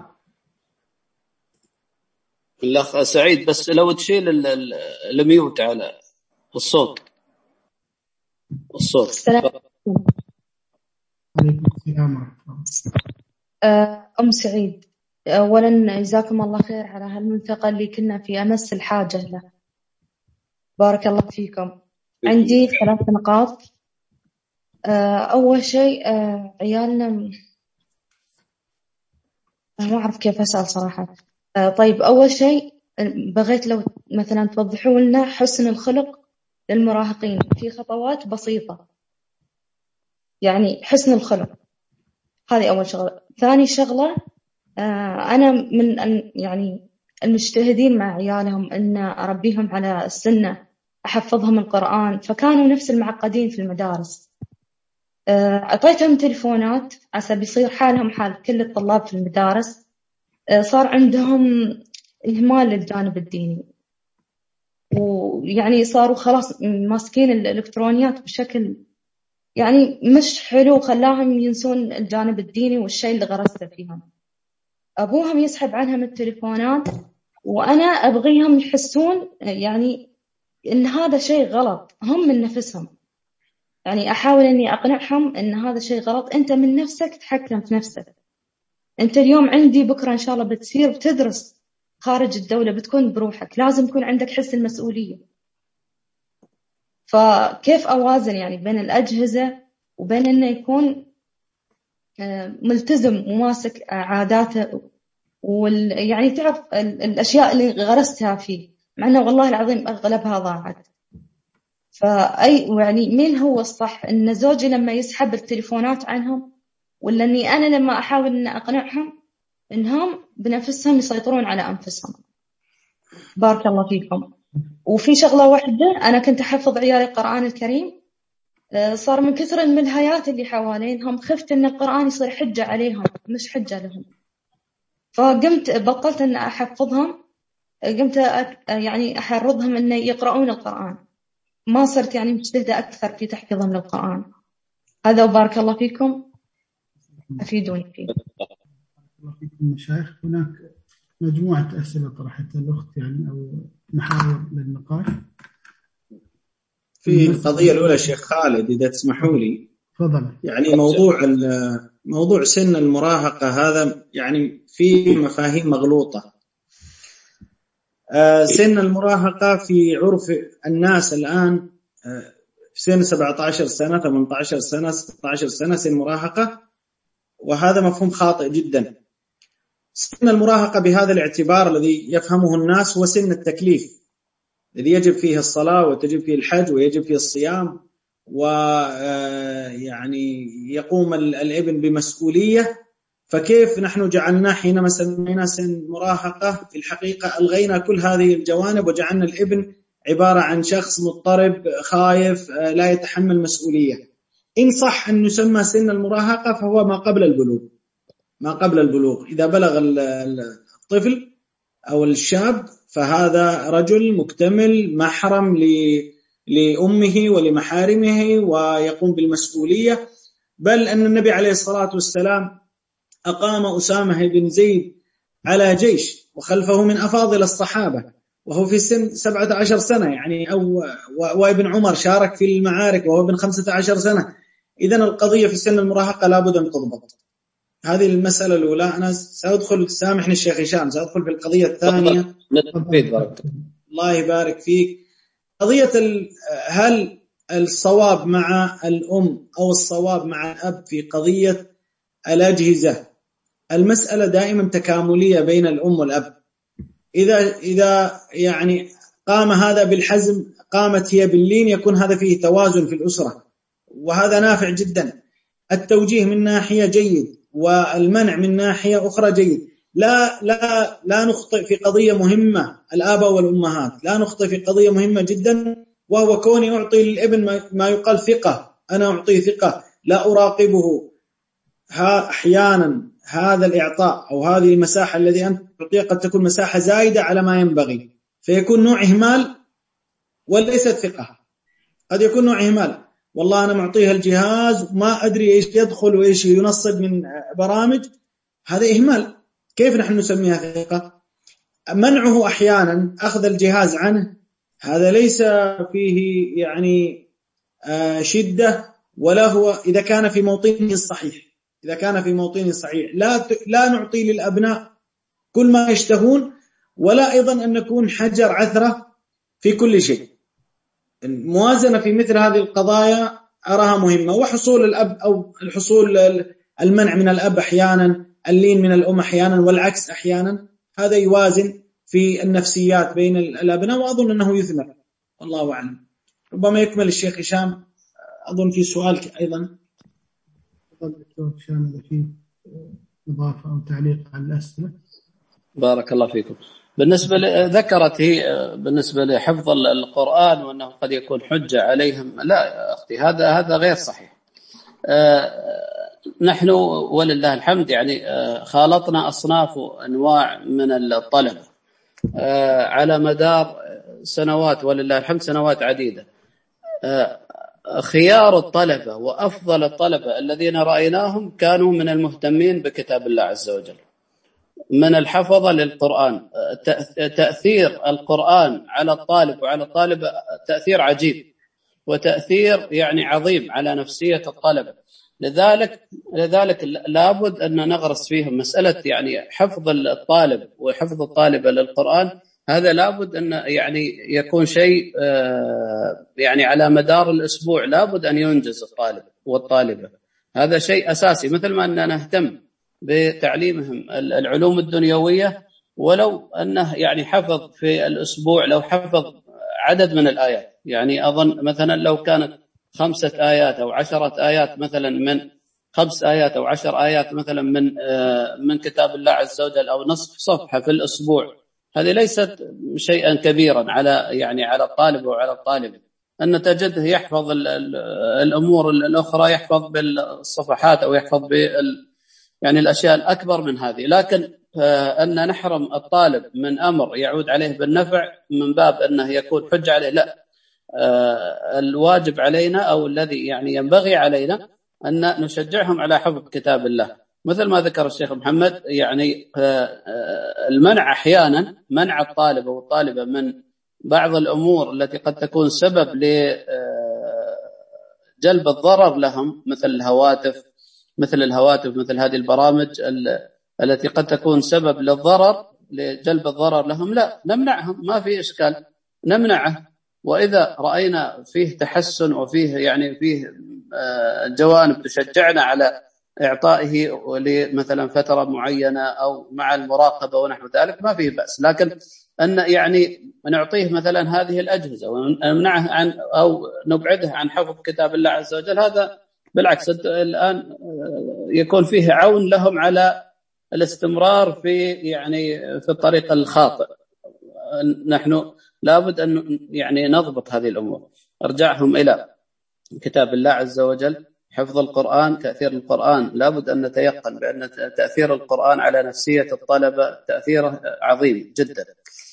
الأخ سعيد، بس لو تشيل الميوت على الصوت. السلام عليكم السلام. أم سعيد، أولا جزاكم الله خير على هالملتقى اللي كنا في أمس الحاجة له، بارك الله فيكم. عندي 3 نقاط. أول شيء عيالنا ما أعرف كيف أسأل صراحة. طيب، أول شيء بغيت لو مثلا توضحوا لنا حسن الخلق للمراهقين في خطوات بسيطة، يعني حسن الخلق، هذه أول شغلة. ثاني شغلة، أنا من يعني المجتهدين مع عيالهم أن أربيهم على السنة، أحفظهم القرآن، فكانوا نفس المعقدين في المدارس. أعطيتهم تلفونات عسى بيصير حالهم حال كل الطلاب في المدارس. صار عندهم إهمال للجانب الديني، ويعني صاروا خلاص ماسكين الإلكترونيات بشكل يعني مش حلو، خلاهم ينسون الجانب الديني والشيء اللي غرسته فيهم. أبوهم يسحب عنهم التلفونات، وأنا أبغيهم يحسون يعني إن هذا شيء غلط هم من نفسهم. يعني أحاول إني أقنعهم إن هذا شيء غلط، أنت من نفسك تحكم في نفسك. أنت اليوم عندي، بكرة إن شاء الله بتصير بتدرس خارج الدولة، بتكون بروحك، لازم يكون عندك حس المسؤولية. فكيف أوازن يعني بين الأجهزة وبين إنه يكون ملتزم وماسك عاداته يعني تعرف الأشياء اللي غرستها فيه، مع أنه والله العظيم أغلبها ضاعت. يعني مين هو الصح، إن زوجي لما يسحب التليفونات عنهم، ولا إني أنا لما أحاول إن أقنعهم إنهم بنفسهم يسيطرون على أنفسهم؟ بارك الله فيكم. وفي شغلة واحدة، أنا كنت أحفظ عيالي القرآن الكريم، صار من كثر الملهيات اللي حوالينهم خفت إن القرآن يصير حجة عليهم مش حجة لهم، فقمت بطلت إن أحفظهم، قمت يعني أحرضهم إن يقرؤون القرآن، ما صرت يعني مجتهدة أكثر في تحفيظهم للقرآن. هذا وبارك الله فيكم، أفيدوني فيه. الله فيكم المشايخ. هناك مجموعة أسئلة طرحتها الأخت يعني أو محاور للنقاش. في القضية الأولى شيخ خالد إذا تسمحوا لي، تفضل. يعني موضوع سن المراهقة هذا يعني في مفاهيم مغلوطة. سن المراهقة في عرف الناس الآن في سن 17 سنة 18 سنة 16 سنة سن مراهقة، وهذا مفهوم خاطئ جدا. سن المراهقة بهذا الاعتبار الذي يفهمه الناس هو سن التكليف الذي يجب فيه الصلاة وتجب فيه الحج ويجب فيه الصيام، ويعني يقوم الابن بمسؤولية. فكيف نحن جعلنا حينما سمينا سن مراهقة في الحقيقة ألغينا كل هذه الجوانب وجعلنا الابن عبارة عن شخص مضطرب خايف لا يتحمل مسؤولية. إن صح أن يسمى سن المراهقة فهو ما قبل البلوغ. إذا بلغ الطفل أو الشاب فهذا رجل مكتمل محرم لأمه ولمحارمه ويقوم بالمسؤولية. بل أن النبي عليه الصلاة والسلام أقام أسامة بن زيد على جيش وخلفه من أفاضل الصحابة وهو في سن 17 سنة يعني، وابن عمر شارك في المعارك وهو ابن 15 سنة. إذن القضية في سن المراهقة لابد أن تضبط. هذه المسألة الأولى. أنا سأدخل، سامحني الشيخ هشام، سأدخل في القضية الثانية. الله يبارك فيك. قضية هل الصواب مع الأم أو الصواب مع الأب في قضية الأجهزة؟ المسألة دائما تكاملية بين الأم والأب. إذا يعني قام هذا بالحزم قامت هي باللين يكون هذا فيه توازن في الأسرة، وهذا نافع جدا. التوجيه من ناحية جيد والمنع من ناحية أخرى جيد. لا نخطئ في قضية مهمة، الآباء والأمهات لا نخطئ في قضية مهمة جدا، وهو كوني أعطي للابن ما يقال ثقة. أنا أعطيه ثقة، لا أراقبه. أحيانا هذا الإعطاء أو هذه المساحة الذي أنت تعطيها قد تكون مساحة زائدة على ما ينبغي، فيكون نوع إهمال وليست ثقة. قد يكون نوع إهمال، والله أنا معطيها الجهاز وما أدري إيش يدخل وإيش ينصب من برامج، هذا إهمال. كيف نحن نسميها ثقة؟ منعه أحيانا، أخذ الجهاز عنه، هذا ليس فيه يعني شدة، ولا هو إذا كان في موطنه الصحيح. إذا كان في موطنه الصحيح لا نعطي للأبناء كل ما يشتهون، ولا أيضا أن نكون حجر عثرة في كل شيء. الموازنة في مثل هذه القضايا أراها مهمة. وحصول الأب أو الحصول المنع من الأب أحيانا، اللين من الأم أحيانا، والعكس أحيانا، هذا يوازن في النفسيات بين الأبناء، وأظن أنه يثمر. والله أعلم. ربما يكمل الشيخ هشام، أظن في سؤال أيضا. دكتور هشام إذا في إضافة أو تعليق على الأسئلة. بارك الله فيكم. بالنسبة ذكرت هي بالنسبة لحفظ القرآن وأنه قد يكون حجة عليهم، لا يا أختي، هذا غير صحيح. نحن ولله الحمد يعني خالطنا أصناف وأنواع من الطلبة على مدار سنوات، ولله الحمد سنوات عديدة. خيار الطلبة وأفضل الطلبة الذين رأيناهم كانوا من المهتمين بكتاب الله عز وجل، من الحفظة للقرآن. تأثير القرآن على الطالب وعلى الطالبة تأثير عجيب، وتأثير يعني عظيم على نفسية الطلبة. لذلك لابد أن نغرس فيهم مسألة يعني حفظ الطالب وحفظ الطالبة للقرآن. هذا لابد أن يعني يكون شيء يعني على مدار الأسبوع لابد أن ينجز الطالب والطالبة. هذا شيء أساسي، مثل ما أننا نهتم بتعليمهم العلوم الدنيوية، ولو أنه يعني حفظ في الأسبوع، لو حفظ عدد من الآيات، يعني أظن مثلا لو كانت 5 آيات أو 10 آيات مثلا، من 5 آيات أو 10 آيات مثلا من كتاب الله عز وجل، أو نصف صفحة في الأسبوع، هذه ليست شيئا كبيرا على الطالب وعلى الطالب. أن تجده يحفظ الأمور الأخرى، يحفظ بالصفحات أو يحفظ يعني الأشياء الأكبر من هذه. لكن أن نحرم الطالب من أمر يعود عليه بالنفع من باب أنه يكون حجة عليه، لا. الواجب علينا أو الذي يعني ينبغي علينا أن نشجعهم على حفظ كتاب الله، مثل ما ذكر الشيخ محمد، يعني المنع أحيانا، منع الطالب أو الطالبة من بعض الأمور التي قد تكون سبب لجلب الضرر لهم، مثل الهواتف، مثل هذه البرامج التي قد تكون سبب للضرر، لجلب الضرر لهم، لا نمنعهم، ما في إشكال، نمنعه. وإذا رأينا فيه تحسن وفيه يعني فيه جوانب تشجعنا على إعطائه مثلا فترة معينة أو مع المراقبة ونحو ذلك، ما فيه بأس. لكن أن يعني نعطيه مثلا هذه الأجهزة ونمنعه عن أو نبعده عن حفظ كتاب الله عز وجل، هذا بالعكس الآن يكون فيه عون لهم على الاستمرار في الطريق الخاطئ. نحن لابد أن يعني نضبط هذه الأمور، ارجعهم إلى كتاب الله عز وجل، حفظ القرآن، تأثير القرآن، لابد أن نتيقن بأن تأثير القرآن على نفسية الطلبة تأثيره عظيم جدا.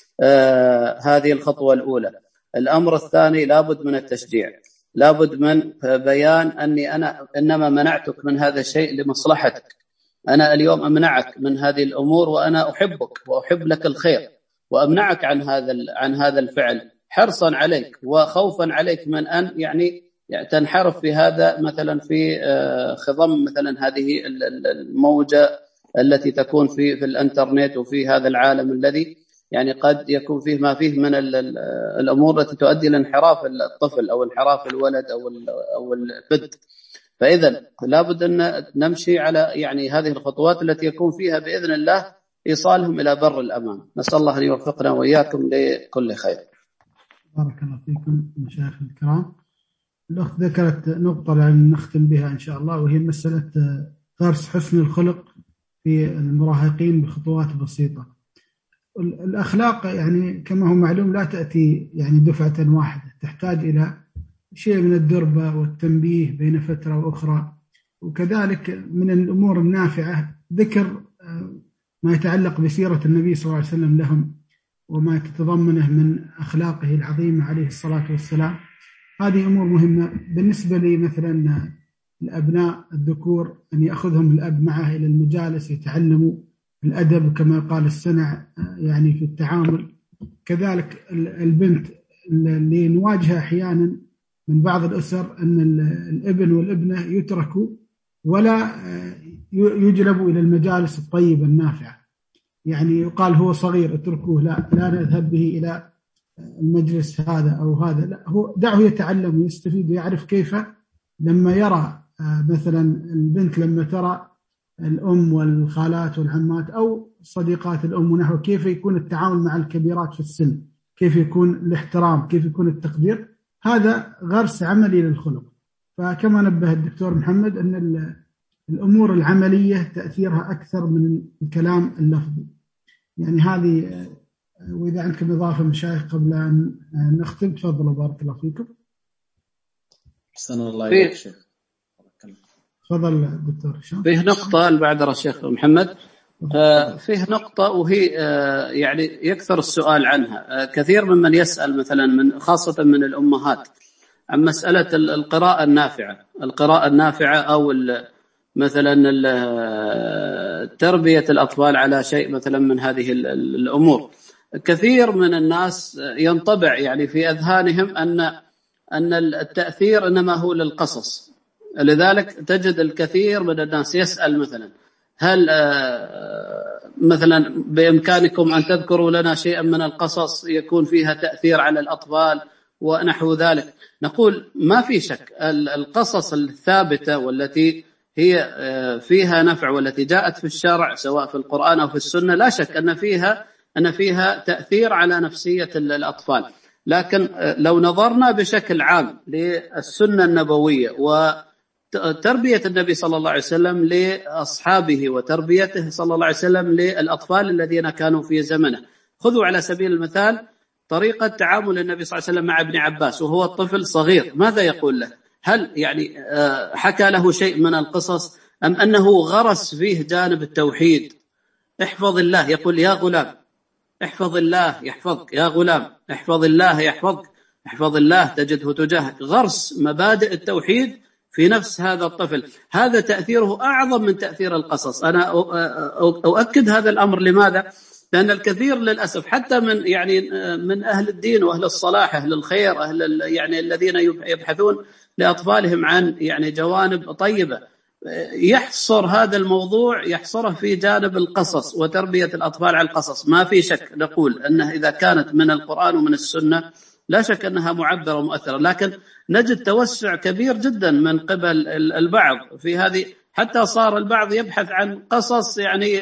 هذه الخطوة الأولى. الأمر الثاني، لابد من التشجيع، لابد من بيان أني أنا إنما منعتك من هذا الشيء لمصلحتك، أنا اليوم أمنعك من هذه الأمور وأنا أحبك وأحب لك الخير، وأمنعك عن هذا الفعل حرصا عليك وخوفا عليك من أن يعني تنحرف في هذا، مثلا في خضم مثلا هذه الموجة التي تكون في الانترنت وفي هذا العالم الذي يعني قد يكون فيه ما فيه من الأمور التي تؤدي لانحراف الطفل أو انحراف الولد أو البنت. فإذا لابد أن نمشي على يعني هذه الخطوات التي يكون فيها بإذن الله إيصالهم إلى بر الأمان. نسأل الله أن يوفقنا وإياكم لكل خير. بارك الله فيكم مشايخ الكرام. الأخت ذكرت نقطة لأن نختم بها إن شاء الله، وهي مسألة غرس حسن الخلق في المراهقين بخطوات بسيطة. الأخلاق يعني كما هو معلوم لا تأتي يعني دفعة واحدة، تحتاج إلى شيء من الدربة والتنبيه بين فترة وأخرى. وكذلك من الأمور النافعة ذكر ما يتعلق بسيرة النبي صلى الله عليه وسلم لهم وما تتضمنه من أخلاقه العظيمة عليه الصلاة والسلام. هذه أمور مهمة. بالنسبة لي مثلا الأبناء الذكور أن يأخذهم الأب معه إلى المجالس يتعلموا الأدب كما قال السنع يعني في التعامل. كذلك البنت اللي نواجهها أحيانا من بعض الأسر أن الابن والابنة يتركوا ولا يجلبوا إلى المجالس الطيبة النافعة، يعني يقال هو صغير اتركوه، لا نذهب به إلى المجلس هذا أو هذا، لا هو دعه يتعلم ويستفيد ويعرف كيف لما يرى مثلا البنت لما ترى الأم والخالات والعمات أو صديقات الأم ونحو كيف يكون التعامل مع الكبيرات في السن، كيف يكون الاحترام، كيف يكون التقدير، هذا غرس عملي للخلق. فكما نبه الدكتور محمد أن الأمور العملية تأثيرها أكثر من الكلام اللفظي. يعني هذه، وإذا عندكم إضافة مشايخ قبل أن نختم تفضلوا بارك الله فيكم. أحسن الله إليك شيخ. تفضل دكتور هشام. فيه نقطة بعد الشيخ محمد، فيه نقطة وهي يعني يكثر السؤال عنها، كثير ممن يسأل مثلا خاصة من الأمهات عن مسألة القراءة النافعة أو مثلا تربية الأطفال على شيء مثلا من هذه الأمور. كثير من الناس ينطبع يعني في أذهانهم أن التأثير إنما هو للقصص، لذلك تجد الكثير من الناس يسأل مثلا هل مثلا بإمكانكم أن تذكروا لنا شيئا من القصص يكون فيها تأثير على الأطفال ونحو ذلك. نقول ما في شك القصص الثابتة والتي هي فيها نفع والتي جاءت في الشرع سواء في القرآن أو في السنة لا شك أن فيها تأثير على نفسية الأطفال. لكن لو نظرنا بشكل عام للسنة النبوية وتربية النبي صلى الله عليه وسلم لأصحابه وتربيته صلى الله عليه وسلم للأطفال الذين كانوا في زمنه، خذوا على سبيل المثال طريقة تعامل النبي صلى الله عليه وسلم مع ابن عباس وهو الطفل صغير، ماذا يقول له؟ هل يعني حكى له شيء من القصص أم أنه غرس فيه جانب التوحيد؟ احفظ الله، يقول يا غلام احفظ الله يحفظك، يا غلام احفظ الله يحفظك، احفظ الله تجده تجاهك. غرس مبادئ التوحيد في نفس هذا الطفل، هذا تأثيره أعظم من تأثير القصص. أنا أؤكد هذا الأمر. لماذا؟ لأن الكثير للأسف حتى من أهل الدين وأهل الصلاح، أهل الخير، الذين يبحثون لأطفالهم عن جوانب طيبة، يحصر هذا الموضوع، يحصره في جانب القصص وتربية الأطفال على القصص. ما في شك نقول أنها إذا كانت من القرآن ومن السنة لا شك أنها معبرة ومؤثرة، لكن نجد توسع كبير جدا من قبل البعض في هذه، حتى صار البعض يبحث عن قصص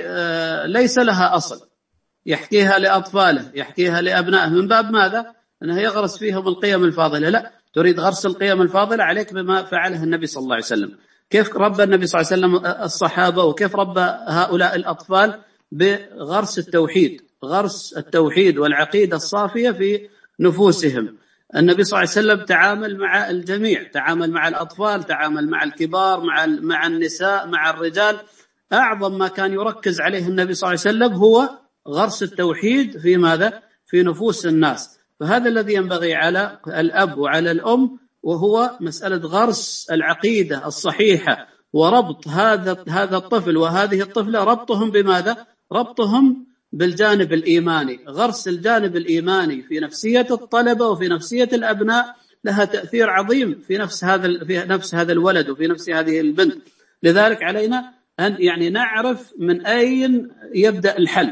ليس لها أصل، يحكيها لأطفاله، يحكيها لأبنائه، من باب ماذا؟ أنه يغرس فيهم القيم الفاضلة. لا، تريد غرس القيم الفاضلة، عليك بما فعله النبي صلى الله عليه وسلم. كيف ربى النبي صلى الله عليه وسلم الصحابة، وكيف ربى هؤلاء الأطفال؟ بغرس التوحيد، غرس التوحيد والعقيدة الصافية في نفوسهم. النبي صلى الله عليه وسلم تعامل مع الجميع، تعامل مع الأطفال، تعامل مع الكبار، مع النساء، مع الرجال. أعظم ما كان يركز عليه النبي صلى الله عليه وسلم هو غرس التوحيد في ماذا؟ في نفوس الناس. فهذا الذي ينبغي على الأب وعلى الأم، وهو مسألة غرس العقيدة الصحيحة، وربط هذا الطفل وهذه الطفلة، ربطهم بماذا؟ ربطهم بالجانب الإيماني. غرس الجانب الإيماني في نفسية الطلبة وفي نفسية الأبناء لها تأثير عظيم في نفس هذا الولد وفي نفس هذه البنت. لذلك علينا أن نعرف من أين يبدأ الحل،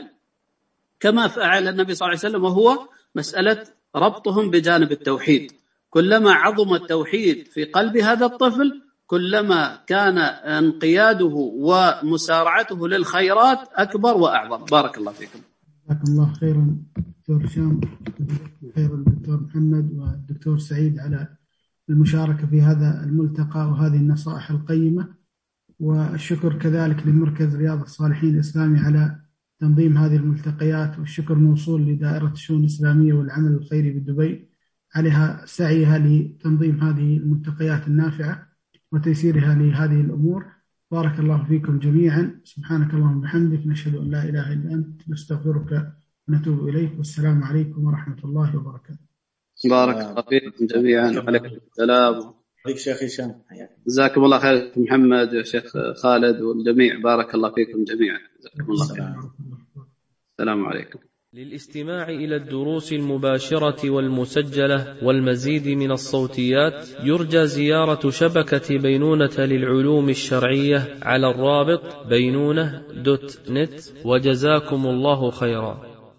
كما فعل النبي صلى الله عليه وسلم، وهو مسألة ربطهم بجانب التوحيد. كلما عظم التوحيد في قلب هذا الطفل، كلما كان انقياده ومسارعته للخيرات أكبر وأعظم. بارك الله فيكم. جزاكم الله خيرا دكتور هشام، خير الدكتور محمد والدكتور سعيد على المشاركة في هذا الملتقى وهذه النصائح القيمة، والشكر كذلك لمركز رياض الصالحين الإسلامي على تنظيم هذه الملتقيات، والشكر موصول لدائرة الشؤون الإسلامية والعمل الخيري بدبي عليها سعيها لتنظيم هذه الملتقيات النافعة وتيسيرها لهذه الأمور. بارك الله فيكم جميعا. سبحانك اللهم وبحمدك، نشهد أن لا إله إلا أنت، نستغفرك ونتوب إليك، والسلام عليكم ورحمة الله وبركاته. بارك الله فيكم جميعا. وعليكم السلام. عليك شيخ هشام. جزاكم الله خير محمد وشيخ خالد والجميع. بارك الله فيكم جميعا. جزاكم الله خير. السلام عليكم. للاستماع إلى الدروس المباشرة والمسجلة والمزيد من الصوتيات، يرجى زيارة شبكة بينونة للعلوم الشرعية على الرابط بينونة.net. وجزاكم الله خيرا.